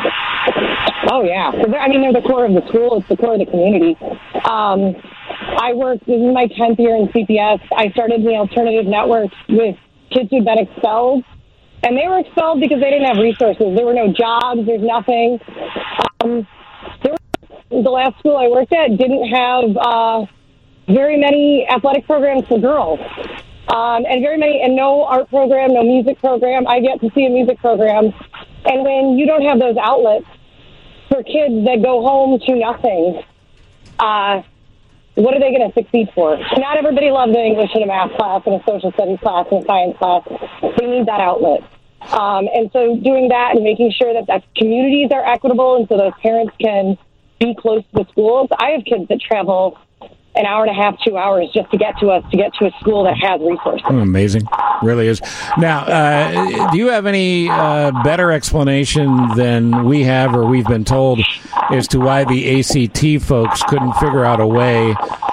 Oh, yeah. So they're- I mean, they're the core of the school. It's the core of the community. Um, I worked, this is my tenth year in C P S. I started the alternative network with kids who'd been expelled. And they were expelled because they didn't have resources. There were no jobs. There's nothing. Um, there were, the last school I worked at didn't have uh, very many athletic programs for girls. Um, and very many, and no art program, no music program. I get to see a music program. And when you don't have those outlets for kids that go home to nothing, uh, what are they going to succeed for? Not everybody loves an English and a math class and a social studies class and a science class. They need that outlet. Um, and so doing that and making sure that, that communities are equitable and so those parents can be close to the schools. I have kids that travel an hour and a half, two hours just to get to us, to get to a school that has resources. Oh, amazing. Really is. Now, uh, do you have any uh, better explanation than we have or we've been told as to why the A C T folks couldn't figure out a way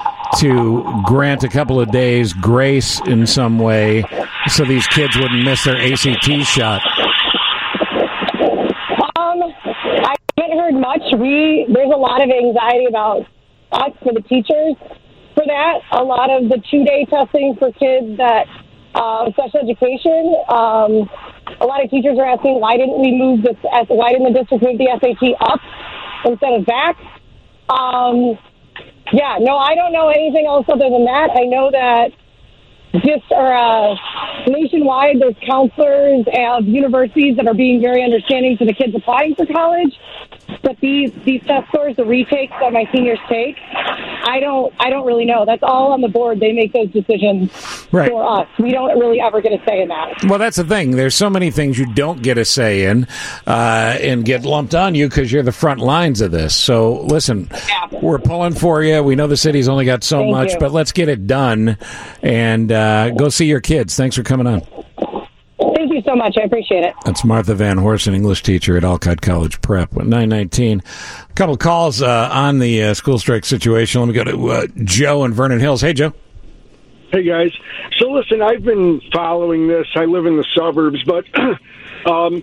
to grant a couple of days grace in some way so these kids wouldn't miss their A C T shot? Um, I haven't heard much. We There's a lot of anxiety about us for the teachers for that. A lot of the two-day testing for kids that uh, special education. Um, a lot of teachers are asking, why didn't we move this? Why didn't the district move the S A T up instead of back? Um, yeah, no, I don't know anything else other than that. I know that just or uh, nationwide, there's counselors of universities that are being very understanding to the kids applying for college. But these these test scores, the retakes that my seniors take, I don't I don't really know. That's all on the board. They make those decisions Right. for us. We don't really ever get a say in that. Well, that's the thing. There's so many things you don't get a say in uh, and get lumped on you because you're the front lines of this. So, listen, we're pulling for you. We know the city's only got so Thank much, you. but let's get it done and uh, go see your kids. Thanks for coming on. Thank you so much. I appreciate it. That's Martha Van Horsen, English teacher at Alcott College Prep. nine nineteen. A couple of calls uh, on the uh, school strike situation. Let me go to uh, Joe in Vernon Hills. Hey, Joe. Hey, guys. So, listen, I've been following this. I live in the suburbs, but um,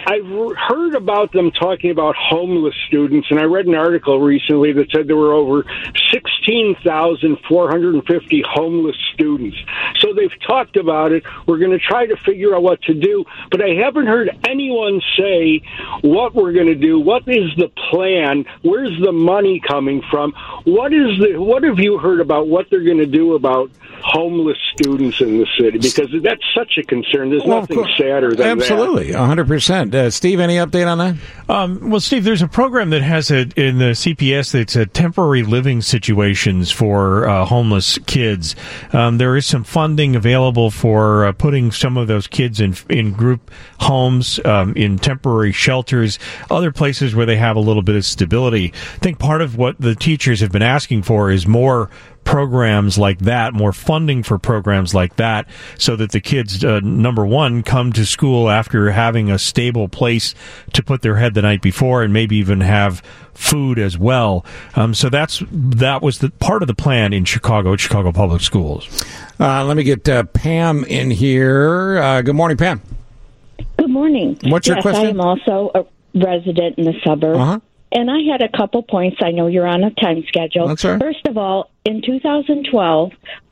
I've heard about them talking about homeless students, and I read an article recently that said there were over sixteen thousand four hundred fifty homeless students. So they've talked about it. We're going to try to figure out what to do, but I haven't heard anyone say what we're going to do. What is the plan? Where's the money coming from? What is the? What have you heard about what they're going to do about homeless students in the city? Because that's such a concern. There's Well, nothing sadder than Absolutely, that. one hundred percent. Uh, Steve, any update on that? Um, well, Steve, there's a program that has a in the C P S that's a temporary living situations for uh, homeless kids. Um, there is some funding available for uh, putting some of those kids in in group homes, um, in temporary shelters, other places where they have a little bit of stability. I think part of what the teachers have been asking for is more programs like that, more funding for programs like that, so that the kids, uh, number one, come to school after having a stable place to put their head the night before, and maybe even have food as well. Um, so that's that was the part of the plan in Chicago, at Chicago Public Schools. Uh, let me get uh, Pam in here. Uh, good morning, Pam. Good morning. What's your yes, question? I am also a resident in the suburb. Uh-huh. And I had a couple points. I know you're on a time schedule. That's right. First of all, in two thousand twelve,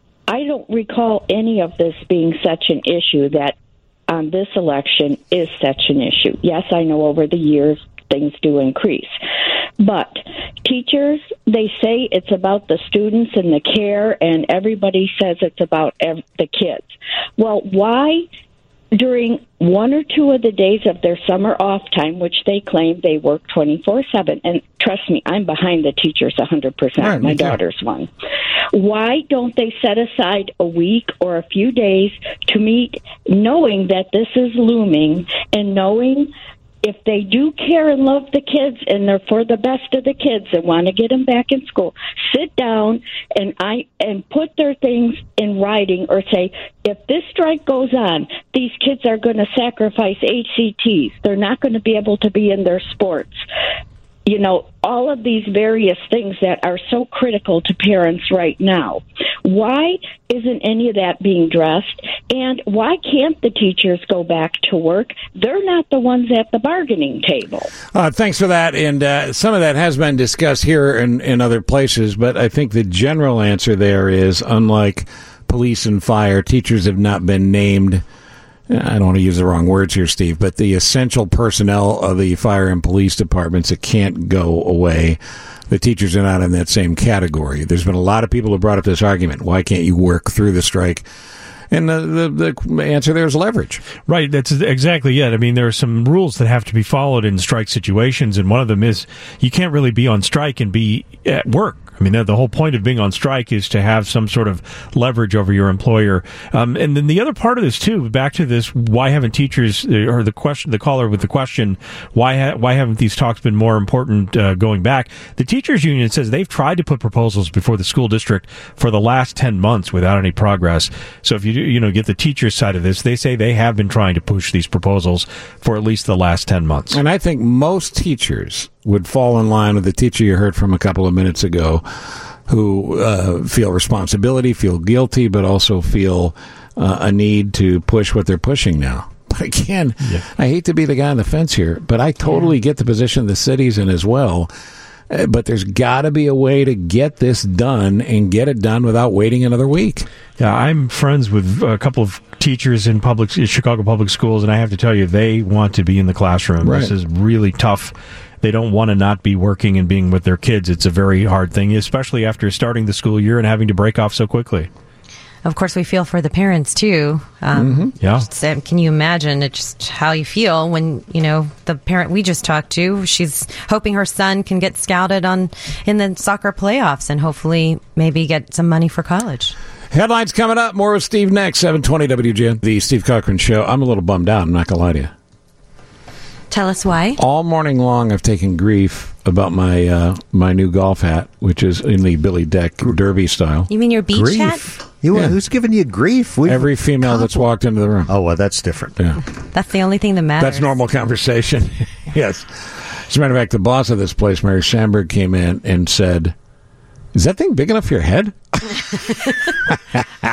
I don't recall any of this being such an issue that on this election is such an issue. Yes, I know over the years things do increase. But teachers, they say it's about the students and the care, and everybody says it's about ev- the kids. Well, why during one or two of the days of their summer off time, which they claim they work twenty-four seven, and trust me, I'm behind the teachers one hundred percent. Right, My me too. daughter's one. Why don't they set aside a week or a few days to meet, knowing that this is looming, and knowing if they do care and love the kids and they're for the best of the kids and want to get them back in school, sit down and I and put their things in writing, or say, if this strike goes on, these kids are going to sacrifice H C Ts. They're not going to be able to be in their sports. You know, all of these various things that are so critical to parents right now. Why isn't any of that being addressed? And why can't the teachers go back to work? They're not the ones at the bargaining table. Uh, thanks for that. And uh, some of that has been discussed here and in other places, but I think the general answer there is, unlike police and fire, teachers have not been named. I don't want to use the wrong words here, Steve, but the essential personnel of the fire and police departments that can't go away. The teachers are not in that same category. There's been a lot of people who brought up this argument. Why can't you work through the strike? And the, the, the answer there is leverage. Right, that's exactly it. I mean, there are some rules that have to be followed in strike situations, and one of them is you can't really be on strike and be at work. I mean, the whole point of being on strike is to have some sort of leverage over your employer. Um, and then the other part of this, too, back to this, why haven't teachers, or the question, the caller with the question, why ha- why haven't these talks been more important uh, going back? The teachers union says they've tried to put proposals before the school district for the last ten months without any progress. So if you, you know, get the teachers' side of this, they say they have been trying to push these proposals for at least the last ten months. And I think most teachers would fall in line with the teacher you heard from a couple of minutes ago, who uh, feel responsibility, feel guilty, but also feel uh, a need to push what they're pushing now. But again, yeah. I hate to be the guy on the fence here, but I totally get the position the city's in as well. Uh, but there's got to be a way to get this done and get it done without waiting another week. Yeah, I'm friends with a couple of teachers in public Chicago public schools, and I have to tell you, they want to be in the classroom. Right. This is really tough. They don't want to not be working and being with their kids. It's a very hard thing, especially after starting the school year and having to break off so quickly. Of course, we feel for the parents, too. Um, mm-hmm. Yeah. Just, um, can you imagine it just how you feel when, you know, the parent we just talked to, she's hoping her son can get scouted on in the soccer playoffs and hopefully maybe get some money for college. Headlines coming up. More with Steve next. seven twenty W G N, the Steve Cochran Show. I'm a little bummed out. I'm not going to lie to you. Tell us why. All morning long, I've taken grief about my uh, my new golf hat, which is in the Billy Deck Derby style. You mean your beach grief? hat? You, Yeah. Who's giving you grief? We've Every female that's walked into the room. Oh, well, that's different. Yeah. That's the only thing that matters. That's normal conversation. Yes. As a matter of fact, the boss of this place, Mary Sandberg, came in and said, "Is that thing big enough for your head?" She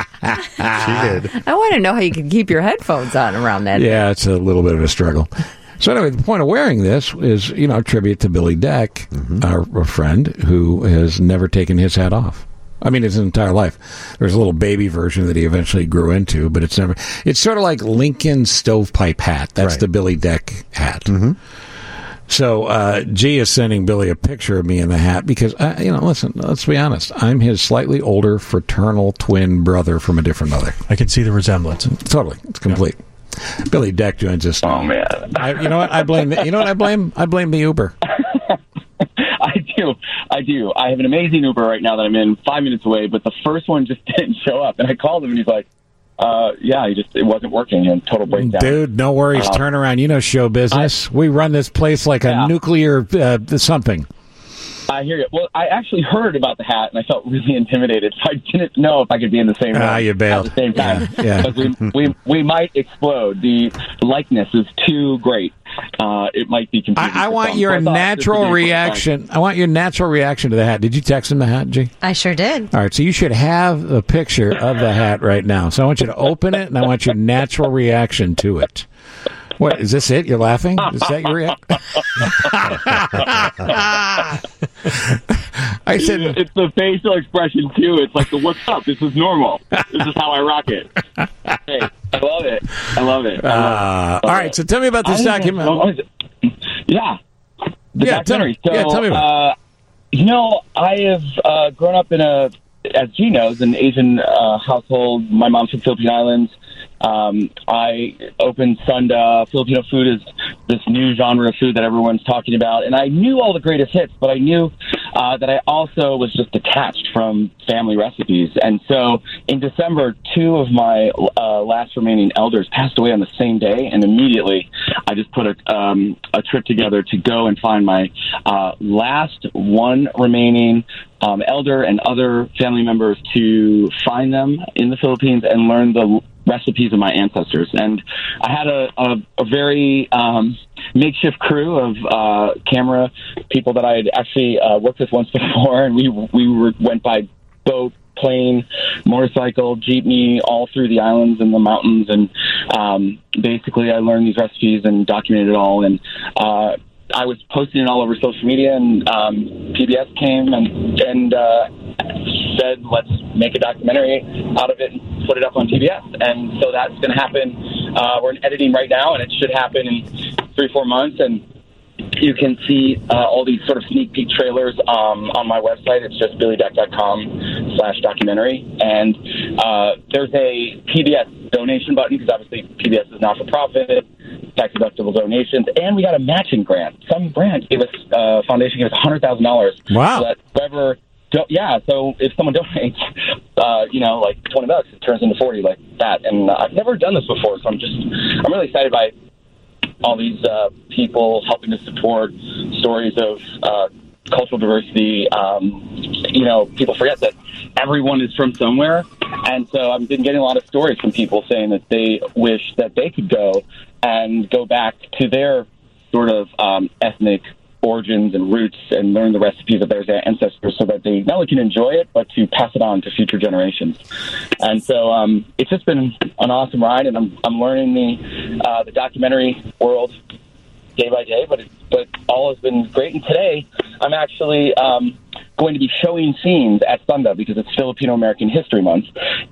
did. I want to know how you can keep your headphones on around that. Yeah, it's a little bit of a struggle. So anyway, the point of wearing this is, you know, a tribute to Billy Deck, our, our friend, who has never taken his hat off. I mean, his entire life. There's a little baby version that he eventually grew into, but it's never. It's sort of like Lincoln's stovepipe hat. That's Right. the Billy Deck hat. Mm-hmm. So uh, G is sending Billy a picture of me in the hat because, uh, you know, listen, let's be honest. I'm his slightly older fraternal twin brother from a different mother. I can see the resemblance. Totally. It's complete. Yeah. Billy Deck joins us. Oh, man. I, you know what? I blame the, you know what I blame? I blame the Uber. I do. I do. I have an amazing Uber right now that I'm in five minutes away, but the first one just didn't show up. And I called him, and he's like, uh, yeah, he just it wasn't working, and total breakdown. Dude, no worries. Uh, Turn around. You know show business. I, we run this place like a yeah. nuclear uh, something. I hear you. Well, I actually heard about the hat, and I felt really intimidated. So I didn't know if I could be in the same room ah, you bailed. at the same time. Yeah, yeah. Because we, we, we might explode. The likeness is too great. Uh, it might be confusing. I, I want some. your so I natural reaction. I want your natural reaction to the hat. Did you text him the hat, G? I sure did. All right, so you should have a picture of the hat right now. So I want you to open it, and I want your natural reaction to it. What, is this it? You're laughing? Is that your reaction? I said... It's the facial expression, too. It's like the, what's up? This is normal. This is how I rock it. Hey, I love it. I love it. I love uh, it. Love all right, it. so tell me about this documentary. Yeah. The yeah, documentary. Tell me, so, yeah, tell me about uh, You know, I have uh, grown up in a, as G knows, an Asian uh, household. My mom's from Philippine Islands. Um, I opened Sunda. Filipino food is this new genre of food that everyone's talking about. And I knew all the greatest hits, but I knew uh, that I also was just detached from family recipes. And so in December, two of my uh, last remaining elders passed away on the same day. And immediately I just put a, um, a trip together to go and find my uh, last one remaining um, elder and other family members, to find them in the Philippines and learn the recipes of my ancestors. And I had a, a, a very um, makeshift crew of uh, camera people that I had actually uh, worked with once before, and we we were, went by boat, plane, motorcycle, jeepney, all through the islands and the mountains. And um, basically I learned these recipes and documented it all. And uh, I was posting it all over social media, and um, P B S came and, and uh, said, let's make a documentary out of it and put it up on P B S. And so that's going to happen. Uh, we're in editing right now, and it should happen in three, four months. And you can see uh, all these sort of sneak peek trailers um, on my website. It's just billy deck dot com slash documentary. And uh, there's a P B S donation button, because obviously P B S is not for profit, tax-deductible donations. And we got a matching grant. Some grant gave us, uh, foundation gave us one hundred thousand dollars. Wow. So that whoever, do, yeah, so if someone donates, uh, you know, like twenty bucks, it turns into forty like that. And uh, I've never done this before, so I'm just, I'm really excited by all these uh, people helping to support stories of uh, cultural diversity. Um, you know, people forget that everyone is from somewhere. And so I've been getting a lot of stories from people saying that they wish that they could go and go back to their sort of um, ethnic origins and roots and learn the recipes of their ancestors, so that they not only can enjoy it, but to pass it on to future generations. And so um, it's just been an awesome ride, and I'm I'm learning the uh, the documentary world day by day, but it, but all has been great. And today I'm actually um, going to be showing scenes at Sunda, because it's Filipino American History Month.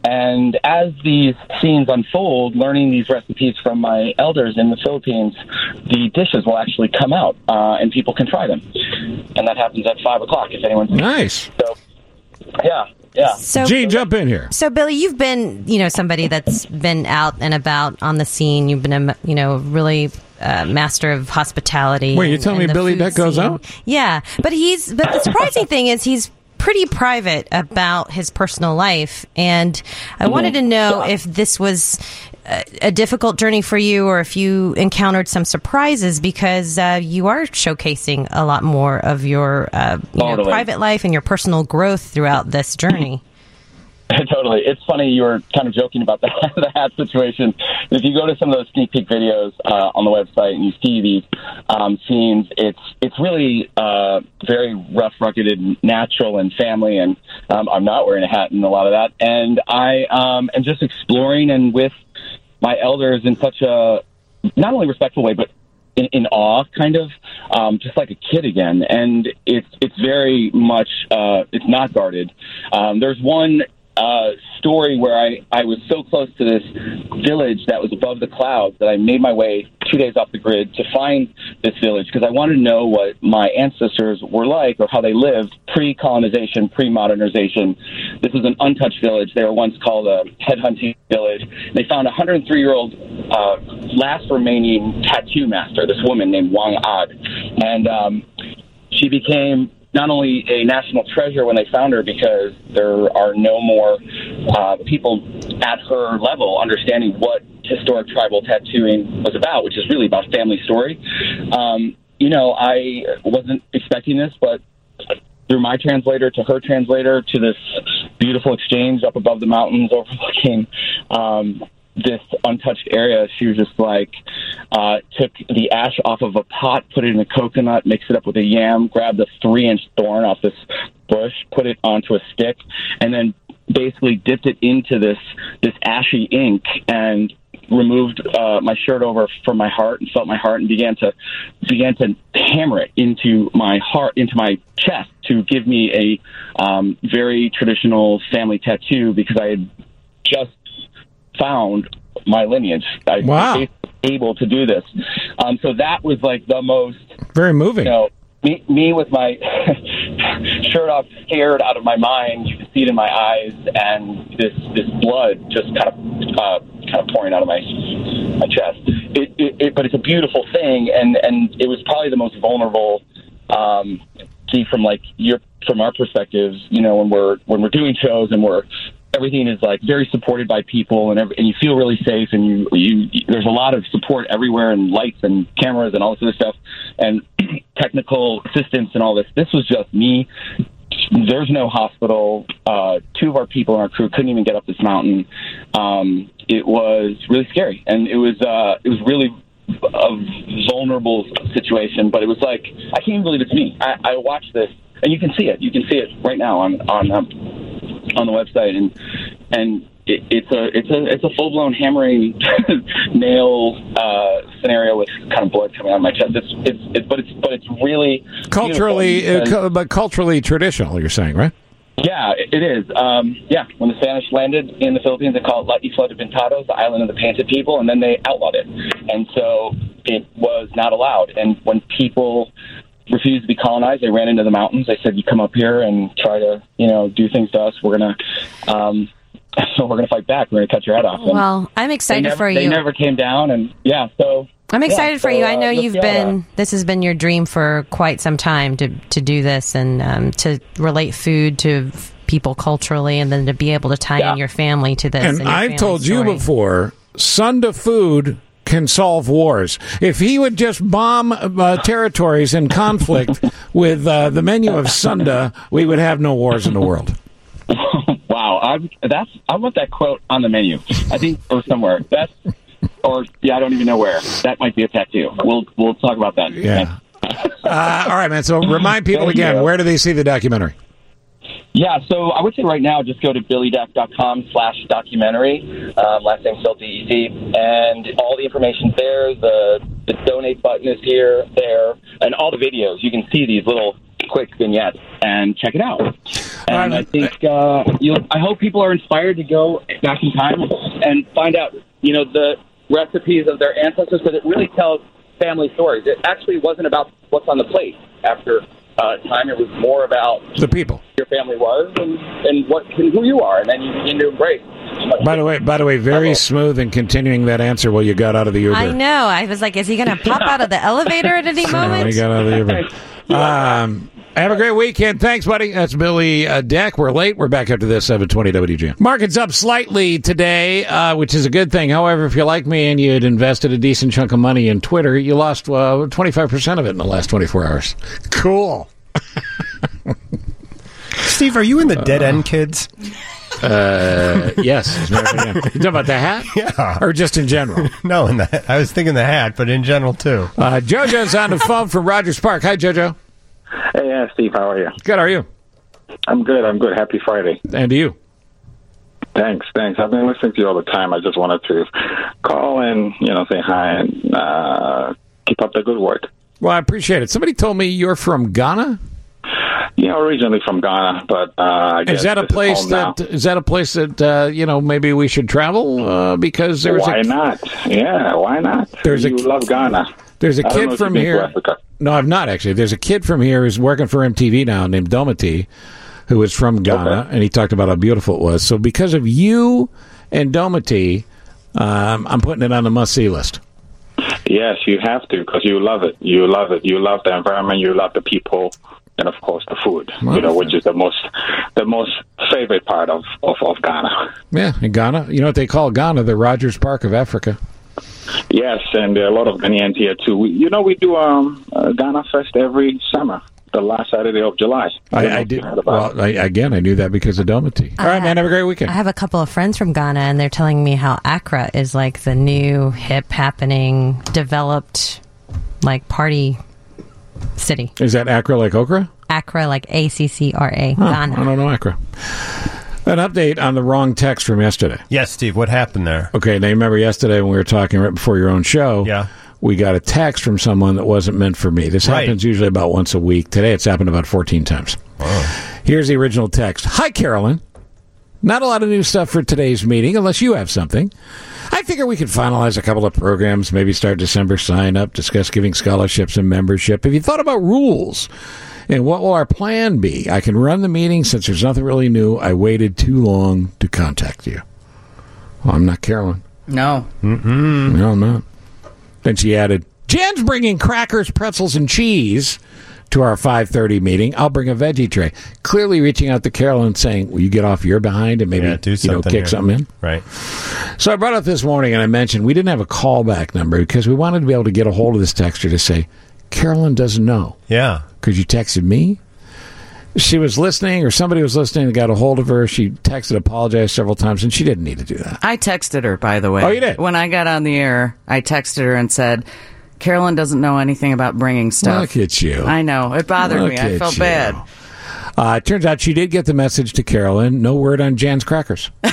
And as these scenes unfold, learning these recipes from my elders in the Philippines, the dishes will actually come out, uh, and people can try them. And that happens at five o'clock if anyone's nice. So, yeah. Yeah. So, Gene, jump in here. So, Billy, you've been, you know, somebody that's been out and about on the scene. You've been a, you know, really uh, master of hospitality. Wait, you're and, telling and me the Billy food Deck goes scene. out? Yeah, but he's. But the surprising thing is he's pretty private about his personal life, and I mm-hmm. wanted to know if this was a, a difficult journey for you, or if you encountered some surprises, because uh, you are showcasing a lot more of your uh, you know, Totally. private life and your personal growth throughout this journey. Totally. It's funny, you were kind of joking about the, the hat situation. If you go to some of those sneak peek videos uh, on the website and you see these um, scenes, it's it's really uh, very rough, rugged, and natural and family, and um, I'm not wearing a hat in a lot of that. And I um, am just exploring and with my elders in such a not only respectful way, but in, in awe, kind of, um, just like a kid again. And it's it's very much uh, it's not guarded. Um, there's one uh, story where I, I was so close to this village that was above the clouds that I made my way two days off the grid to find this village because I wanted to know what my ancestors were like or how they lived pre-colonization, pre-modernization. This is an untouched village. They were once called a headhunting village. They found a one hundred three-year-old uh, last remaining tattoo master, this woman named Wang Ad. And um, she became not only a national treasure when they found her because there are no more uh, people at her level understanding what historic tribal tattooing was about, which is really about family story. Um, you know, I wasn't expecting this, but through my translator to her translator to this beautiful exchange up above the mountains overlooking um, this untouched area, she was just like, uh, took the ash off of a pot, put it in a coconut, mixed it up with a yam, grabbed a three-inch thorn off this bush, put it onto a stick, and then basically dipped it into this this ashy ink and removed uh, my shirt over from my heart and felt my heart and began to began to hammer it into my heart, into my chest to give me a um, very traditional family tattoo because I had just found my lineage. I wow. was able to do this. Um, so that was like the most very moving. You know, me, me with my shirt off, scared out of my mind. You could see it in my eyes, and this this blood just kind of uh, kind of pouring out of my my chest. It, it, it, but it's a beautiful thing, and, and it was probably the most vulnerable. Um, see, from like your from our perspectives, you know, when we're when we're doing shows and we're everything is like very supported by people, and every, and you feel really safe, and you, you you there's a lot of support everywhere, and lights and cameras and all this other stuff, and technical assistance and all this. This was just me. There's no hospital. Uh, two of our people in our crew couldn't even get up this mountain. Um, it was really scary, and it was uh, it was really a vulnerable situation. But it was like I can't even believe it's me. I, I watched this, and you can see it. You can see it right now on on. Um, on the website, and and it, it's a it's a it's a full blown hammering nail uh, scenario with kind of blood coming out of my chest. It's it's it, but it's but it's really culturally, uh, cu- but culturally traditional. You're saying, right? Yeah, it, it is. Um, yeah, when the Spanish landed in the Philippines, they called it La Isla de Pintados, the island of the painted people, and then they outlawed it, and so it was not allowed. And when people refused to be colonized, they ran into the mountains. They said, "You come up here and try to, you know, do things to us. We're gonna, um, so we're gonna fight back. We're gonna cut your head off." And well, I'm excited never, for you. They never came down, and yeah, so I'm excited yeah, for so, you. I know uh, you've been. This has been your dream for quite some time to to do this and um, to relate food to people culturally, and then to be able to tie yeah. in your family to this. And, and I've told story. you before, Sunda Food can solve wars. If he would just bomb uh, territories in conflict with uh, the menu of Sunda, we would have no wars in the world. Wow, I'm, that's I want that quote on the menu. I think or somewhere. That's or yeah, I don't even know where. That might be a tattoo. We'll we'll talk about that. Yeah. uh, all right, man. So remind people Thank again, you. where do they see the documentary? Yeah, so I would say right now, just go to billy deck dot com slash documentary, um, last name spelled D E C, and all the information's there. The, the donate button is here, there, and all the videos. You can see these little quick vignettes and check it out. And I think, uh, you I hope people are inspired to go back in time and find out, you know, the recipes of their ancestors, because it really tells family stories. It actually wasn't about what's on the plate after Uh, time. It was more about the people your family was and, and what and who you are, and then you begin to embrace. By the way, by the way, very smooth in continuing that answer while you got out of the Uber. I know. I was like, is he going to pop out of the elevator at any No, moment? he got out of the Uber. Um, have a great weekend. Thanks, buddy. That's Billy uh, Deck. We're late. We're back after this, seven twenty W G N. Market's up slightly today, uh, which is a good thing. However, if you're like me and you'd invested a decent chunk of money in Twitter, you lost uh, twenty-five percent of it in the last twenty-four hours. Cool. Steve, are you in the Dead End Kids? Uh, yes. As a matter of fact, yeah. You talking about the hat? Yeah. Or just in general? No, in the, I was thinking the hat, but in general, too. Uh, JoJo's on the phone from Rogers Park. Hi, JoJo. Hey, uh, Steve, how are you? Good, how are you? I'm good, I'm good. Happy Friday. And to you. Thanks, thanks. I've been listening to you all the time. I just wanted to call and, you know, say hi and uh, keep up the good work. Well, I appreciate it. Somebody told me you're from Ghana. Yeah, originally from Ghana, but uh, I guess Is that a this is place home now. that is that a place that uh, you know maybe we should travel uh, because there's Why a not? Yeah, why not? There's a- you love Ghana. there's a I don't know kid if from you've been to here. Africa. No, I've not actually. There's a kid from here who's working for M T V now named Domity, who is from Ghana, Okay. and he talked about how beautiful it was. So because of you and Domity, um, I'm putting it on the must-see list. Yes, you have to because you love it. You love it. You love the environment. You love the people, and of course the food. You know, which is the most the most favorite part of, of, of Ghana. Yeah, in Ghana, you know what they call Ghana? The Rogers Park of Africa. Yes, and there are a lot of Ghanaians here too. We, you know, we do um, uh, Ghana Fest every summer, the last Saturday of July. don't know I, I if you did. heard about Well, I, again, I knew that because of Domity. All right, man. Have a great weekend. I have a couple of friends from Ghana, and they're telling me how Accra is like the new, hip, happening, developed, like party city. Is that Accra like okra? Accra, like A C C R A, Huh, Ghana. I don't know Accra. An update on the wrong text from yesterday. Yes, Steve, what happened there? Okay, now you remember yesterday when we were talking right before your own show? Yeah. We got a text from someone that wasn't meant for me. This Right. happens usually about once a week. Today it's happened about fourteen times. Here's the original text. Hi, Carolyn. Not a lot of new stuff for today's meeting, unless you have something. I figure we could finalize a couple of programs, maybe start December sign-up, discuss giving scholarships and membership. Have you thought about rules? And what will our plan be? I can run the meeting since there's nothing really new. I waited too long to contact you. Well, I'm not Carolyn. No. Mm-mm. No, I'm not. Then she added, Jan's bringing crackers, pretzels, and cheese to our five thirty meeting. I'll bring a veggie tray. Clearly reaching out to Carolyn saying, will you get off your behind and maybe Yeah, do you know, something kick here. something in? Right. So I brought up this morning and I mentioned we didn't have a callback number because we wanted to be able to get a hold of this texter to say, Carolyn doesn't know. Yeah. Because you texted me. She was listening or somebody was listening and got a hold of her. She texted, apologized several times, and she didn't need to do that. I texted her, by the way. Oh, you did? When I got on the air, I texted her and said, Carolyn doesn't know anything about bringing stuff. Look at you. I know. It bothered Look me. I at felt you. bad. Uh, it turns out she did get the message to Carolyn. No word on Jan's crackers. uh,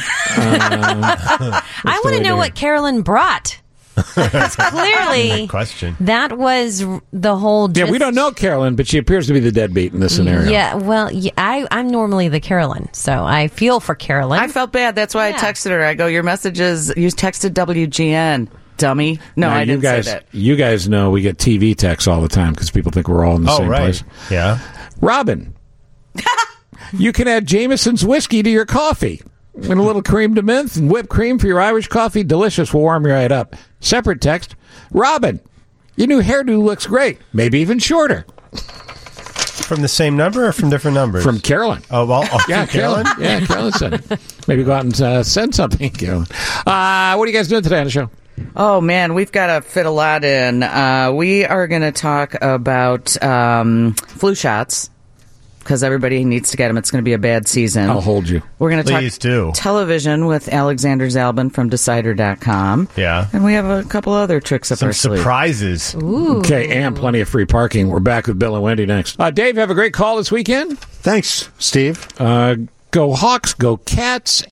I want to know what Carolyn brought. Because clearly, question. that was r- the whole. Yeah, Gist. we don't know Carolyn, but she appears to be the deadbeat in this scenario. Yeah, well, yeah, I, I'm normally the Carolyn, so I feel for Carolyn. I felt bad. That's why I texted her. I go, your messages, you texted W G N, dummy. No, Now, I you didn't guys, say that. You guys know we get T V texts all the time because people think we're all in the Oh, same right. place. Yeah. Robin, you can add Jameson's whiskey to your coffee. And a little cream de menthe and whipped cream for your Irish coffee. Delicious. Will warm you right up. Separate text. Robin, your new hairdo looks great. Maybe even shorter. From the same number or from different numbers? From Carolyn. Oh, well, oh, Yeah, from Carolyn? Carolyn. Yeah, Carolyn said it. Maybe go out and uh, send something, Carolyn. Uh, what are you guys doing today on the show? Oh, man, we've got to fit a lot in. Uh, we are going to talk about um, flu shots. Because everybody needs to get them. It's going to be a bad season. I'll hold you. We're going to talk Please do. television with Alexander Zalbin from Decider dot com. Yeah. And we have a couple other tricks up Some our sleeve. surprises. Ooh. Okay, and plenty of free parking. We're back with Bill and Wendy next. Uh, Dave, have a great call this weekend. Thanks, Steve. Uh, go Hawks, go Cats,